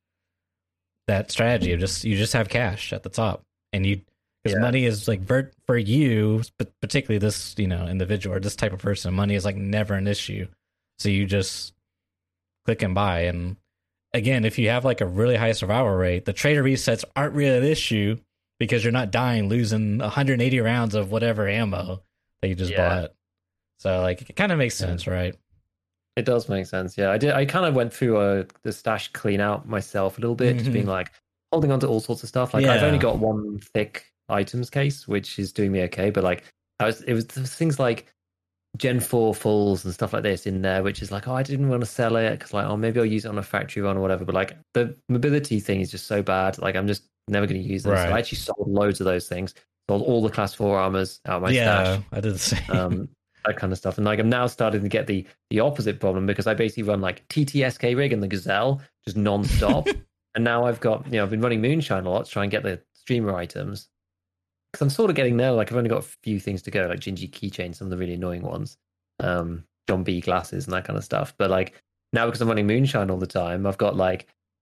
that strategy of just you just have cash at the top, and you. Because yeah. money is like for, for you, but particularly this, you know, individual or this type of person, money is like never an issue. So you just click and buy. And again, if you have like a really high survival rate, the trader resets aren't really an issue because you're not dying, losing one hundred eighty rounds of whatever ammo that you just yeah. bought. So like it kind of makes sense, yeah. right? It does make sense. Yeah, I did. I kind of went through a the stash clean out myself a little bit, mm-hmm. just being like holding on to all sorts of stuff. Like yeah. I've only got one thick items case, which is doing me okay, but like I was it was things like gen four fulls and stuff like this in there, which is like, oh, I didn't want to sell it because like, oh, maybe I'll use it on a factory run or whatever, but like the mobility thing is just so bad, like I'm just never going to use them. Right. So I actually sold loads of those things, sold all the class four armors out of my yeah, stash. I did the same. um that kind of stuff. And like I'm now starting to get the the opposite problem because I basically run like T T S K rig and the Gazelle just non-stop. And now I've got, you know, I've been running Moonshine a lot to try and get the streamer items. Because I'm sort of getting there. Like I've only got a few things to go, like Gingy keychain, some of the really annoying ones, um, John B glasses and that kind of stuff. But like now, because I'm running Moonshine all the time, I've got like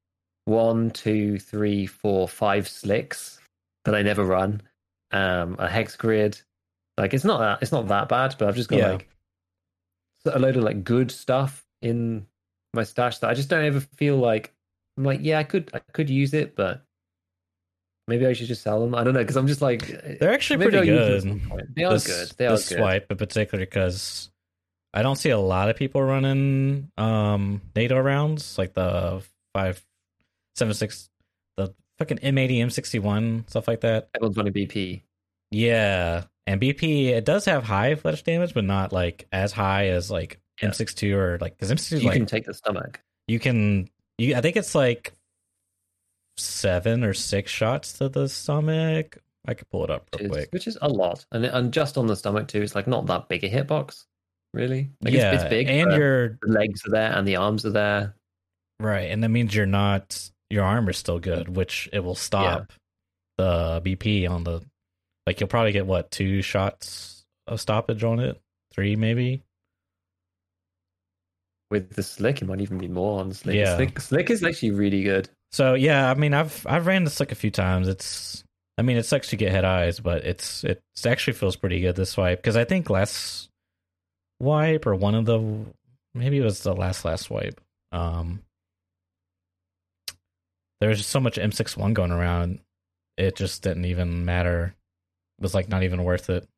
one, two, three, four, five slicks that I never run. Um, a hex grid. Like it's not that it's not that bad, but I've just got Yeah. like a load of like good stuff in my stash that I just don't ever feel like I'm like, yeah, I could I could use it, but maybe I should just sell them. I don't know, because I'm just like They're actually maybe pretty I'll use good. them at some point. They are This, good. They are this good. swipe in particular, because I don't see a lot of people running um NATO rounds like the five seven six, the fucking M eighty, M sixty-one, stuff like that. Everyone's running B P. Yeah, and B P, it does have high flesh damage, but not like as high as like Yeah. M sixty-two or like because M sixty-two You like can take the stomach. you can you I think it's like seven or six shots to the stomach. I could pull it up Which real is, quick. which is a lot, and and just on the stomach too. It's like not that big a hitbox, really. Like yeah, it's, it's big, and but your the legs are there and the arms are there. right, and that means you're not your armor's still good, which it will stop the B P on the like you'll probably get what two shots of stoppage on it, three maybe. With the slick, it might even be more on slick. Yeah. Slick, slick is actually really good. So yeah, I mean, I've I've ran the slick a few times. It's I mean, it sucks to get head eyes, but it's it actually feels pretty good this wipe because I think last wipe or one of the maybe it was the last last wipe. Um, there was just so much M sixty-one going around, it just didn't even matter. It was like not even worth it.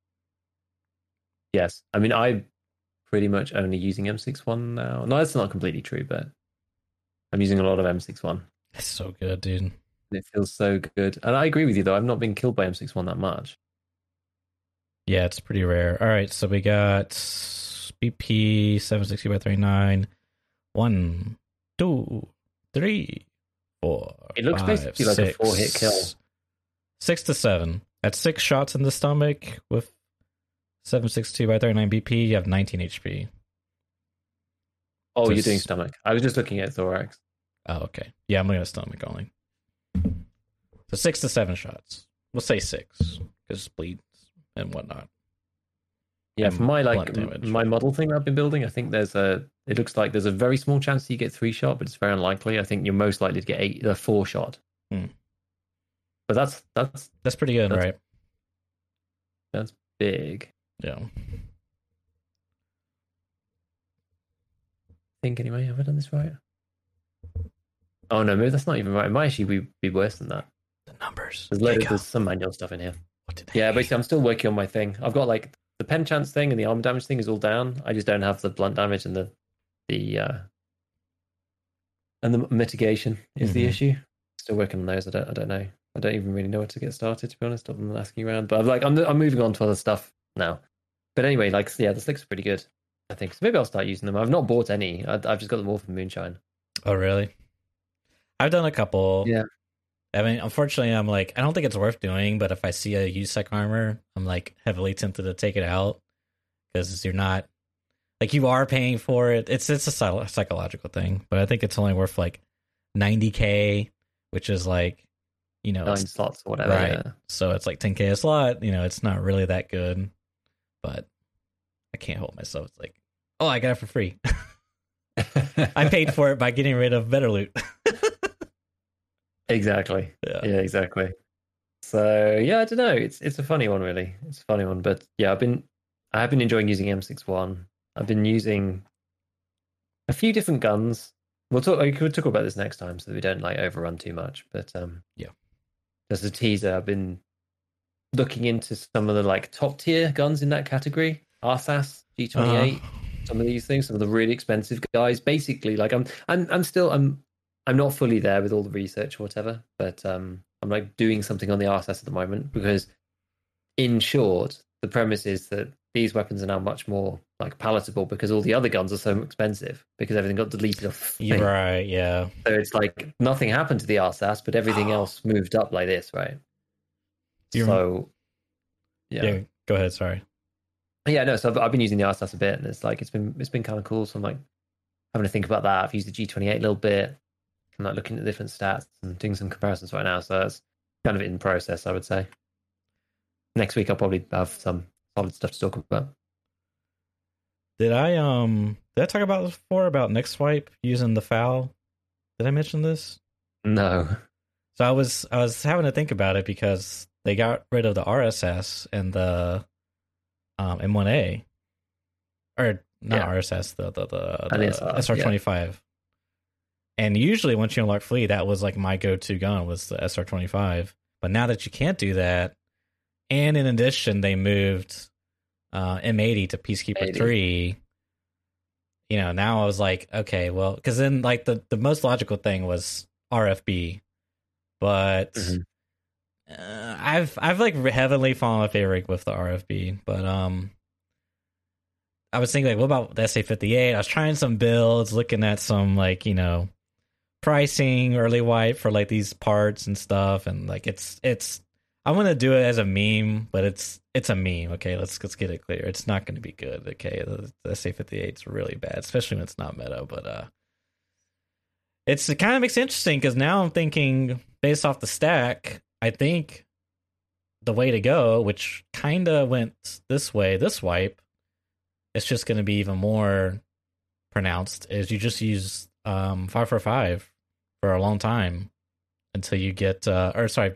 Yes, I mean I pretty much only using M sixty-one now. No, that's not completely true, but I'm using a lot of M sixty-one. It's so good, dude. It feels so good, and I agree with you though. I've not been killed by M sixty-one that much. Yeah, it's pretty rare. All right, so we got B P seven sixty by thirty-nine. One, two, three, four. It looks five, basically like a six, four-hit kill. Six to seven. At six shots in the stomach with seven sixty-two by thirty-nine B P, you have nineteen H P. Oh, Just- you're doing stomach. I was just looking at thorax. Oh, okay. Yeah, I'm looking at stomach only. So six to seven shots. We'll say six because bleeds and whatnot. Yeah, And for my like blunt damage. my model thing I've been building, I think there's a. It looks like there's a very small chance you get three shot, but it's very unlikely. I think you're most likely to get eight, uh, four shot. Hmm. But that's that's That's pretty good, That's- right? that's big. Yeah. I think anyway. Have I done this right? Oh no, maybe that's not even right. It might actually be, be worse than that. The numbers. There's, loads, Jacob, there's some manual stuff in here. what did they Yeah, mean? basically, I'm still working on my thing. I've got like the pen chance thing and the armor damage thing is all down. I just don't have the blunt damage and the the uh and the mitigation is the Mhm. issue. Still working on those. I don't. I don't know. I don't even really know where to get started, to be honest. Other than asking around, but I'm like, I'm I'm moving on to other stuff now. But anyway, like, yeah, the slicks are pretty good. I think so. Maybe I'll start using them. I've not bought any. I, I've just got them all from Moonshine. Oh, really? I've done a couple. Yeah. I mean, unfortunately, I'm like, I don't think it's worth doing, but if I see a U S E C armor, I'm like heavily tempted to take it out because you're not, like, you are paying for it. It's it's a psy- psychological thing, but I think it's only worth like ninety K, which is like, you know, Nine it's- slots or whatever. right. Yeah. So it's like ten K a slot. You know, it's not really that good, but I can't hold myself. It's like, oh, I got it for free. I paid for it by getting rid of better loot. Exactly. Yeah. Yeah, exactly. So yeah, I don't know. It's it's a funny one, really. It's a funny one, but yeah, I've been I have been enjoying using M sixty-one. I've been using a few different guns. We'll talk. We could talk about this next time, so that we don't like overrun too much. But um, Yeah. As a teaser, I've been looking into some of the like top tier guns in that category. R S A S, G twenty-eight, Uh-huh. some of these things, some of the really expensive guys. Basically, like I'm, I'm, I'm still, I'm, I'm not fully there with all the research or whatever, but um, I'm like doing something on the R S S at the moment because, in short, the premise is that these weapons are now much more like palatable because all the other guns are so expensive because everything got deleted off. the You're thing. right. Yeah. So it's like nothing happened to the R S A S, but everything else moved up like this, right? You're- So, yeah. Yeah. Go ahead. Sorry. Yeah, no. So I've, I've been using the R S A S a bit, and it's like it's been it's been kind of cool. So I'm like having to think about that. I've used the G twenty-eight a little bit. I'm like looking at different stats and doing some comparisons right now. So that's kind of in process, I would say. Next week I'll probably have some solid stuff to talk about. Did I um did I talk about this before about next swipe using the foul? Did I mention this? No. So I was I was having to think about it because they got rid of the R S S and the um, M one A, or not Yeah. R S S, the the the, An the S R, S R twenty-five. And usually, once you unlock Flea, that was like my go-to gun was the S R twenty-five. But now that you can't do that, and in addition, they moved uh, M eighty to Peacekeeper eighty. three. You know, now I was like, okay, well, because then like the, the most logical thing was R F B, but Mhm. uh, I've I've like heavily fallen off favorite with the R F B. But um, I was thinking like, what about the S A fifty-eight? I was trying some builds, looking at some like you know pricing early wipe for like these parts and stuff, and like it's it's I want to do it as a meme, but it's it's a meme. Okay, let's let's get it clear. It's not going to be good. Okay, the, the S A fifty-eight is really bad, especially when it's not meta. But uh, it's it kind of makes it interesting because now I'm thinking based off the stack, I think the way to go, which kind of went this way, this wipe, it's just going to be even more pronounced. Is you just use um five four five for a long time until you get uh or sorry.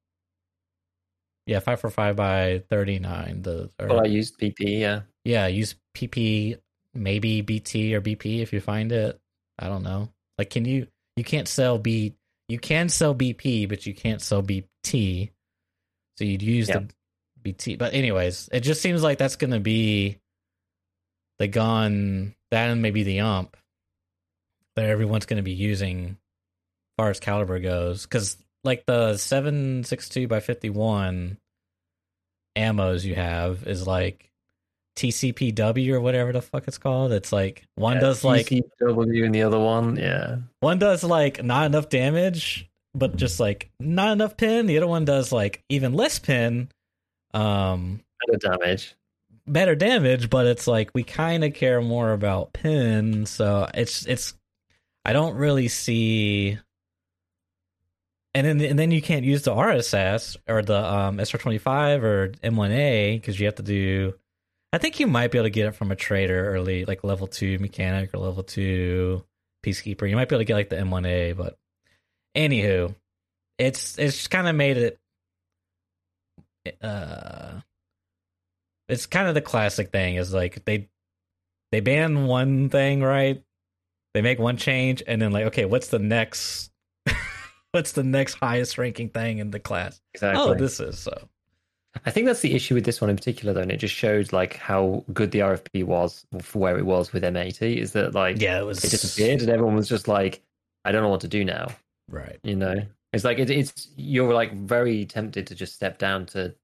Yeah, five four five by thirty-nine. The or, Well, I used P P, yeah. yeah, use P P, maybe B T or B P if you find it. I don't know. Like, can you? You can't sell B. You can sell B P, but you can't sell B T. So you'd use Yeah. the B T. But anyways, it just seems like that's gonna be the gun, that and maybe the ump that everyone's gonna be using as far as caliber goes, because like the seven sixty-two by fifty-one ammos you have is like T C P W or whatever the fuck it's called. It's like one Yeah, does like T C W and the other one, yeah. one does like not enough damage, but just like not enough pin. The other one does like even less pin, um, Better damage. better damage, but it's like we kind of care more about pin. So it's it's I don't really see. And then, and then you can't use the R S S or the um, S R twenty-five or M one A because you have to do. I think you might be able to get it from a trader early, like level two mechanic or level two peacekeeper. You might be able to get like the M one A, but anywho, it's it's kind of made it. Uh, it's kind of the classic thing is like they they ban one thing, right? They make one change, and then like, okay, what's the next? What's the next highest ranking thing in the class? Exactly. Oh, this is so. I think that's the issue with this one in particular, though, and it just showed like how good the R F P was for where it was with M eighty. Is that like Yeah, it was it disappeared, and everyone was just like, I don't know what to do now. right. You know, it's like it, it's you're like very tempted to just step down to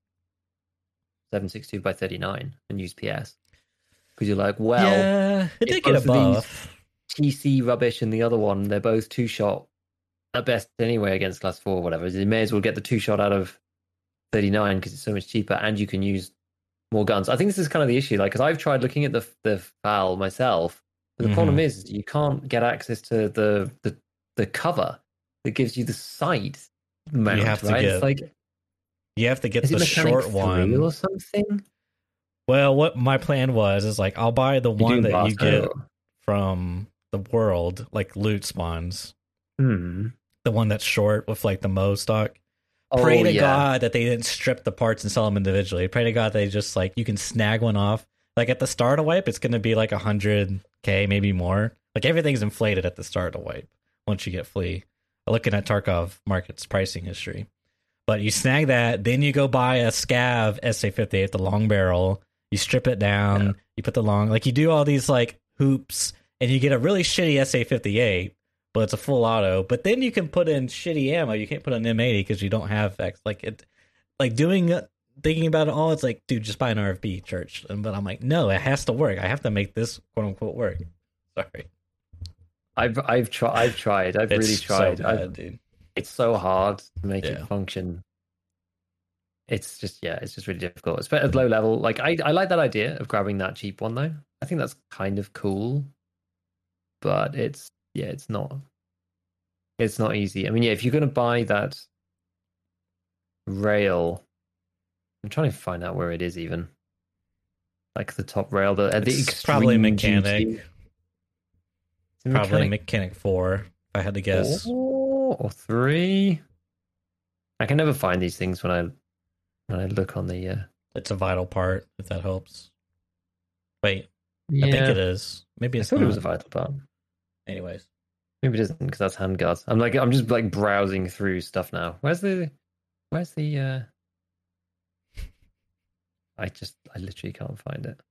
seven sixty-two by thirty-nine and use P S because you're like, well, yeah, it did get a both of these- buff. T C rubbish and the other one, they're both two shot at best anyway against class four or whatever. You may as well get the two shot out of thirty-nine because it's so much cheaper and you can use more guns. I think this is kind of the issue, like, because I've tried looking at the the file myself, but the Mhm. problem is you can't get access to the the, the cover that gives you the sight mount, have to right? get It's like, You have to get is it the mechanic short three one. or something? Well, what my plan was is like I'll buy the You one do that you Barstow. get from the world, like loot spawns. Hmm. The one that's short with like the Mo stock. Oh, Pray to yeah. God that they didn't strip the parts and sell them individually. Pray to God they just like you can snag one off. Like at the start of wipe, it's going to be like one hundred K, maybe more. Like everything's inflated at the start of wipe once you get Flea. Looking at Tarkov Market's pricing history. But you snag that, then you go buy a Scav S A fifty-eight, the long barrel. You strip it down, Yeah. you put the long, like you do all these like hoops, and you get a really shitty S A fifty-eight, but it's a full auto. But then you can put in shitty ammo. You can't put in M eighty because you don't have X. Like it, like doing, thinking about it all, it's like, dude, just buy an R F B, church. And, but I'm like, no, it has to work. I have to make this quote unquote work. Sorry, I've I've tried. I've tried. I've really it's tried. so I've- bad, dude. it's so hard to make Yeah. it function. It's just yeah, it's just really difficult. It's at low level. Like I, I like that idea of grabbing that cheap one though. I think that's kind of cool. But it's yeah, it's not it's not easy. I mean, yeah, if you're gonna buy that rail, I'm trying to find out where it is even. Like the top rail, the, the It's extreme probably mechanic. duty- Is it Probably mechanic mechanic four, if I had to guess. four four or three. I can never find these things when I when I look on the. Uh... It's a vital part, if that helps. Wait, Yeah. I think it is. Maybe it's I thought not. it was a vital part. Anyways, maybe it isn't because that's handguards. I'm like I'm just like browsing through stuff now. Where's the? Where's the? uh I just I literally can't find it.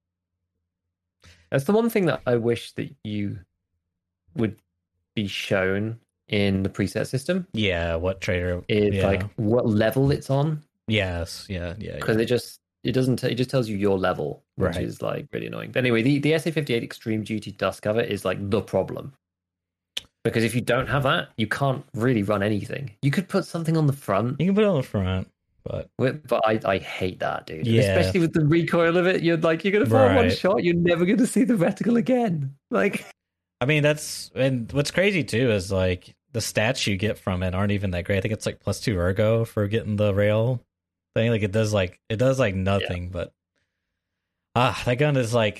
That's the one thing that I wish that you would be shown in the preset system. Yeah, what trader is yeah. like what level it's on. Yes, yeah, yeah. Because yeah. it just it doesn't t- it just tells you your level, which right. is like really annoying. But anyway, the, the S A fifty-eight Extreme Duty dust cover is like the problem. Because if you don't have that, you can't really run anything. You could put something on the front. You can put it on the front, but but I, I hate that, dude. Yeah. Especially with the recoil of it, you're like you're gonna fire right. one shot, you're never gonna see the reticle again. Like I mean that's and what's crazy too is like the stats you get from it aren't even that great. I think it's like plus two ergo for getting the rail thing. Like it does like it does like nothing, yeah. but ah, that gun is like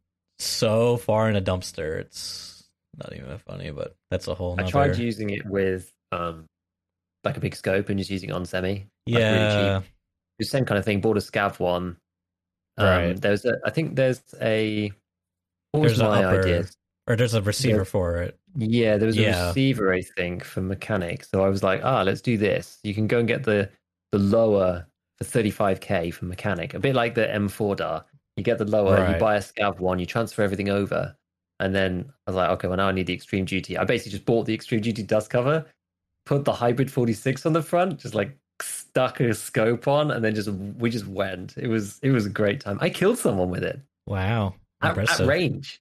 so far in a dumpster. It's not even funny, but that's a whole nother... I tried using it with um like a big scope and just using it on semi. Yeah. Like really cheap. The same kind of thing. Bought a scav one. Um, right. There's a I think there's a what there's was my upper, idea? Or there's a receiver there's, for it. Yeah, there was a yeah. receiver, I think, for mechanic. So I was like, ah, let's do this. You can go and get the the lower for thirty-five K for mechanic. A bit like the M four D A R. You get the lower, right. you buy a scav one, you transfer everything over. And then I was like, okay, well now I need the Extreme Duty. I basically just bought the Extreme Duty dust cover, put the Hybrid forty-six on the front, just like stuck a scope on, and then just we just went. It was it was a great time. I killed someone with it. Wow, at, at range.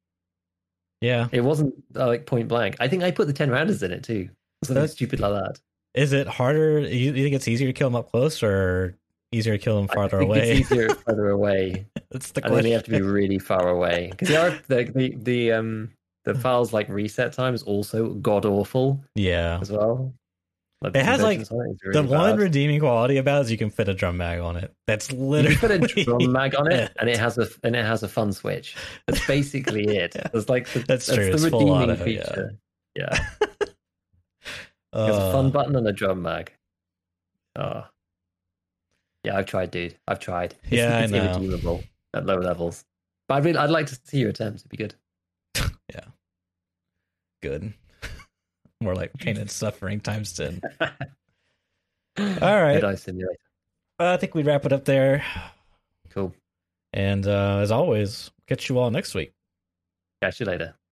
Yeah, it wasn't uh, like point blank. I think I put the ten rounders in it too. Something That's, stupid like that. Is it harder? You, you think it's easier to kill them up close or easier to kill them farther I think away? It's easier further away. That's the question. I think you have to be really far away because the, the the the um the file's like reset time is also god awful. Yeah, as well. Like it has like it really the bad. One redeeming quality about it is you can fit a drum mag on it. That's literally you can put a drum mag on it, and it has a and it has a fun switch. That's basically it. yeah. It's like the, that's, that's true. the It's redeeming auto, feature. Yeah, yeah. uh, There's a fun button and a drum mag. Oh, yeah. I've tried, dude. I've tried. It's, yeah, it's I know. irredeemable at low levels. But I'd really, I'd like to see your attempts. It'd be good. yeah, good. More like pain and suffering times ten. All right. I simulator. Uh, I think we wrap it up there. Cool. And uh, as always, catch you all next week. Catch you later.